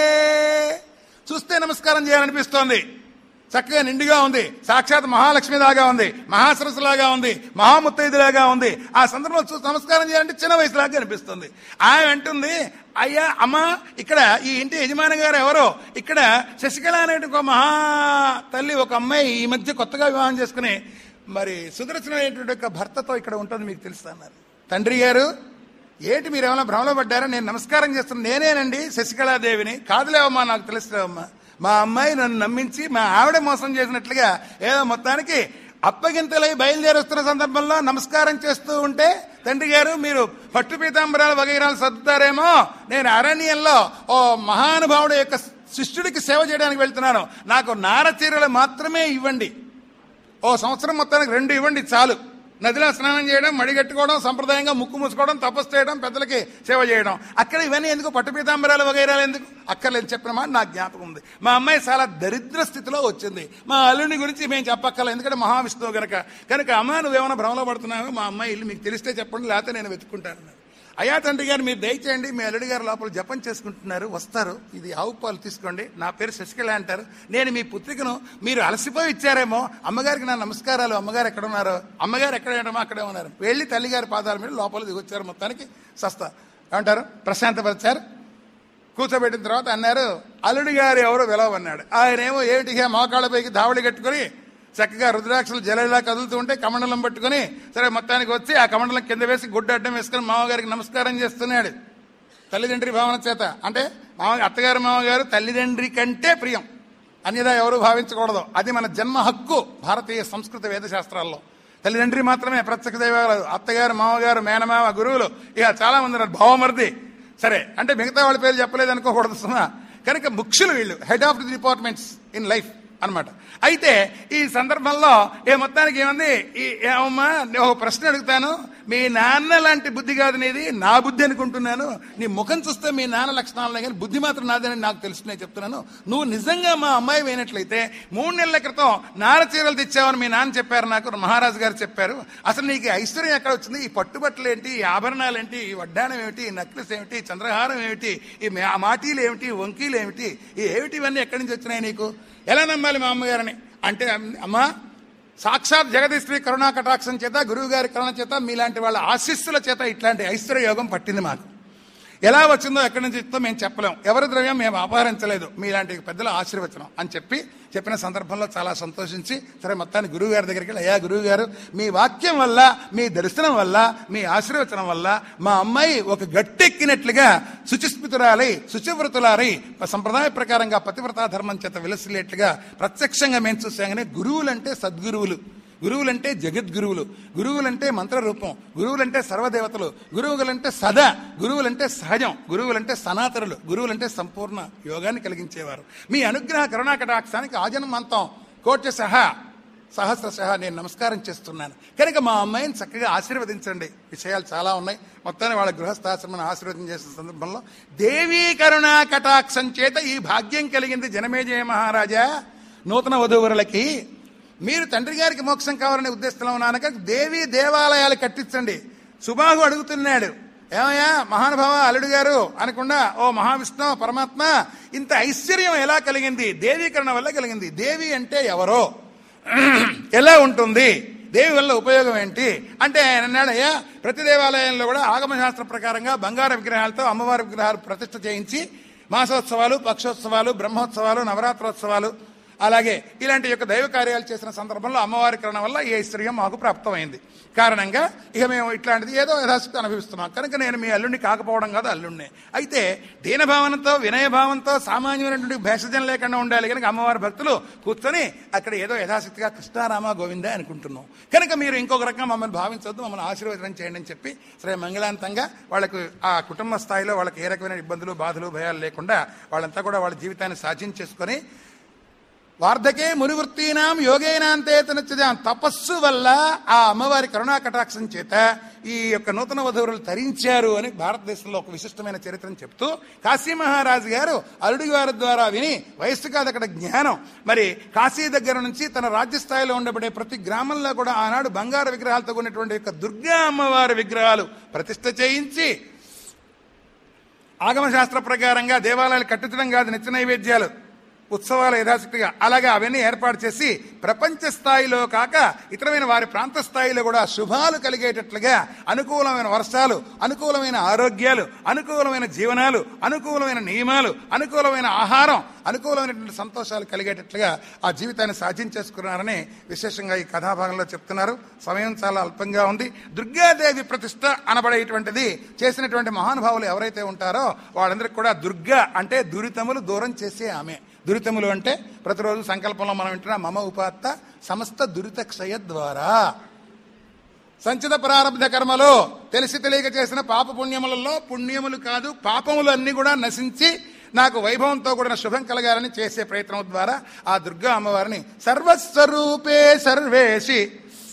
చూస్తే నమస్కారం చేయాలనిపిస్తోంది. చక్కగా నిండుగా ఉంది, సాక్షాత్ మహాలక్ష్మిలాగా ఉంది, మహాసరస్సులాగా ఉంది, మహాముత్తైదులాగా ఉంది. ఆ సందర్భంలో చూసి నమస్కారం చేయాలంటే చిన్న వయసులాగా అనిపిస్తుంది. ఆమె అంటుంది, అయ్యా అమ్మ ఇక్కడ ఈ ఇంటి యజమాని గారు ఎవరో, ఇక్కడ శశికళ అనేటి ఒక మహా తల్లి ఒక అమ్మాయి ఈ మధ్య కొత్తగా వివాహం చేసుకుని మరి సుదర్శన అనేటువంటి ఒక భర్తతో ఇక్కడ ఉంటుంది, మీకు తెలుసు అన్నారు. తండ్రి గారు ఏంటి మీరు ఏమైనా భ్రమలో పడ్డారా? నేను నమస్కారం చేస్తున్నాను, నేనేనండి శశికళాదేవిని. కాదులేవమ్మా నాకు తెలుసులేవమ్మా, మా అమ్మాయి నన్ను నమ్మించి మా ఆవిడ మోసం చేసినట్లుగా ఏదో మొత్తానికి అప్పగింతలై బయలుదేరుస్తున్న సందర్భంలో నమస్కారం చేస్తూ ఉంటే తండ్రి గారు మీరు పట్టు పీతాంబరాలు వగైరాలు సర్దుతారేమో, నేను అరణ్యంలో ఓ మహానుభావుడు యొక్క శిష్యుడికి సేవ చేయడానికి వెళ్తున్నాను, నాకు నారచీరలు మాత్రమే ఇవ్వండి, ఓ సంవత్సరం మొత్తానికి రెండు ఇవ్వండి చాలు. నదిలో స్నానం చేయడం, మడిగట్టుకోవడం, సంప్రదాయంగా ముక్కు మూసుకోవడం, తపస్సు చేయడం, పెద్దలకి సేవ చేయడం, అక్కడ ఇవన్నీ ఎందుకు? పట్టు పీతాంబరాలు వగైరాలు ఎందుకు? అక్కర్లేదు చెప్పిన మాట నాకు జ్ఞాపకం ఉంది. మా అమ్మాయి చాలా దరిద్ర స్థితిలో వచ్చింది, మా అల్లుని గురించి మేము చెప్పక్కర్లేదు, ఎందుకంటే మహావిష్ణువు గనక కనుక అమ్మ నువ్వేమైనా భ్రమలో పడుతున్నావు, మా అమ్మాయి ఇల్లు మీకు తెలిస్తే చెప్పండి, లేకపోతే నేను వెతుక్కుంటాను. అయ్యా తండ్రి గారు మీరు దయచేయండి, మీ అల్లుడి గారు లోపల జపం చేసుకుంటున్నారు, వస్తారు, ఇది ఆవు పాలు తీసుకోండి, నా పేరు శశికళ అంటారు, నేను మీ పుత్రికను మీరు అలసిపోయి ఇచ్చారేమో, అమ్మగారికి నా నమస్కారాలు, అమ్మగారు ఎక్కడ ఉన్నారు? అమ్మగారు ఎక్కడ ఉండమో అక్కడే ఉన్నారు. వెళ్ళి తల్లిగారి పాదాల మీద లోపల దిగొచ్చారు, మొత్తానికి సస్తా ఏమంటారు ప్రశాంతపరిచారు. కూర్చోబెట్టిన తర్వాత అన్నారు, అల్లుడి గారు ఎవరో వెలవన్నాడు. ఆయనేమో ఏమిటిగా మోకాళ్ళపైకి దావళి కట్టుకుని చక్కగా రుద్రాక్షలు జలలా కదులుతూ ఉంటే కమండలం పట్టుకుని సరే మొత్తానికి వచ్చి ఆ కమండలం కింద వేసి గుడ్డ అడ్డం వేసుకుని మామగారికి నమస్కారం చేస్తున్నాడు తల్లిదండ్రి భావన చేత. అంటే మామ అత్తగారు మామగారు తల్లిదండ్రి కంటే ప్రియం, అన్యదా ఎవరు భావించకూడదు, అది మన జన్మ హక్కు భారతీయ సంస్కృత వేదశాస్త్రాల్లో. తల్లిదండ్రి మాత్రమే ప్రత్యక్ష దైవాలు, అత్తగారు మామగారు మేనమామ గురువులు ఇక చాలా మంది ఉన్నారు, భావమర్ది సరే అంటే మిగతా వాళ్ళ పేరు చెప్పలేదు అనుకోకూడదు సుమా. కనుక ముఖ్యులు వీళ్ళు, head of the departments in life. అనమాట. అయితే ఈ సందర్భంలో ఏ మొత్తానికి ఏమంది, ఈ ఏమమ్మా ఒక ప్రశ్న అడుగుతాను, మీ నాన్న లాంటి బుద్ధి కాదు నీది, నా బుద్ధి అనుకుంటున్నాను. నీ ముఖం చూస్తే మీ నాన్న లక్షణాలనే కానీ బుద్ధి మాత్రం నాదని నాకు తెలుసునే చెప్తున్నాను. నువ్వు నిజంగా మా అమ్మాయి అయినట్లయితే మూడు నెలల క్రితం నార చీరలు తెచ్చావని మీ నాన్న చెప్పారు, నాకు మహారాజు గారు చెప్పారు. అసలు నీకు ఐశ్వర్యం ఎక్కడ వచ్చింది? ఈ పట్టుబట్టలు ఏంటి, ఈ ఆభరణాలు ఏంటి, ఈ వడ్డానం ఏమిటి, ఈ నెక్లెస్ ఏమిటి, చంద్రహారం ఏమిటి, ఈ మాటీలు ఏమిటి, వంకీలు ఏమిటి, ఈ ఏమిటి, ఇవన్నీ ఎక్కడి నుంచి వచ్చినాయి నీకు? ఎలా నమ్మాలి మా అమ్మగారిని అంటే, అమ్మా సాక్షాత్ జగదీశ్వరి కరుణా కటాక్షం చేత, గురువు గారి కరుణ చేత, మీలాంటి వాళ్ళ ఆశీస్సుల చేత ఇట్లాంటి ఐశ్వర్య యోగం పట్టింది మాకు. ఎలా వచ్చిందో ఎక్కడి నుంచి ఇస్తుందో మేము చెప్పలేం, ఎవరి ద్రవ్యం మేము అపహరించలేదు, మీలాంటి పెద్దల ఆశీర్వచనం అని చెప్పి చెప్పిన సందర్భంలో చాలా సంతోషించి, సరే మొత్తాన్ని గురువు గారి దగ్గరికి వెళ్ళి, అయ్యా గురువు గారు, మీ వాక్యం వల్ల, మీ దర్శనం వల్ల, మీ ఆశీర్వచనం వల్ల మా అమ్మాయి ఒక గట్టెక్కినట్లుగా శుచిస్మితురాలై శుచివ్రతులారై సంప్రదాయ ప్రకారంగా పతివ్రతా ధర్మం చేత విలసిల్లేట్లుగా ప్రత్యక్షంగా మేము చూసాగానే, గురువులంటే సద్గురువులు, గురువులంటే జగద్గురువులు, గురువులంటే మంత్రరూపం, గురువులంటే సర్వదేవతలు, గురువులంటే సదా, గురువులంటే సహజం, గురువులంటే సనాతనులు, గురువులంటే సంపూర్ణ యోగాన్ని కలిగించేవారు. మీ అనుగ్రహ కరుణాకటాక్షానికి ఆజన్మంతం కోట్య సహా సహస్రశః నేను నమస్కారం చేస్తున్నాను. కనుక మా అమ్మాయిని చక్కగా ఆశీర్వదించండి. విషయాలు చాలా ఉన్నాయి. మొత్తాన్ని వాళ్ళ గృహస్థాశ్రమాన్ని ఆశీర్వదం చేసిన సందర్భంలో దేవీ కరుణా కటాక్షం చేత ఈ భాగ్యం కలిగింది జనమేజయ మహారాజా. నూతన వధూవరులకి మీరు తండ్రి గారికి మోక్షం కావాలనే ఉద్దేశంలో ఉన్నాను కనుక దేవీ దేవాలయాలు కట్టించండి. సుబాహు అడుగుతున్నాడు, ఏమయ్యా మహానుభావ అల్లుడు గారు అనకుండా, ఓ మహావిష్ణు పరమాత్మ, ఇంత ఐశ్వర్యం ఎలా కలిగింది? దేవీకరణ వల్ల కలిగింది. దేవి అంటే ఎవరో, ఎలా ఉంటుంది, దేవి వల్ల ఉపయోగం ఏంటి అంటే ఆయన అన్నాడు, అయ్యా ప్రతి దేవాలయంలో కూడా ఆగమశాస్త్ర ప్రకారంగా బంగారు విగ్రహాలతో అమ్మవారి విగ్రహాలు ప్రతిష్ఠ చేయించి మాసోత్సవాలు, పక్షోత్సవాలు, బ్రహ్మోత్సవాలు, నవరాత్రోత్సవాలు, అలాగే ఇలాంటి యొక్క దైవ కార్యాలు చేసిన సందర్భంలో అమ్మవారి కరుణ వల్ల ఈ ఐశ్వర్యం మాకు ప్రాప్తమైంది. కారణంగా ఇక మేము ఇట్లాంటిది ఏదో యథాశక్తి అనుభవిస్తున్నాం. కనుక నేను మీ అల్లుడిని కాకపోవడం కాదు, అల్లుడినే. అయితే దీనభావనతో, వినయభావంతో, సామాన్యమైనటువంటి భేషజం లేకుండా ఉండాలి. కనుక అమ్మవారి భక్తులు కూర్చొని అక్కడ ఏదో యథాశక్తిగా కృష్ణారామ గోవింద అనుకుంటున్నాం. కనుక మీరు ఇంకొక రకంగా మమ్మల్ని భావించవద్దు, మమ్మల్ని ఆశీర్వదనం చేయండి అని చెప్పి సరే మంగళాంతంగా వాళ్ళకు ఆ కుటుంబ స్థాయిలో వాళ్ళకి ఏ రకమైన ఇబ్బందులు, బాధలు, భయాలు లేకుండా వాళ్ళంతా కూడా వాళ్ళ జీవితాన్ని సాధించేసుకొని వార్ధకే మునివృత్తీనాం యోగేనాంతే తనచ్చజాం, తపస్సు వల్ల ఆ అమ్మవారి కరుణా కటాక్షం చేత ఈ యొక్క నూతన వధువులు తరించారు అని భారతదేశంలో ఒక విశిష్టమైన చరిత్రను చెప్తూ కాశీ మహారాజు గారు అల్లుడి వారి ద్వారా విని, వయస్సు కాదు అక్కడ జ్ఞానం, మరి కాశీ దగ్గర నుంచి తన రాజ్యస్థాయిలో ఉండబడే ప్రతి గ్రామంలో కూడా ఆనాడు బంగారు విగ్రహాలతో ఉన్నటువంటి యొక్క దుర్గా అమ్మవారి విగ్రహాలు ప్రతిష్ఠ చేయించి ఆగమశాస్త్ర ప్రకారంగా దేవాలయాలు కట్టించడం కాదు, నిత్య నైవేద్యాలు, ఉత్సవాలు యథాశక్తిగా అలాగే అవన్నీ ఏర్పాటు చేసి ప్రపంచ స్థాయిలో కాక ఇతరమైన వారి ప్రాంత స్థాయిలో కూడా శుభాలు కలిగేటట్లుగా అనుకూలమైన వర్షాలు, అనుకూలమైన ఆరోగ్యాలు, అనుకూలమైన జీవనాలు, అనుకూలమైన నియమాలు, అనుకూలమైన ఆహారం, అనుకూలమైనటువంటి సంతోషాలు కలిగేటట్లుగా ఆ జీవితాన్ని సాధించేసుకున్నారని విశేషంగా ఈ కథాభాగంలో చెప్తున్నారు. సమయం చాలా అల్పంగా ఉంది. దుర్గాదేవి ప్రతిష్ట అనబడేటువంటిది చేసినటువంటి మహానుభావులు ఎవరైతే ఉంటారో వాళ్ళందరికీ కూడా దుర్గా అంటే దురితములు దూరం చేసే ఆమె. దురితములు అంటే ప్రతిరోజు సంకల్పంలో మనం వింటున్నా, మమ ఉపాత్త సమస్త దురిత క్షయ ద్వారా, సంచిత ప్రారంభ కర్మలో తెలిసి తెలియక చేసిన పాప పుణ్యములలో పుణ్యములు కాదు పాపములు అన్ని కూడా నశించి నాకు వైభవంతో కూడిన శుభం కలగాలని చేసే ప్రయత్నం ద్వారా ఆ దుర్గా అమ్మవారిని సర్వస్వరూపే సర్వేషి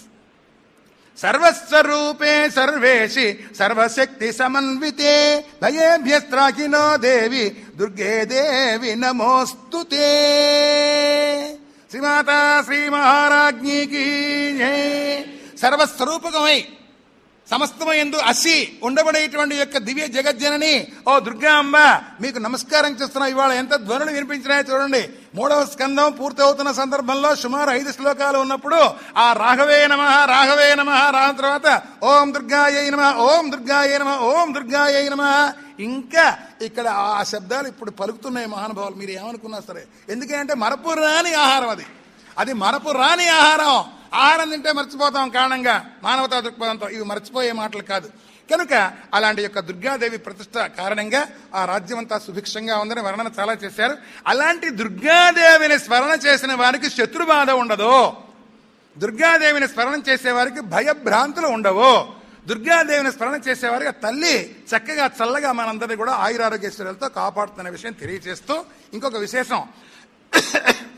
సర్వస్వరూపే సర్వేషి సర్వశక్తి సమన్వితే భయేభ్యస్త్రాహినో దేవి దుర్గే దేవి నమోస్తుతే. శ్రీమాతా శ్రీ మహారాజ్ఞికి సర్వస్వరూపకమై సమస్తమయందు అసి ఉండబడేటువంటి యొక్క దివ్య జగజ్జనని ఓ దుర్గా అమ్మ మీకు నమస్కారం చేస్తున్నా. ఇవాళ ఎంత ధ్వనులు వినిపించినాయో చూడండి. మూడవ స్కందం పూర్తి అవుతున్న సందర్భంలో సుమారు ఐదు శ్లోకాలు ఉన్నప్పుడు ఆ రాఘవే నమః రాఘవే నమః రాన తర్వాత ఓం దుర్గాయై నమః ఓం దుర్గాయై నమః ఓం దుర్గాయై నమః ఇంకా ఇక్కడ ఆ శబ్దాలు ఇప్పుడు పలుకుతున్నాయి మహానుభావులు. మీరు ఏమనుకున్నా సరే, ఎందుకంటే మరపు రాని ఆహారం అది అది మరపు రాని ఆహారం. ఆహారం తింటే మర్చిపోతాం కారణంగా మానవతా దృక్పథంతో, ఇవి మర్చిపోయే మాటలు కాదు. కనుక అలాంటి యొక్క దుర్గాదేవి ప్రతిష్ట కారణంగా ఆ రాజ్యం అంతా సుభిక్షంగా ఉందని వర్ణన చాలా చేశారు. అలాంటి దుర్గాదేవిని స్మరణ చేసిన వారికి శత్రుబాధ ఉండదు, దుర్గాదేవిని స్మరణ చేసేవారికి భయభ్రాంతులు ఉండవు, దుర్గాదేవిని స్మరణ చేసేవారికి తల్లి చక్కగా చల్లగా మనందరినీ కూడా ఆయురారోగ్యేశ్వర్యాలతో కాపాడుతున్న విషయం తెలియజేస్తూ ఇంకొక విశేషం,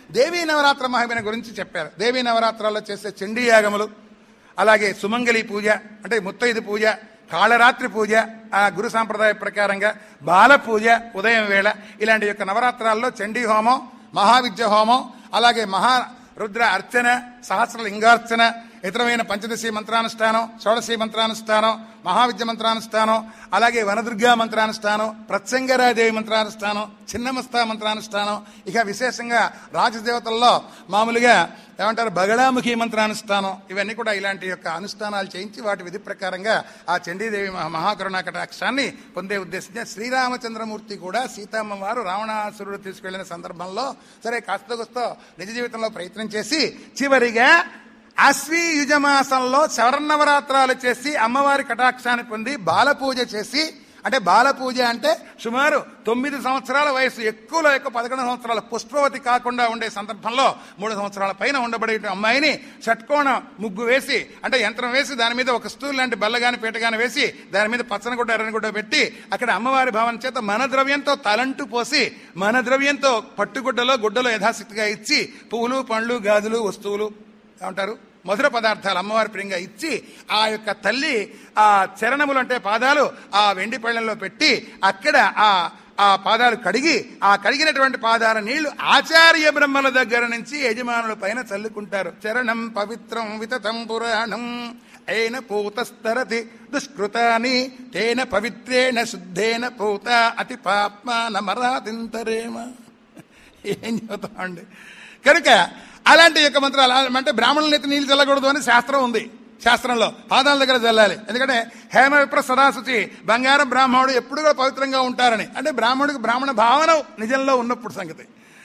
దేవీ నవరాత్ర మహిమన గురించి చెప్పారు. దేవీ నవరాత్రాల్లో చేసే చండీ యాగములు, అలాగే సుమంగళి పూజ అంటే ముత్తైదు పూజ, కాళరాత్రి పూజ ఆ గురు సాంప్రదాయ ప్రకారంగా, బాల పూజ ఉదయం వేళ, ఇలాంటి యొక్క నవరాత్రాల్లో చండీ హోమం, మహావిద్య హోమం, అలాగే మహా రుద్ర అర్చన, సహస్రలింగార్చన, ఇతరమైన పంచదశి మంత్రానుష్ఠానం, షోడశి మంత్రానుష్ఠానం, మహావిద్య మంత్రానుష్ఠానం, అలాగే వనదుర్గా మంత్రానుష్ఠానం, ప్రత్యంగరాదేవి మంత్రానుష్ఠానం, చిన్నమస్తా మంత్రానుష్ఠానం, ఇక విశేషంగా రాజదేవతల్లో మామూలుగా ఏమంటారు బగళాముఖి మంత్రానుష్ఠానం, ఇవన్నీ కూడా ఇలాంటి యొక్క అనుష్ఠానాలు చేయించి వాటి విధి ప్రకారంగా ఆ చండీదేవి మహాకరుణా కటాక్షాన్ని పొందే ఉద్దేశంగా శ్రీరామచంద్రమూర్తి కూడా సీతమ్మ వారు రావణాసురుడు తీసుకెళ్లిన సందర్భంలో సరే కాస్త గొస్తో నిజ జీవితంలో ప్రయత్నం చేసి చివరిగా అశ్వీ యుజమాసంలో శరన్నవరాత్రాలు చేసి అమ్మవారి కటాక్షాన్ని పొంది బాలపూజ చేసి, అంటే బాలపూజ అంటే సుమారు తొమ్మిది సంవత్సరాల వయసు, ఎక్కువలో ఎక్కువ పదకొండు సంవత్సరాల పుష్పవతి కాకుండా ఉండే సందర్భంలో మూడు సంవత్సరాల పైన ఉండబడే అమ్మాయిని షట్కోణ ముగ్గు వేసి, అంటే యంత్రం వేసి దాని మీద ఒక స్టూల్ లాంటి బల్లగాని పీటగాని వేసి దాని మీద పచ్చనగుడ్డ ఎర్రనగుడ్డ పెట్టి అక్కడ అమ్మవారి భావన చేత మన ద్రవ్యంతో తలంటు పోసి మన ద్రవ్యంతో పట్టుగుడ్డలో గుడ్డలో యథాశక్తిగా ఇచ్చి పువ్వులు పండ్లు గాజులు వస్తువులు ఏమంటారు మధుర పదార్థాలు అమ్మవారి ప్రియంగా ఇచ్చి ఆ యొక్క తల్లి ఆ చరణములు అంటే పాదాలు ఆ వెండి పళ్ళెంలో పెట్టి అక్కడ ఆ ఆ పాదాలు కడిగి ఆ కడిగినటువంటి పాదాల నీళ్లు ఆచార్య బ్రహ్మల దగ్గర నుంచి యజమానుల పైన చల్లుకుంటారు. చరణం పవిత్రం వితతం పురాణం అయిన పూతస్తరతి దుష్కృతాని తేన పవిత్రేణ శుద్ధేన పూత అతి పాప్మాన మరాతింతరేమ. ఏం చెబుతామండి. కనుక అలాంటి యొక్క మంత్రాలు అంటే బ్రాహ్మణుల నెత్తి నీళ్ళు చల్లకూడదు అని శాస్త్రం ఉంది. శాస్త్రంలో పాదాల దగ్గర చల్లాలి. ఎందుకంటే హేమ విప్ర సదాశుచి బంగారం బ్రాహ్మణుడు ఎప్పుడు కూడా పవిత్రంగా ఉంటారని, అంటే బ్రాహ్మణుడికి బ్రాహ్మణ భావన నిజంలో ఉన్నప్పుడు సంగతి.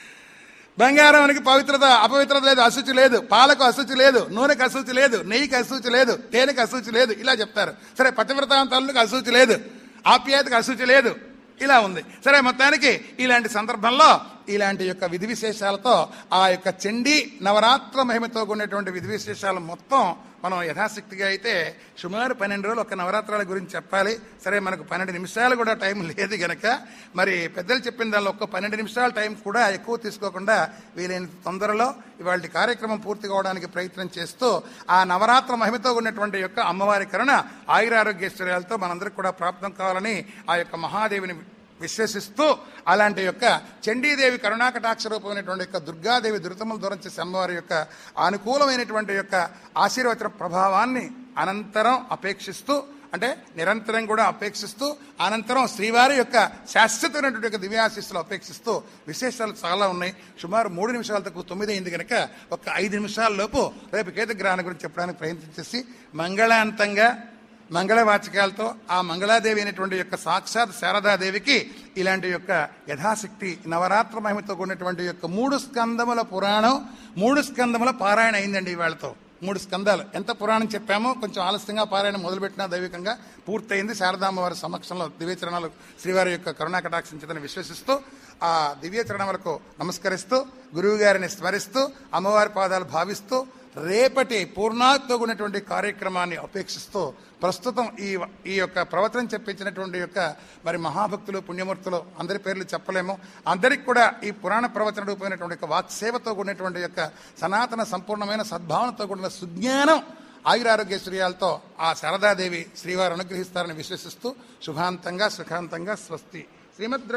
బంగారానికి పవిత్రత అపవిత్రత లేదు, అశుచి లేదు, పాలకు అశుచి లేదు, నూనెకి అశుచి లేదు, నెయ్యికి అశుచి లేదు, తేనెకి అశుచి లేదు, ఇలా చెప్తారు. సరే పతివ్రతాంతాలకు అశుచి లేదు, ఆప్యాయతకు అశుచి లేదు, ఇలా ఉంది. సరే మొత్తానికి ఇలాంటి సందర్భంలో ఇలాంటి యొక్క విధి విశేషాలతో ఆ యొక్క చండీ నవరాత్ర మహిమతో కూడినటువంటి విధి విశేషాలు మొత్తం మనం యథాశక్తిగా అయితే సుమారు పన్నెండు రోజులు ఒక నవరాత్రాల గురించి చెప్పాలి. సరే మనకు పన్నెండు నిమిషాలు కూడా టైం లేదు గనక మరి పెద్దలు చెప్పిన దానిలో ఒక్క పన్నెండు నిమిషాల టైం కూడా ఎక్కువ తీసుకోకుండా వీలైన తొందరలో ఇవాళ కార్యక్రమం పూర్తి కావడానికి ప్రయత్నం చేస్తూ ఆ నవరాత్ర మహిమతో ఉన్నటువంటి యొక్క అమ్మవారి కరుణ ఆయురారోగ్యశ్వర్యాలతో మనందరికి కూడా ప్రాప్తం కావాలని ఆ యొక్క మహాదేవిని విశ్వసిస్తూ అలాంటి యొక్క చండీదేవి కరుణాకటాక్ష రూపమైనటువంటి యొక్క దుర్గాదేవి దురితములు దూరం చేసే అమ్మవారి యొక్క అనుకూలమైనటువంటి యొక్క ఆశీర్వచన ప్రభావాన్ని అనంతరం అపేక్షిస్తూ, అంటే నిరంతరం కూడా అపేక్షిస్తూ అనంతరం శ్రీవారి యొక్క శాశ్వతమైనటువంటి యొక్క దివ్యాశీస్సులు అపేక్షిస్తూ విశేషాలు చాలా ఉన్నాయి. సుమారు మూడు నిమిషాల తక్కువ తొమ్మిది అయింది కనుక ఒక ఐదు నిమిషాల లోపు రేపు కేతుగ్రహణం గురించి చెప్పడానికి ప్రయత్నం చేసి మంగళాంతంగా మంగళవాచకాలతో ఆ మంగళాదేవి అయినటువంటి యొక్క సాక్షాత్ శారదాదేవికి ఇలాంటి యొక్క యథాశక్తి నవరాత్ర మహిమతో కూడినటువంటి యొక్క మూడు స్కందముల పురాణం, మూడు స్కందముల పారాయణ అయిందండి ఇవాళతో. మూడు స్కందాలు ఎంత పురాణం చెప్పామో కొంచెం ఆలస్యంగా పారాయణ మొదలుపెట్టినా దైవికంగా పూర్తయింది. శారదామ్మ వారి సమక్షంలో దివ్యచరణాలు శ్రీవారి యొక్క కరుణా కటాక్షించదని విశ్వసిస్తూ ఆ దివ్యచరణములకు నమస్కరిస్తూ గురువు గారిని స్మరిస్తూ అమ్మవారి పాదాలు భావిస్తూ రేపటి పూర్ణాతో ఉన్నటువంటి కార్యక్రమాన్ని అపేక్షిస్తూ ప్రస్తుతం ఈ ఈ యొక్క ప్రవచనం చెప్పించినటువంటి యొక్క మరి మహాభక్తులు పుణ్యమూర్తులు అందరి పేర్లు చెప్పలేము. అందరికి కూడా ఈ పురాణ ప్రవచన రూపమైనటువంటి యొక్క వాక్సేవతో కూడినటువంటి యొక్క సనాతన సంపూర్ణమైన సద్భావనతో కూడిన సుజ్ఞానం ఆయురారోగ్యశ్వర్యాలతో ఆ శారదాదేవి శ్రీవారు అనుగ్రహిస్తారని విశ్వసిస్తూ శుభాంతంగా సుఖాంతంగా స్వస్తి. శ్రీమద్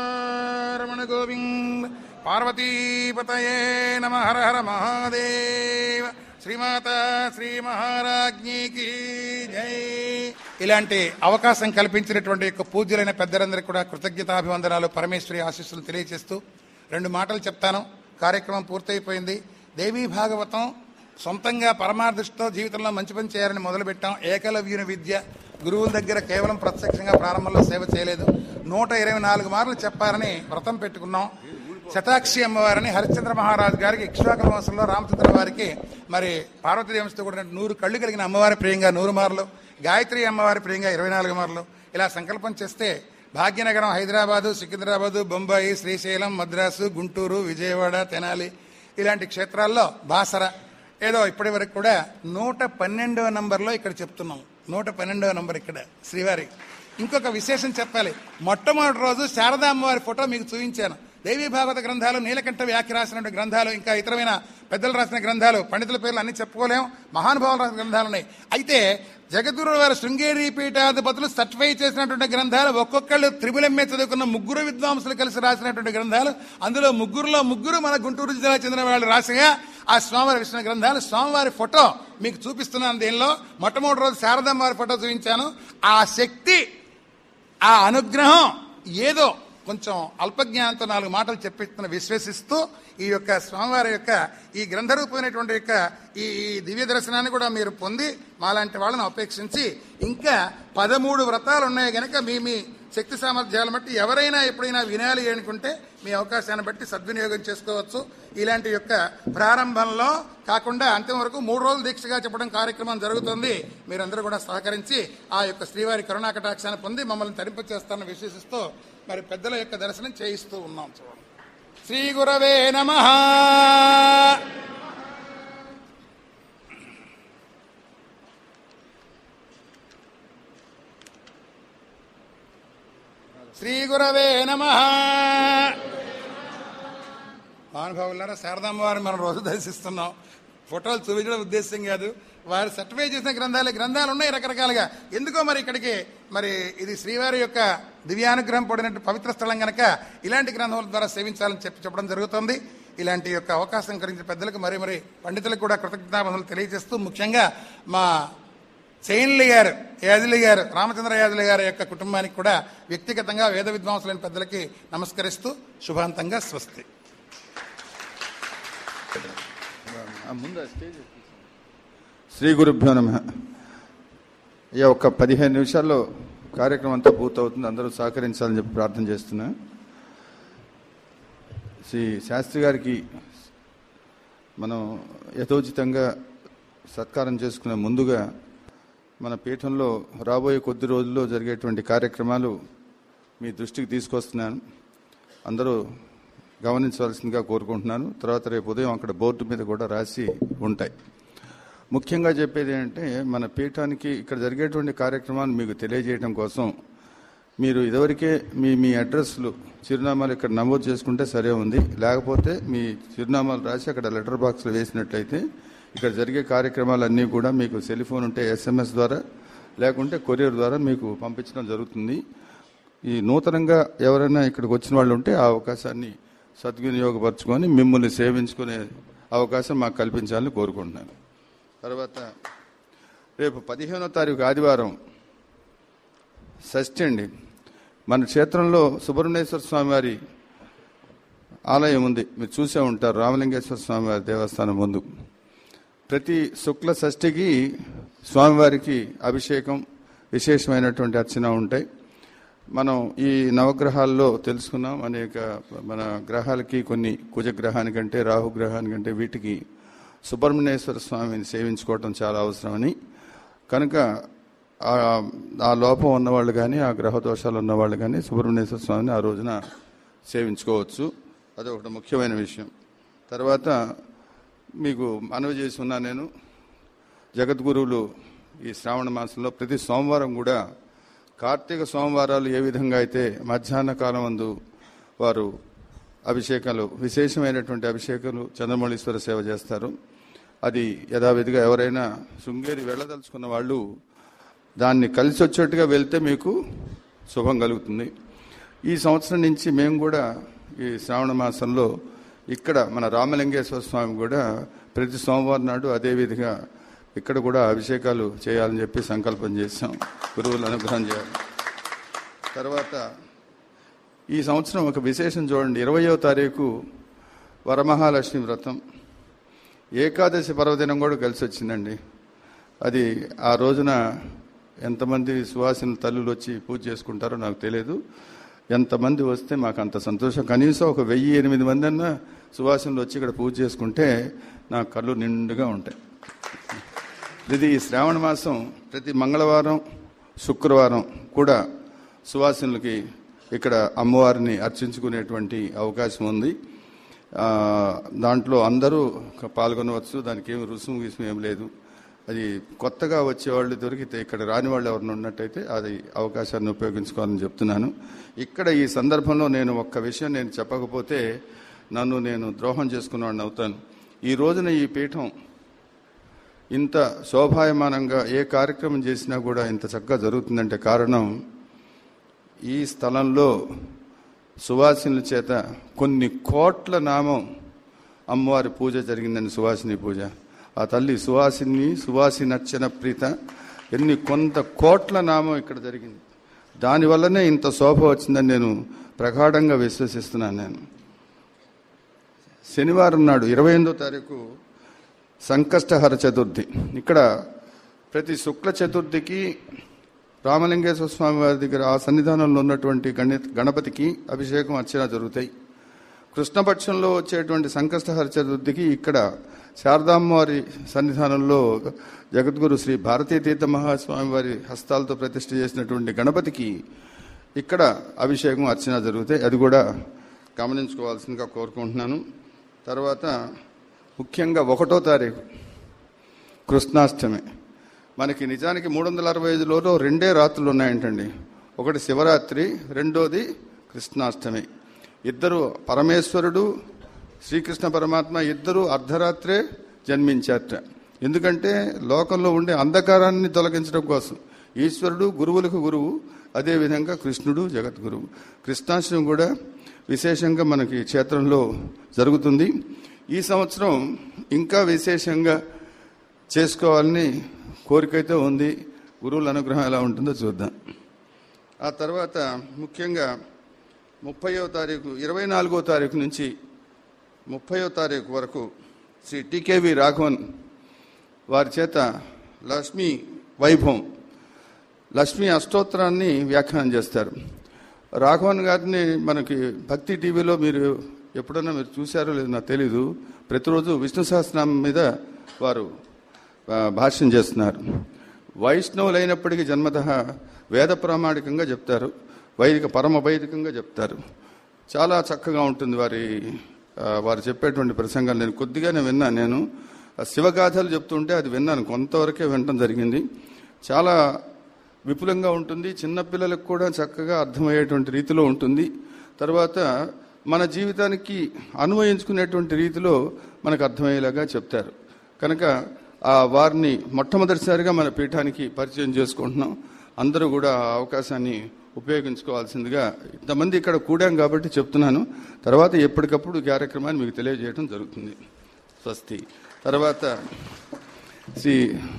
రమణ గోవింద్ పార్వతీపతయే నమ. హర హర మహాదేవ. శ్రీమాత శ్రీ మహారాజ్ఞికి జై. ఇలాంటి అవకాశం కల్పించినటువంటి యొక్క పూజ్యులైన పెద్దలందరికీ కూడా కృతజ్ఞతాభివందనాలు, పరమేశ్వరి ఆశీస్సులు తెలియజేస్తూ రెండు మాటలు చెప్తాను. కార్యక్రమం పూర్తయిపోయింది. దేవీ భాగవతం సొంతంగా పరమాదృష్టితో జీవితంలో మంచి పని చేయాలని మొదలుపెట్టాం. ఏకలవ్యుని విద్య గురువుల దగ్గర కేవలం ప్రత్యక్షంగా ప్రారంభంలో సేవ చేయలేదు. నూట ఇరవై నాలుగు మార్లు చెప్పారని వ్రతం పెట్టుకున్నాం. శతాక్షి అమ్మవారిని హరిశ్చంద్ర మహారాజు గారికి ఇక్ష్వాకుల వంశంలో రామచంద్ర వారికి మరి పార్వతీదేవంతో కూడా నూరు కళ్ళు కలిగిన అమ్మవారి ప్రియంగా నూరు మార్లు, గాయత్రి అమ్మవారి ప్రియంగా ఇరవై నాలుగు మార్లు ఇలా సంకల్పం చేస్తే భాగ్యనగరం, హైదరాబాదు, సికింద్రాబాదు, బొంబాయి, శ్రీశైలం, మద్రాసు, గుంటూరు, విజయవాడ, తెనాలి ఇలాంటి క్షేత్రాల్లో బాసర ఏదో ఇప్పటి వరకు కూడా నూట పన్నెండవ నంబర్లో ఇక్కడ చెప్తున్నాం. నూట పన్నెండవ నంబర్ ఇక్కడ శ్రీవారి. ఇంకొక విశేషం చెప్పాలి. మొట్టమొదటి రోజు శారదా అమ్మవారి ఫోటో మీకు చూపించాను. దేవీ భాగవత గ్రంథాలు, నీలకంఠ వ్యాఖ్య రాసినటువంటి గ్రంథాలు, ఇంకా ఇతరమైన పెద్దలు రాసిన గ్రంథాలు, పండితుల పేర్లు అన్ని చెప్పుకోలేం, మహానుభావులు రాసిన గ్రంథాలు ఉన్నాయి. అయితే జగద్గురు వారు శృంగేరి పీఠాధిపతులు సర్టిఫై చేసినటువంటి గ్రంథాలు, ఒక్కొక్కళ్ళు త్రిబుల్ ఎంఏ చదువుకున్న ముగ్గురు విద్వాంసులు కలిసి రాసినటువంటి గ్రంథాలు. అందులో ముగ్గురులో ముగ్గురు మన గుంటూరు జిల్లా చెందిన వాళ్ళు రాసిగా ఆ స్వామివారి విష్ణు గ్రంథాలు. స్వామివారి ఫోటో మీకు చూపిస్తున్నాను. దీనిలో మొట్టమొదటి రోజు శారదమ్మ వారి ఫోటో చూపించాను. ఆ శక్తి, ఆ అనుగ్రహం ఏదో కొంచెం అల్పజ్ఞానంతో నాలుగు మాటలు చెప్పిస్తున్న విశ్వసిస్తూ ఈ యొక్క స్వామివారి యొక్క ఈ గ్రంథరూపమైనటువంటి యొక్క ఈ దివ్య దర్శనాన్ని కూడా మీరు పొంది మాలాంటి వాళ్ళని అపేక్షించి, ఇంకా పదమూడు వ్రతాలు ఉన్నాయి కనుక మీ మీ శక్తి సామర్థ్యాలను బట్టి ఎవరైనా ఎప్పుడైనా వినాలి అనుకుంటే మీ అవకాశాన్ని బట్టి సద్వినియోగం చేసుకోవచ్చు. ఇలాంటి యొక్క ప్రారంభంలో కాకుండా అంతిమ వరకు మూడు రోజులు దీక్షగా చెప్పడం కార్యక్రమం జరుగుతుంది. మీరందరూ కూడా సహకరించి ఆ యొక్క శ్రీవారి కరుణా కటాక్షాన్ని పొంది మమ్మల్ని తరింప చేస్తారని విశ్వసిస్తూ మరి పెద్దల యొక్క దర్శనం చేయిస్తూ ఉన్నాం. చూడండి. శ్రీ గురవే నమః. శ్రీ గురవే నమః. మహానుభావులారా, శారదామ్మ వారిని మనం రోజు దర్శిస్తున్నాం. ఫోటోలు చూపించడం ఉద్దేశం కాదు, వారు సర్టిఫై చేసిన గ్రంథాలు గ్రంథాలు ఉన్నాయి రకరకాలుగా. ఎందుకో మరి ఇక్కడికి మరి ఇది శ్రీవారి యొక్క దివ్యానుగ్రహం పడినట్టు పవిత్ర స్థలం కనుక ఇలాంటి గ్రంథాల ద్వారా సేవించాలని చెప్పి చెప్పడం జరుగుతుంది. ఇలాంటి యొక్క అవకాశం కలిగించిన పెద్దలకు మరి మరి పండితులకు కూడా కృతజ్ఞతాపదలు తెలియజేస్తూ, ముఖ్యంగా మా చైన్లి గారు, యాజులి గారు, రామచంద్ర యాజులి గారి యొక్క కుటుంబానికి కూడా వ్యక్తిగతంగా వేద విద్వాంసులైన పెద్దలకి నమస్కరిస్తూ శుభాంతంగా స్వస్తి. శ్రీ గురుభ్యో నమః. ఇక ఒక పదిహేను నిమిషాల్లో కార్యక్రమం అంతా పూర్తవుతుంది. అందరూ సహకరించాలని చెప్పి ప్రార్థన చేస్తున్నా. శ్రీ శాస్త్రి గారికి మనం యథోచితంగా సత్కారం చేసుకునే ముందుగా మన పీఠంలో రాబోయే కొద్ది రోజుల్లో జరిగేటువంటి కార్యక్రమాలు మీ దృష్టికి తీసుకొస్తున్నాను. అందరూ గమనించవలసిందిగా కోరుకుంటున్నాను. తర్వాత రేపు ఉదయం అక్కడ బోర్డు మీద కూడా రాసి ఉంటాయి. ముఖ్యంగా చెప్పేది ఏంటంటే, మన పీఠానికి ఇక్కడ జరిగేటువంటి కార్యక్రమాలు మీకు తెలియజేయడం కోసం మీరు ఇదివరకే మీ మీ అడ్రస్లు, చిరునామాలు ఇక్కడ నమోదు చేసుకుంటే సరే ఉంది. లేకపోతే మీ చిరునామాలు రాసి అక్కడ లెటర్ బాక్స్లో వేసినట్లయితే ఇక్కడ జరిగే కార్యక్రమాలన్నీ కూడా మీకు సెల్ ఫోన్ ఉంటే ఎస్ఎంఎస్ ద్వారా, లేకుంటే కొరియర్ ద్వారా మీకు పంపించడం జరుగుతుంది. ఈ నూతనంగా ఎవరైనా ఇక్కడికి వచ్చిన వాళ్ళు ఉంటే ఆ అవకాశాన్ని సద్వినియోగపరచుకొని మిమ్మల్ని సేవించుకునే అవకాశం మాకు కల్పించాలని కోరుకుంటున్నాను. తర్వాత రేపు పదిహేనో తారీఖు ఆదివారం షష్ఠి అండి. మన క్షేత్రంలో సుబ్రహ్మణ్యేశ్వర స్వామి వారి ఆలయం ఉంది, మీరు చూసే ఉంటారు. రామలింగేశ్వర స్వామి వారి దేవస్థానం ముందు ప్రతి శుక్ల షష్ఠికి స్వామివారికి అభిషేకం, విశేషమైనటువంటి అర్చన ఉంటాయి. మనం ఈ నవగ్రహాల్లో తెలుసుకున్నాం. అనేక మన గ్రహాలకి కొన్ని కుజగ్రహానికంటే, రాహుగ్రహానికంటే వీటికి సుబ్రహ్మణ్యేశ్వర స్వామిని సేవించుకోవటం చాలా అవసరమని, కనుక ఆ లోపం ఉన్నవాళ్ళు కానీ, ఆ గ్రహ దోషాలు ఉన్నవాళ్ళు కానీ సుబ్రహ్మణ్యేశ్వర స్వామిని ఆ రోజున సేవించుకోవచ్చు. అదొకటి ముఖ్యమైన విషయం. తర్వాత మీకు మనవి చేసి ఉన్నా, నేను జగద్గురువులు ఈ శ్రావణ మాసంలో ప్రతి సోమవారం కూడా కార్తీక సోమవారాలు ఏ విధంగా అయితే మధ్యాహ్న కాలం అందు వారు అభిషేకాలు, విశేషమైనటువంటి అభిషేకాలు, చంద్రమౌళీశ్వర సేవ చేస్తారు. అది యథావిధిగా ఎవరైనా శృంగేరి వెళ్ళదలుచుకున్న వాళ్ళు దాన్ని కలిసి వచ్చేట్టుగా వెళ్తే మీకు శుభం కలుగుతుంది. ఈ సంవత్సరం నుంచి మేము కూడా ఈ శ్రావణ మాసంలో ఇక్కడ మన రామలింగేశ్వర స్వామి కూడా ప్రతి సోమవారం నాడు అదేవిధంగా ఇక్కడ కూడా అభిషేకాలు చేయాలని చెప్పి సంకల్పం చేశాం. గురువులు అనుగ్రహం చేయాలి. తర్వాత ఈ సంవత్సరం ఒక విశేషం చూడండి. ఇరవయో తారీఖు వరమహాలక్ష్మి వ్రతం, ఏకాదశి పర్వదినం కూడా కలిసి వచ్చిందండి. అది ఆ రోజున ఎంతమంది సువాసిని తల్లులు వచ్చి పూజ చేసుకుంటారో నాకు తెలియదు. ఎంతమంది వస్తే మాకు అంత సంతోషం. కనీసం ఒక వెయ్యి ఎనిమిది మంది అన్నా సువాసినులు వచ్చి ఇక్కడ పూజ చేసుకుంటే నా కళ్ళు నిండుగా ఉంటాయి. ఇది శ్రావణ మాసం ప్రతి మంగళవారం, శుక్రవారం కూడా సువాసినులకి ఇక్కడ అమ్మవారిని అర్చించుకునేటువంటి అవకాశం ఉంది. దాంట్లో అందరూ పాల్గొనవచ్చు. దానికి ఏమి రుసుము గీసం ఏం లేదు. అది కొత్తగా వచ్చేవాళ్ళు దొరికితే, ఇక్కడ రాని వాళ్ళు ఎవరిని ఉన్నట్టయితే అది అవకాశాన్ని ఉపయోగించుకోవాలని చెప్తున్నాను. ఇక్కడ ఈ సందర్భంలో నేను ఒక్క విషయం నేను చెప్పకపోతే నన్ను నేను ద్రోహం చేసుకున్నవాడిని అవుతాను. ఈ రోజున ఈ పీఠం ఇంత శోభాయమానంగా ఏ కార్యక్రమం చేసినా కూడా ఇంత చక్కగా జరుగుతుందంటే కారణం ఈ స్థలంలో సువాసినుల చేత కొన్ని కోట్ల నామం అమ్మవారి పూజ జరిగిందండి. సువాసిని పూజ. ఆ తల్లి సువాసిని సువాసినర్చన ప్రీత ఎన్ని కొంత కోట్ల నామం ఇక్కడ జరిగింది. దానివల్లనే ఇంత శోభ వచ్చిందని నేను ప్రగాఢంగా విశ్వసిస్తున్నాను. నేను శనివారం నాడు ఇరవై ఎనిమిదో తారీఖు సంకష్టహర చతుర్థి. ఇక్కడ ప్రతి శుక్ల చతుర్థికి రామలింగేశ్వర స్వామి వారి దగ్గర ఆ సన్నిధానంలో ఉన్నటువంటి గణ గణపతికి అభిషేకం అర్చన జరుగుతాయి. కృష్ణపక్షంలో వచ్చేటువంటి సంకష్టహర చతుర్థికి ఇక్కడ శారదామ్మవారి సన్నిధానంలో జగద్గురు శ్రీ భారతీ తీర్థ మహాస్వామి వారి హస్తాలతో ప్రతిష్ఠ చేసినటువంటి గణపతికి ఇక్కడ అభిషేకం అర్చన జరుగుతాయి. అది కూడా గమనించుకోవాల్సిందిగా కోరుకుంటున్నాను. తర్వాత ముఖ్యంగా ఒకటో తారీఖు కృష్ణాష్టమి. మనకి నిజానికి మూడు వందల అరవై ఐదులో రెండే రాత్రులు ఉన్నాయంటండి. ఒకటి శివరాత్రి, రెండోది కృష్ణాష్టమి. ఇద్దరు పరమేశ్వరుడు శ్రీకృష్ణ పరమాత్మ ఇద్దరు అర్ధరాత్రే జన్మించారట. ఎందుకంటే లోకంలో ఉండే అంధకారాన్ని తొలగించడం కోసం. ఈశ్వరుడు గురువులకు గురువు, అదేవిధంగా కృష్ణుడు జగద్గురువు. కృష్ణాష్టమి కూడా విశేషంగా మనకి క్షేత్రంలో జరుగుతుంది. ఈ సంవత్సరం ఇంకా విశేషంగా చేసుకోవాలని కోరికైతే ఉంది. గురువుల అనుగ్రహం ఎలా ఉంటుందో చూద్దాం. ఆ తర్వాత ముఖ్యంగా ముప్పయో తారీఖు ఇరవై నాలుగో తారీఖు నుంచి ముప్పయో తారీఖు వరకు శ్రీ టీకేవి రాఘవన్ వారి చేత లక్ష్మీ వైభవం లక్ష్మీ అష్టోత్తరాన్ని వ్యాఖ్యానం చేస్తారు. రాఘవన్ గారిని మనకి భక్తి టీవీలో మీరు ఎప్పుడన్నా మీరు చూశారో లేదో నాకు తెలీదు. ప్రతిరోజు విష్ణు సహస్రనామం మీద వారు భాష్యం చేస్తున్నారు. వైష్ణవులు అయినప్పటికీ జన్మతః వేద ప్రామాణికంగా చెప్తారు, వైదిక పరమ వైదికంగా చెప్తారు. చాలా చక్కగా ఉంటుంది వారి వారు చెప్పేటువంటి ప్రసంగాలు. నేను కొద్దిగానే విన్నాను. నేను శివగాథలు చెప్తుంటే అది విన్నాను, కొంతవరకే వినటం జరిగింది. చాలా విపులంగా ఉంటుంది, చిన్నపిల్లలకు కూడా చక్కగా అర్థమయ్యేటువంటి రీతిలో ఉంటుంది. తర్వాత మన జీవితానికి అన్వయించుకునేటువంటి రీతిలో మనకు అర్థమయ్యేలాగా చెప్తారు. కనుక ఆ వారిని మొట్టమొదటిసారిగా మన పీఠానికి పరిచయం చేసుకుంటున్నాం. అందరూ కూడా ఆ అవకాశాన్ని ఉపయోగించుకోవాల్సిందిగా, ఇంతమంది ఇక్కడ కూడాం కాబట్టి చెప్తున్నాను. తర్వాత ఎప్పటికప్పుడు కార్యక్రమాన్ని మీకు తెలియజేయడం జరుగుతుంది. స్వస్తి. తర్వాత శ్రీ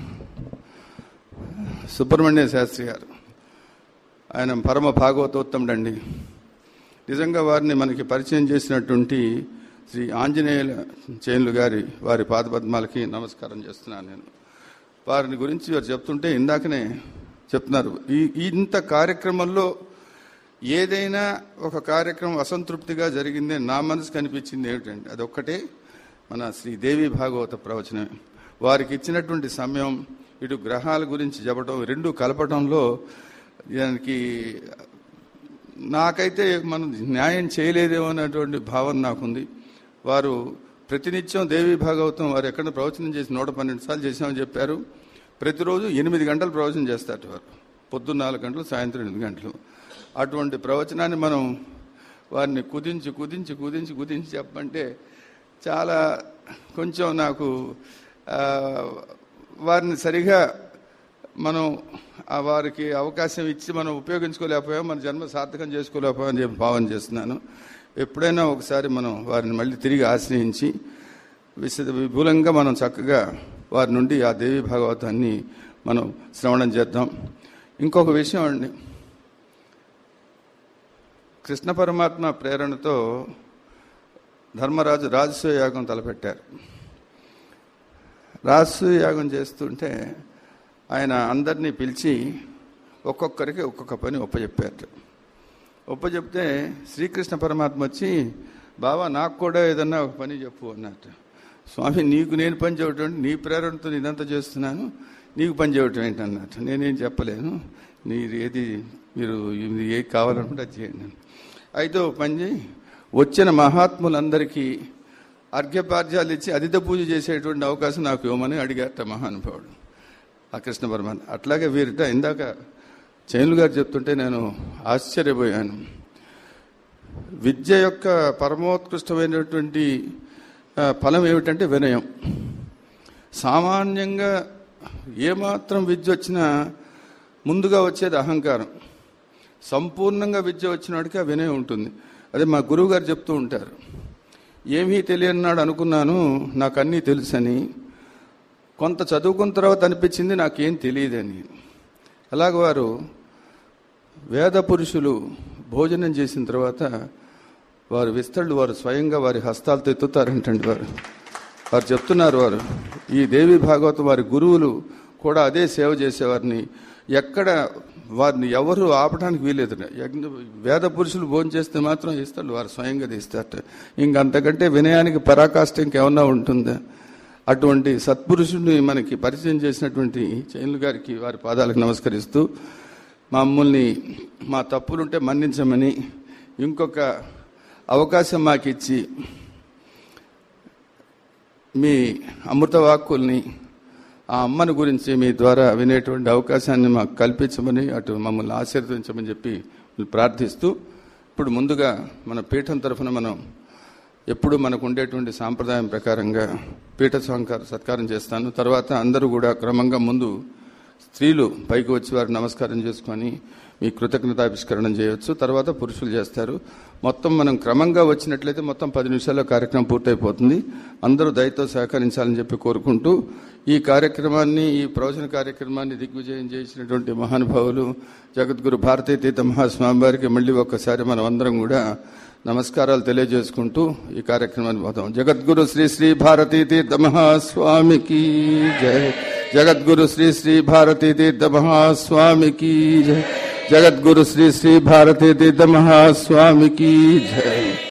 సుబ్రహ్మణ్య శాస్త్రి గారు, ఆయన పరమ భాగవతోత్తముడు అండి. నిజంగా వారిని మనకి పరిచయం చేసినటువంటి శ్రీ ఆంజనేయ చేనులు గారి వారి పాదపద్మాలకి నమస్కారం చేస్తున్నాను. నేను వారిని గురించి వారు చెప్తుంటే ఇందాకనే చెప్తున్నారు, ఈ ఇంత కార్యక్రమంలో ఏదైనా ఒక కార్యక్రమం అసంతృప్తిగా జరిగిందే నా మనసు కనిపించింది ఏమిటంటే అదొక్కటే మన శ్రీ దేవి భాగవత ప్రవచనమే. వారికి ఇచ్చినటువంటి సమయం, ఇటు గ్రహాల గురించి చెప్పడం, రెండు కలపడంలో దానికి నాకైతే మనం న్యాయం చేయలేదేమో అనేటువంటి భావన నాకుంది. వారు ప్రతినిత్యం దేవి భాగవతం వారు ఎక్కడ ప్రవచనం చేసి నూట పన్నెండు సార్లు చేశామని చెప్పారు. ప్రతిరోజు ఎనిమిది గంటలు ప్రవచనం చేస్తారు వారు. పొద్దున్న నాలుగు గంటలు, సాయంత్రం ఎనిమిది గంటలు. అటువంటి ప్రవచనాన్ని మనం వారిని కుదించి కుదించి కుదించి కుదించి చెప్పంటే చాలా కొంచెం నాకు వారిని సరిగా మనం వారికి అవకాశం ఇచ్చి మనం ఉపయోగించుకోలేకపోయాం, మన జన్మ సార్థకం చేసుకోలేకపోయామని చెప్పి భావన చేస్తున్నాను. ఎప్పుడైనా ఒకసారి మనం వారిని మళ్ళీ తిరిగి ఆశ్రయించి విశ విపులంగా మనం చక్కగా వారి నుండి ఆ దేవి భాగవతాన్ని మనం శ్రవణం చేద్దాం. ఇంకొక విషయం అండి, కృష్ణ పరమాత్మ ప్రేరణతో ధర్మరాజు రాజసూయ యాగం తలపెట్టారు. రాజసూయ యాగం చేస్తుంటే ఆయన అందరినీ పిలిచి ఒక్కొక్కరికి ఒక్కొక్క పని ఒప్పచెప్పారు. ఒప్పచెప్తే శ్రీకృష్ణ పరమాత్మ వచ్చి, బావా నాకు కూడా ఏదన్నా ఒక పని చెప్పు అన్నట్టు. స్వామి, నీకు నేను పని చేయటం, నీ ప్రేరణతో ఇదంతా చేస్తున్నాను, నీకు పని చేయటం ఏంటి అన్నట్టు. నేనేం చెప్పలేను, మీరు ఏది మీరు ఏది కావాలనుకుంటే అది చేయండి. అయితే పని చేయి, వచ్చిన మహాత్ములందరికీ అర్ఘ్యపార్ధ్యాలు ఇచ్చి అతిథ పూజ చేసేటువంటి అవకాశం నాకు ఇవ్వమని అడిగారట మహానుభావుడు. ఆ కృష్ణ పరమాత్మ. అట్లాగే వీరిట ఇందాక చైనులు గారు చెప్తుంటే నేను ఆశ్చర్యపోయాను. విద్య యొక్క పరమోత్కృష్టమైనటువంటి ఫలం ఏమిటంటే వినయం. సామాన్యంగా ఏమాత్రం విద్య వచ్చినా ముందుగా వచ్చేది అహంకారం. సంపూర్ణంగా విద్య వచ్చినాడికి ఆ వినయం ఉంటుంది. అదే మా గురువు గారు చెప్తూ ఉంటారు, ఏమీ తెలియన్నాడు అనుకున్నాను నాకు అన్నీ తెలుసని, కొంత చదువుకున్న తర్వాత అనిపించింది నాకేం తెలియదని. అలాగ వారు వేద పురుషులు భోజనం చేసిన తర్వాత వారు విస్తళ్ళు వారు స్వయంగా వారి హస్తాలతో ఎత్తుతారంటండి. వారు వారు చెప్తున్నారు, వారు ఈ దేవి భాగవతం వారి గురువులు కూడా అదే సేవ చేసేవారిని, ఎక్కడ వారిని ఎవరు ఆపడానికి వీలేదు. వేద పురుషులు భోజనం చేస్తే మాత్రం ఇస్తారు, వారు స్వయంగా తీస్తారట. ఇంకంతకంటే వినయానికి పరాకాష్ట ఇంకేమన్నా ఉంటుందా? అటువంటి సత్పురుషుడిని మనకి పరిచయం చేసినటువంటి చైనులు గారికి వారి పాదాలకు నమస్కరిస్తూ, మమ్మల్ని మా తప్పులుంటే మన్నించమని ఇంకొక అవకాశం మాకిచ్చి మీ అమృత వాక్కుల్ని ఆ అమ్మని గురించి మీ ద్వారా వినేటువంటి అవకాశాన్ని మాకు కల్పించమని, అటు మమ్మల్ని ఆశీర్వదించమని చెప్పి ప్రార్థిస్తూ, ఇప్పుడు ముందుగా మన పీఠం తరఫున మనం ఎప్పుడు మనకు ఉండేటువంటి సాంప్రదాయం ప్రకారంగా పీఠ సత్కారం సత్కారం చేస్తాను. తర్వాత అందరూ కూడా క్రమంగా ముందు స్త్రీలు పైకి వచ్చి వారికి నమస్కారం చేసుకొని మీ కృతజ్ఞతావిష్కరణం చేయవచ్చు. తర్వాత పురుషులు చేస్తారు. మొత్తం మనం క్రమంగా వచ్చినట్లయితే మొత్తం పది నిమిషాల్లో కార్యక్రమం పూర్తయిపోతుంది. అందరూ దయతో సహకరించాలని చెప్పి కోరుకుంటూ, ఈ కార్యక్రమాన్ని ఈ ప్రవచన కార్యక్రమాన్ని దిగ్విజయం చేసినటువంటి మహానుభావులు జగద్గురు భారతీ తీర్థ మహాస్వామి వారికి మళ్ళీ ఒక్కసారి మనం అందరం కూడా నమస్కారాలు తెలియజేసుకుంటూ ఈ కార్యక్రమాన్ని పోతాం. జగద్గురు శ్రీ శ్రీ భారతీ తీర్థ మహాస్వామికి జయ. జగద్గురు శ్రీ శ్రీ భారతీ తీర్థ మహాస్వామికి జయ. జగద్గురు శ్రీ శ్రీ భారతీ తీర్థ మహాస్వామికి జయ.